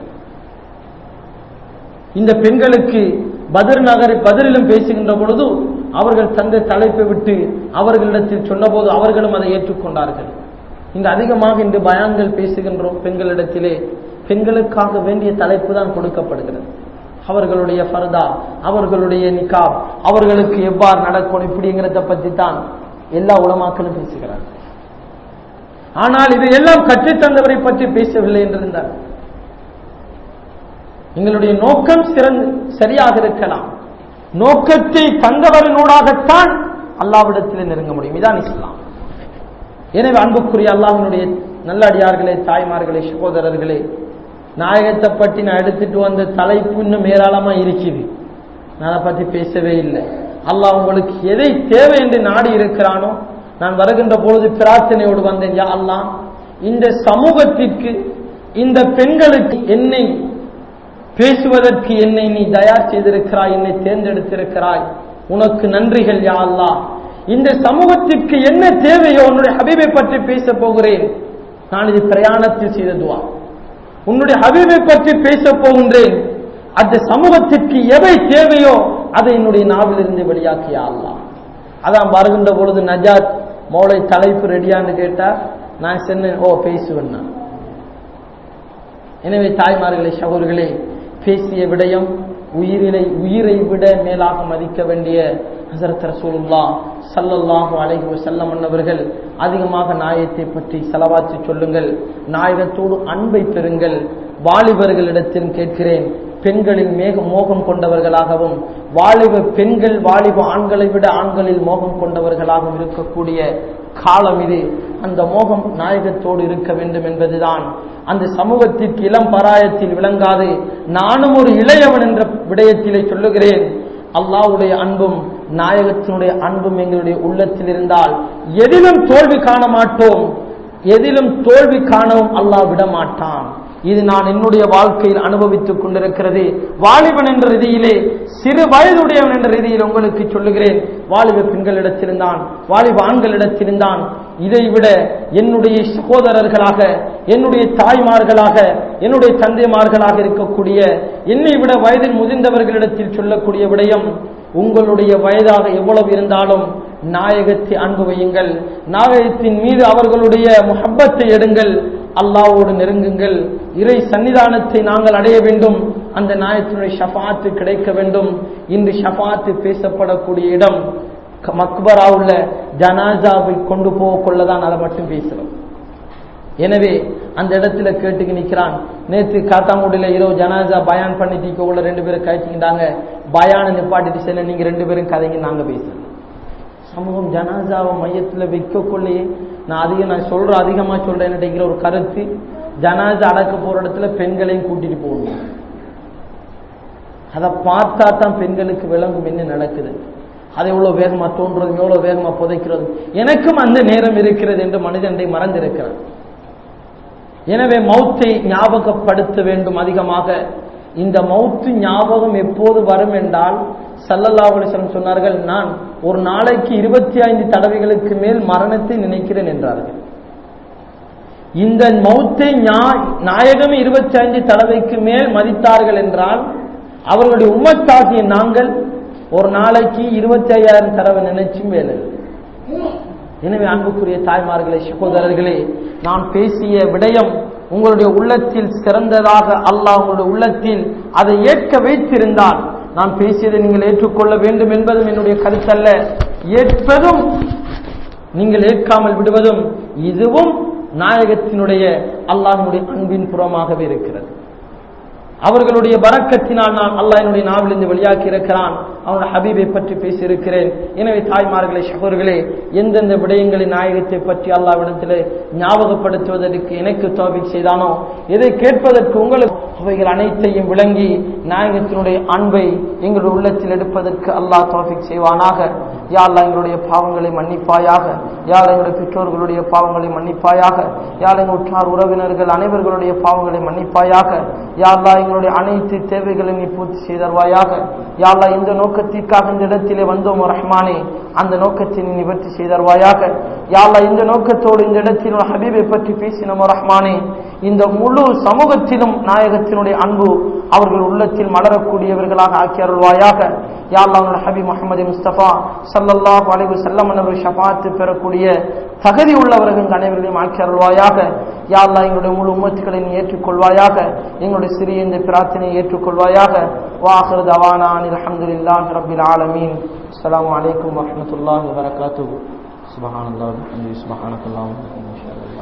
இந்த பெண்களுக்கு பத்ர் நகர் பத்ரிலும் பேசுகின்ற பொழுது அவர்கள் தந்த தலைப்பை விட்டு அவர்களிடத்தில் சொன்னபோது அவர்களும் அதை ஏற்றுக்கொண்டார்கள். இங்கு அதிகமாக இன்று பயான்கள் பேசுகின்றோம் பெண்களிடத்திலே. பெண்களுக்காக வேண்டிய தலைப்பு தான் கொடுக்கப்படுகிறது. அவர்களுடைய ஃபர்தா, அவர்களுடைய நிகாப், அவர்களுக்கு எவ்வாறு நடக்கணும் இப்படிங்கிறத பற்றி தான் எல்லா உலமாக்களும் பேசுகிறார்கள். ஆனால் இது எல்லாம் கற்றுத்தந்தவரை பற்றி பேசவில்லை என்றிருந்தார். எங்களுடைய நோக்கம் சிறந்த சரியாக இருக்கலாம், நோக்கத்தை தந்தவரினூடாகத்தான் அல்லாஹ்விடத்தில் நெருங்க முடியும். இதான் இஸ்லாம். எனவே அன்புக்குரிய அல்லாஹ்வினுடைய நல்லடியார்களே, தாய்மார்களே, சகோதரர்களே, நாயகத்தை பற்றி நான் எடுத்துட்டு வந்த தலைப்பு இன்னும் ஏராளமா இருக்குது. நான் அதை பற்றி பேசவே இல்லை. அல்லாஹ் உங்களுக்கு எதை தேவை என்று நாடி இருக்கிறானோ, நான் வருகின்ற பொழுது பிரார்த்தனையோடு வந்தேன், யா அல்லாஹ் இந்த சமூகத்திற்கு, இந்த பெண்களுக்கு என்னை பேசுவதற்கு என்னை நீ தயார் செய்திருக்கிறாய், என்னை தேர்ந்தெடுத்திருக்கிறாய், உனக்கு நன்றிகள் யா அல்லாஹ். இந்த சமூகத்திற்கு என்ன தேவையோ உன்னுடைய ஹபீபை பற்றி பேச போகிறேன். நான் இது பிரயாணத்தில் செய்த துவா. உன்னுடைய ஹபீபை பற்றி பேச போகின்றேன். அந்த சமூகத்திற்கு எவை தேவையோ அதை என்னுடைய நாவிலிருந்து வெளியாக்கியா அல்லாஹ். அதான் வருகின்ற பொழுது நஜாத் மௌலை தலைப்பு ரெடியான்னு கேட்டா நான் சொன்னேன், ஓ பேசுவேன். எனவே தாய்மார்களே, சகோதரர்களே, பேசிய விடயம் உயிரினை உயிரை விட மேலாக மதிக்க வேண்டிய ஹஸரத் ரசூலுல்லாஹ் ஸல்லல்லாஹு அலைஹி வஸல்லம் அவர்கள் அதிகமாக நாயகத்தை பற்றி ஸலவாத்து சொல்லுங்கள், நாயகத்தோடு அன்பை பெறுங்கள். வாலிபர்களிடத்தில் கேட்கிறேன், பெண்களில் மேக மோகம் கொண்டவர்களாகவும் வாலிப பெண்கள் வாலிப ஆண்களை விட ஆண்களில் மோகம் கொண்டவர்களாகவும் இருக்கக்கூடிய காலம் இது. அந்த மோகம் நாயகத்தோடு இருக்க வேண்டும் என்பதுதான் அந்த சமூகத்திற்கு இளம் பராயத்தில் விளங்காது. நானும் ஒரு இளையவன் என்ற விடயத்திலே சொல்லுகிறேன், அல்லாஹ்வுடைய அன்பும் நாயகத்தினுடைய அன்பும் எங்களுடைய உள்ளத்தில் இருந்தால் எதிலும் தோல்வி காண மாட்டோம், எதிலும் தோல்வி காணவும் அல்லாஹ் விட மாட்டான். இது நான் என்னுடைய வாழ்க்கையில் அனுபவித்துக் கொண்டிருக்கிறது. வாலிபன் என்ற ரீதியிலே, சிறு வயதுடையவன் என்ற ரீதியில் உங்களுக்கு சொல்லுகிறேன், வாலிப பெண்களிடத்திலிருந்தான், வாலிப ஆண்களிடத்திலிருந்தான். இதைவிட என்னுடைய சகோதரர்களாக, என்னுடைய தாய்மார்களாக, என்னுடைய தந்தைமார்களாக இருக்கக்கூடிய என்னை விட வயதில் முதிர்ந்தவர்களிடத்தில் சொல்லக்கூடிய விடயம், உங்களுடைய வயதாக எவ்வளவு இருந்தாலும் நாயகத்தை அன்பு வையுங்கள், நாயகத்தின் மீது அவர்களுடைய முஹப்பத்தை எடுங்கள், அல்லாஹ்வோடு நெருங்குங்கள். இறை சன்னிதானத்தை நாங்கள் அடைய வேண்டும், அந்த நாயகத்தினுடைய ஷஃபாத்து கிடைக்க வேண்டும். இன்று ஷஃபாத்து பேசப்படக்கூடிய இடம் மக்பரா உள்ள ஜனாசாவை கொண்டு போக கொள்ளதான், அதை மட்டும் பேசுறோம். எனவே அந்த இடத்துல கேட்டுக்கு நிற்கிறான். நேற்று காத்தாங்குடியில இரவு ஜனாசா பயான் பண்ணிட்டு உள்ள ரெண்டு பேரும் கழிச்சுக்கிட்டாங்க. பயான நிப்பாட்டிட்டு செல்ல நீங்க ரெண்டு பேரும் கதைங்க, நாங்க பேசுறோம். சமூகம் ஜனாசாவை மையத்தில் வைக்க கொள்ளையே நான் அதிகம் நான் சொல்றேன், அதிகமா சொல்றேன் என்னங்கிற ஒரு கருத்து, ஜனாசா அடக்க போற இடத்துல பெண்களையும் கூட்டிட்டு போகணும். அதை பார்த்தா தான் பெண்களுக்கு விளங்கும் என்ன நடக்குது, அதை எவ்வளவு வேகமா தோன்றது, எவ்வளவு வேகமா புதைக்கிறது. எனக்கும் அந்த நேரம் இருக்கிறது என்று மனிதனை மறந்திருக்கிறார். எனவே மௌத்தை ஞாபகப்படுத்த வேண்டும் அதிகமாக. இந்த மௌத்து ஞாபகம் எப்போது வரும் என்றால், ஸல்லல்லாஹு அலைஹி வஸல்லம் சொன்னார்கள், நான் ஒரு நாளைக்கு இருபத்தி ஐந்து தடவைகளுக்கு மேல் மரணத்தை நினைக்கிறேன் என்றார்கள். இந்த மௌத்தை நாயகம் இருபத்தி ஐந்து தடவைக்கு மேல் மதித்தார்கள் என்றால், அவர்களுடைய உம்மத்தாகிய நாங்கள் ஒரு நாளைக்கு இருபத்தி ஐயாயிரம் தடவை நினைச்சும் வேலை. எனவே அன்புக்குரிய தாய்மார்களே, சகோதரர்களே, நான் பேசிய விடயம் உங்களுடைய உள்ளத்தில் சிறந்ததாக அல்லாஹ் உங்களுடைய உள்ளத்தில் அதை ஏற்க வைத்திருந்தால் நான் பேசியதை நீங்கள் ஏற்றுக்கொள்ள வேண்டும் என்பதும் என்னுடைய கருத்தல்ல. ஏற்பதும் நீங்கள் ஏற்காமல் விடுவதும் இதுவும் நாயகத்தினுடைய அல்லாஹ்வுடைய அன்பின் புறமாகவே இருக்கிறது. அவர்களுடைய பரக்கத்தினால் நான் அல்லாஹ் என்னுடைய நாவிலிருந்து வெளியாக்கி இருக்கிறான். அவனுடைய ஹபீபை பற்றி பேசியிருக்கிறேன். எனவே தாய்மார்களே, சகோதரர்களே, எந்தெந்த விடயங்களின் நாயகத்தை பற்றி அல்லாஹ்விடத்திலே ஞாபகப்படுத்துவதற்கு எனக்கு தௌஃபீக் செய்தானோ, எதை கேட்பதற்கு உங்களுக்கு அவைகள் அனைத்தையும் விளங்கி நாயகத்தினுடைய அன்பை எங்களுடைய உள்ளத்தில் எடுப்பதற்கு அல்லாஹ் தௌஃபீக் செய்வானாக. யா அல்லாஹ் எங்களுடைய பாவங்களை மன்னிப்பாயாக. யா அல்லாஹ் எங்களுடைய பெற்றோர்களுடைய பாவங்களை மன்னிப்பாயாக. யா அல்லாஹ் எங்கள் உற்றார் உறவினர்கள் அனைவர்களுடைய பாவங்களை மன்னிப்பாயாக. யா அல்லாஹ் எங்களுடைய அனைத்து தேவைகளையும் நீ பூர்த்தி செய்தருவாயாக. யா அல்லாஹ் இந்த நோக்கத்திற்காக இந்த இடத்திலே வந்தோம் ரஹ்மானே, அந்த நோக்கத்தை நீ நிவர்த்தி செய்தருவாயாக. யா அல்லாஹ் இந்த நோக்கத்தோடு இந்த இடத்தில் ஹபீபை பற்றி பேசினோம் ரஹ்மானே, இந்த முழு சமூகத்திலும் நாயகத்தினுடைய அன்பு அவர்கள் உள்ளத்தில் மலரக்கூடியவர்களாக ஆக்கி அருள்வாயாக. யா அல்லாஹ் ஹபீப் முஹம்மது முஸ்தபா ஸல்லல்லாஹு அலைஹி வஸல்லம் அவர்கள் ஷஃபாஅத் பெறக்கூடிய தகுதி உள்ளவர்கள் அனைவர்களையும் ஆக்கி அருள்வாயாக. யா அல்லாஹ் எங்களுடைய முழு உம்மத்துக்களை நீ ஏற்றுக்கொள்வாயாக. எங்களுடைய சிறிய இந்த பிரார்த்தனையை ஏற்றுக்கொள்வாயாக. வாஹிரு தவானா அனில் ஹம்துலில்லாஹி ரப்பில் ஆலமீன். அஸ்ஸலாமு அலைக்கும் வரஹ்மத்துல்லாஹி வபரகாத்துஹு. சுப்ஹானல்லாஹி வ பிஹம்திஹி சுப்ஹானக்கல்லாஹு வ பிஹம்திஹி.